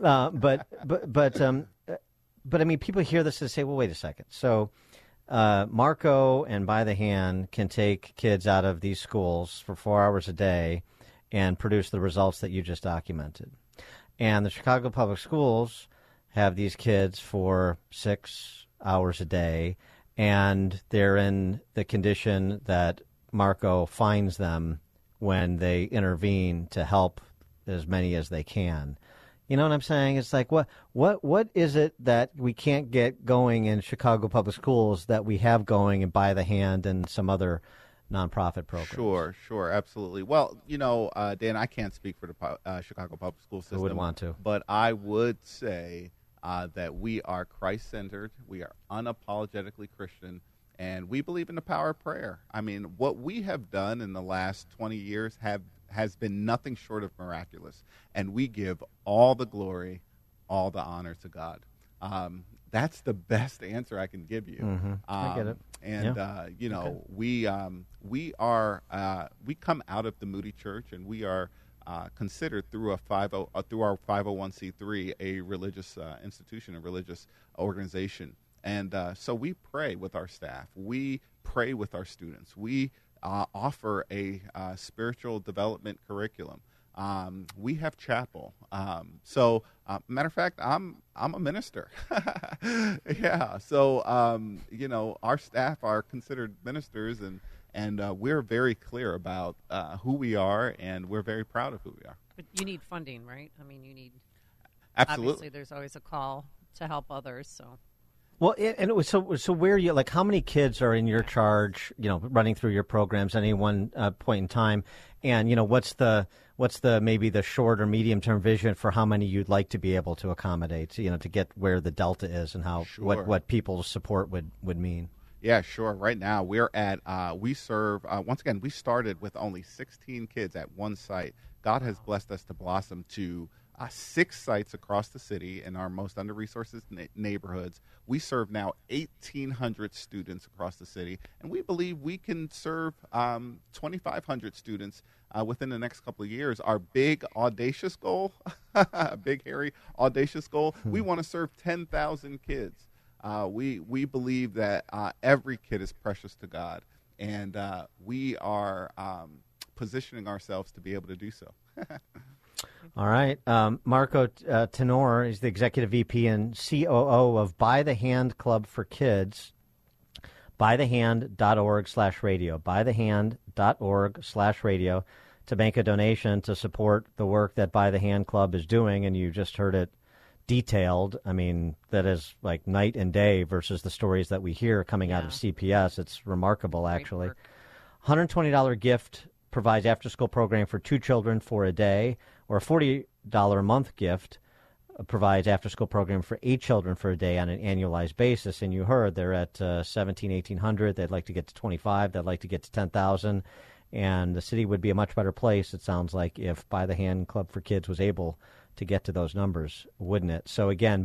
But I mean, people hear this and say, well, wait a second. So, Marco and By the Hand can take kids out of these schools for 4 hours a day and produce the results that you just documented. And the Chicago Public Schools have these kids for 6 hours a day, and they're in the condition that Marco finds them when they intervene to help as many as they can. You know what I'm saying? It's like, what is it that we can't get going in Chicago Public Schools that we have going in By the Hand and some other nonprofit programs? Sure, absolutely. Well, Dan, I can't speak for the Chicago Public School System. I wouldn't want to. But I would say that we are Christ-centered, we are unapologetically Christian, and we believe in the power of prayer. I mean, what we have done in the last 20 years has been nothing short of miraculous, and we give all the glory, all the honor to God. That's the best answer I can give you. Mm-hmm. I get it. And okay. we come out of the Moody Church, and we are considered through our 501c3 a religious institution, a religious organization. And so we pray with our staff. We pray with our students. We offer a spiritual development curriculum. We have chapel. So, matter of fact, I'm a minister. Yeah. So, our staff are considered ministers, and we're very clear about who we are, and we're very proud of who we are. But you need funding, right? I mean, you need. Absolutely. Obviously, there's always a call to help others. So. Well, and it was so where are you, like, how many kids are in your charge, running through your programs at any one point in time? And, what's the maybe the short or medium term vision for how many you'd like to be able to accommodate, to get where the delta is and how, what people's support would mean? Yeah, sure. Right now we're at, we serve, once again, we started with only 16 kids at one site. God has blessed us to blossom to 6 sites across the city in our most under-resourced neighborhoods. We serve now 1,800 students across the city, and we believe we can serve 2,500 students within the next couple of years. Our big, audacious goal, big, hairy, audacious goal, we want to serve 10,000 kids. We believe that every kid is precious to God, and we are positioning ourselves to be able to do so. All right. Marco Tenor is the Executive VP and COO of By the Hand Club for Kids, bythehand.org/radio, bythehand.org/radio, to make a donation to support the work that By the Hand Club is doing. And you just heard it detailed. I mean, that is like night and day versus the stories that we hear coming out of CPS. It's remarkable, actually. $120 gift provides after-school program for 2 children for a day, or a $40 a month gift provides after-school program for 8 children for a day on an annualized basis. And you heard they're at 1,800. They'd like to get to 25. They'd like to get to 10,000. And the city would be a much better place, it sounds like, if By the Hand Club for Kids was able to get to those numbers, wouldn't it? So again,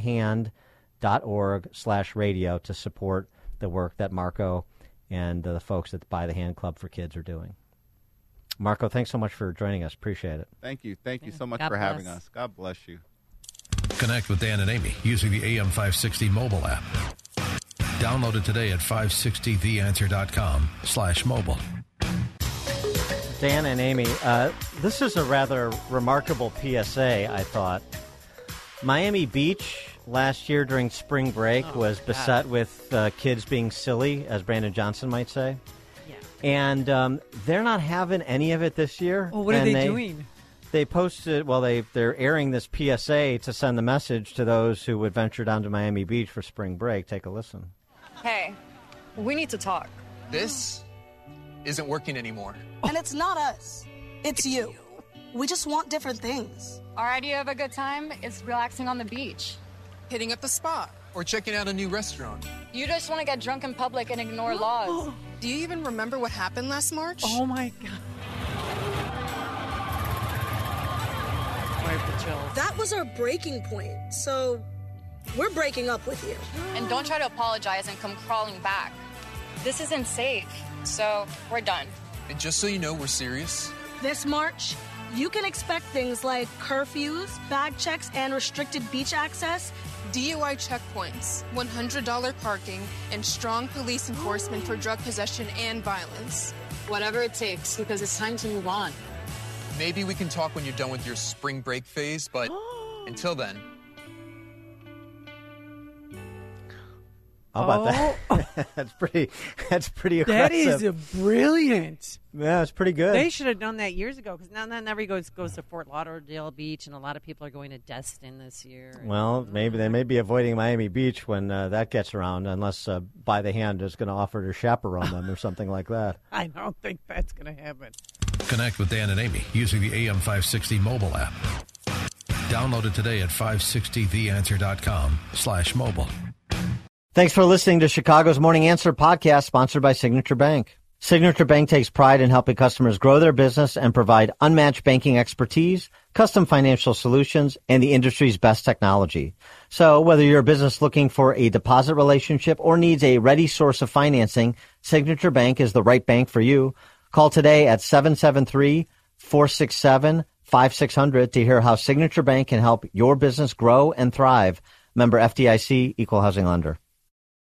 bythehand.org/radio to support the work that Marco and the folks at the By the Hand Club for Kids are doing. Marco, thanks so much for joining us. Appreciate it. Thank you. Thank you so much for having us. God bless you. Connect with Dan and Amy using the AM 560 mobile app. Download it today at 560theanswer.com/mobile. Dan and Amy, this is a rather remarkable PSA, I thought. Miami Beach last year during spring break was beset with kids being silly, as Brandon Johnson might say. And they're not having any of it this year. Well, what are they doing? They posted, they're airing this PSA to send the message to those who would venture down to Miami Beach for spring break. Take a listen. Hey, we need to talk. This isn't working anymore. And it's not us. It's you. We just want different things. Our idea of a good time is relaxing on the beach. Hitting up the spa. Or checking out a new restaurant. You just want to get drunk in public and ignore laws. Do you even remember what happened last March? Oh, my God. That was our breaking point, so we're breaking up with you. And don't try to apologize and come crawling back. This isn't safe, so we're done. And just so you know, we're serious. This March, you can expect things like curfews, bag checks, and restricted beach access, DUI checkpoints, $100 parking, and strong police enforcement for drug possession and violence. Whatever it takes, because it's time to move on. Maybe we can talk when you're done with your spring break phase, but until then. How about that? That's pretty aggressive. That is brilliant. Yeah, it's pretty good. They should have done that years ago, because now everybody goes to Fort Lauderdale Beach, and a lot of people are going to Destin this year. Well, maybe they may be avoiding Miami Beach when that gets around, unless By the Hand is going to offer to chaperone them or something like that. I don't think that's going to happen. Connect with Dan and Amy using the AM 560 mobile app. Download it today at 560theanswer.com/mobile. Thanks for listening to Chicago's Morning Answer podcast, sponsored by Signature Bank. Signature Bank takes pride in helping customers grow their business and provide unmatched banking expertise, custom financial solutions, and the industry's best technology. So whether you're a business looking for a deposit relationship or needs a ready source of financing, Signature Bank is the right bank for you. Call today at 773-467-5600 to hear how Signature Bank can help your business grow and thrive. Member FDIC, Equal Housing Lender.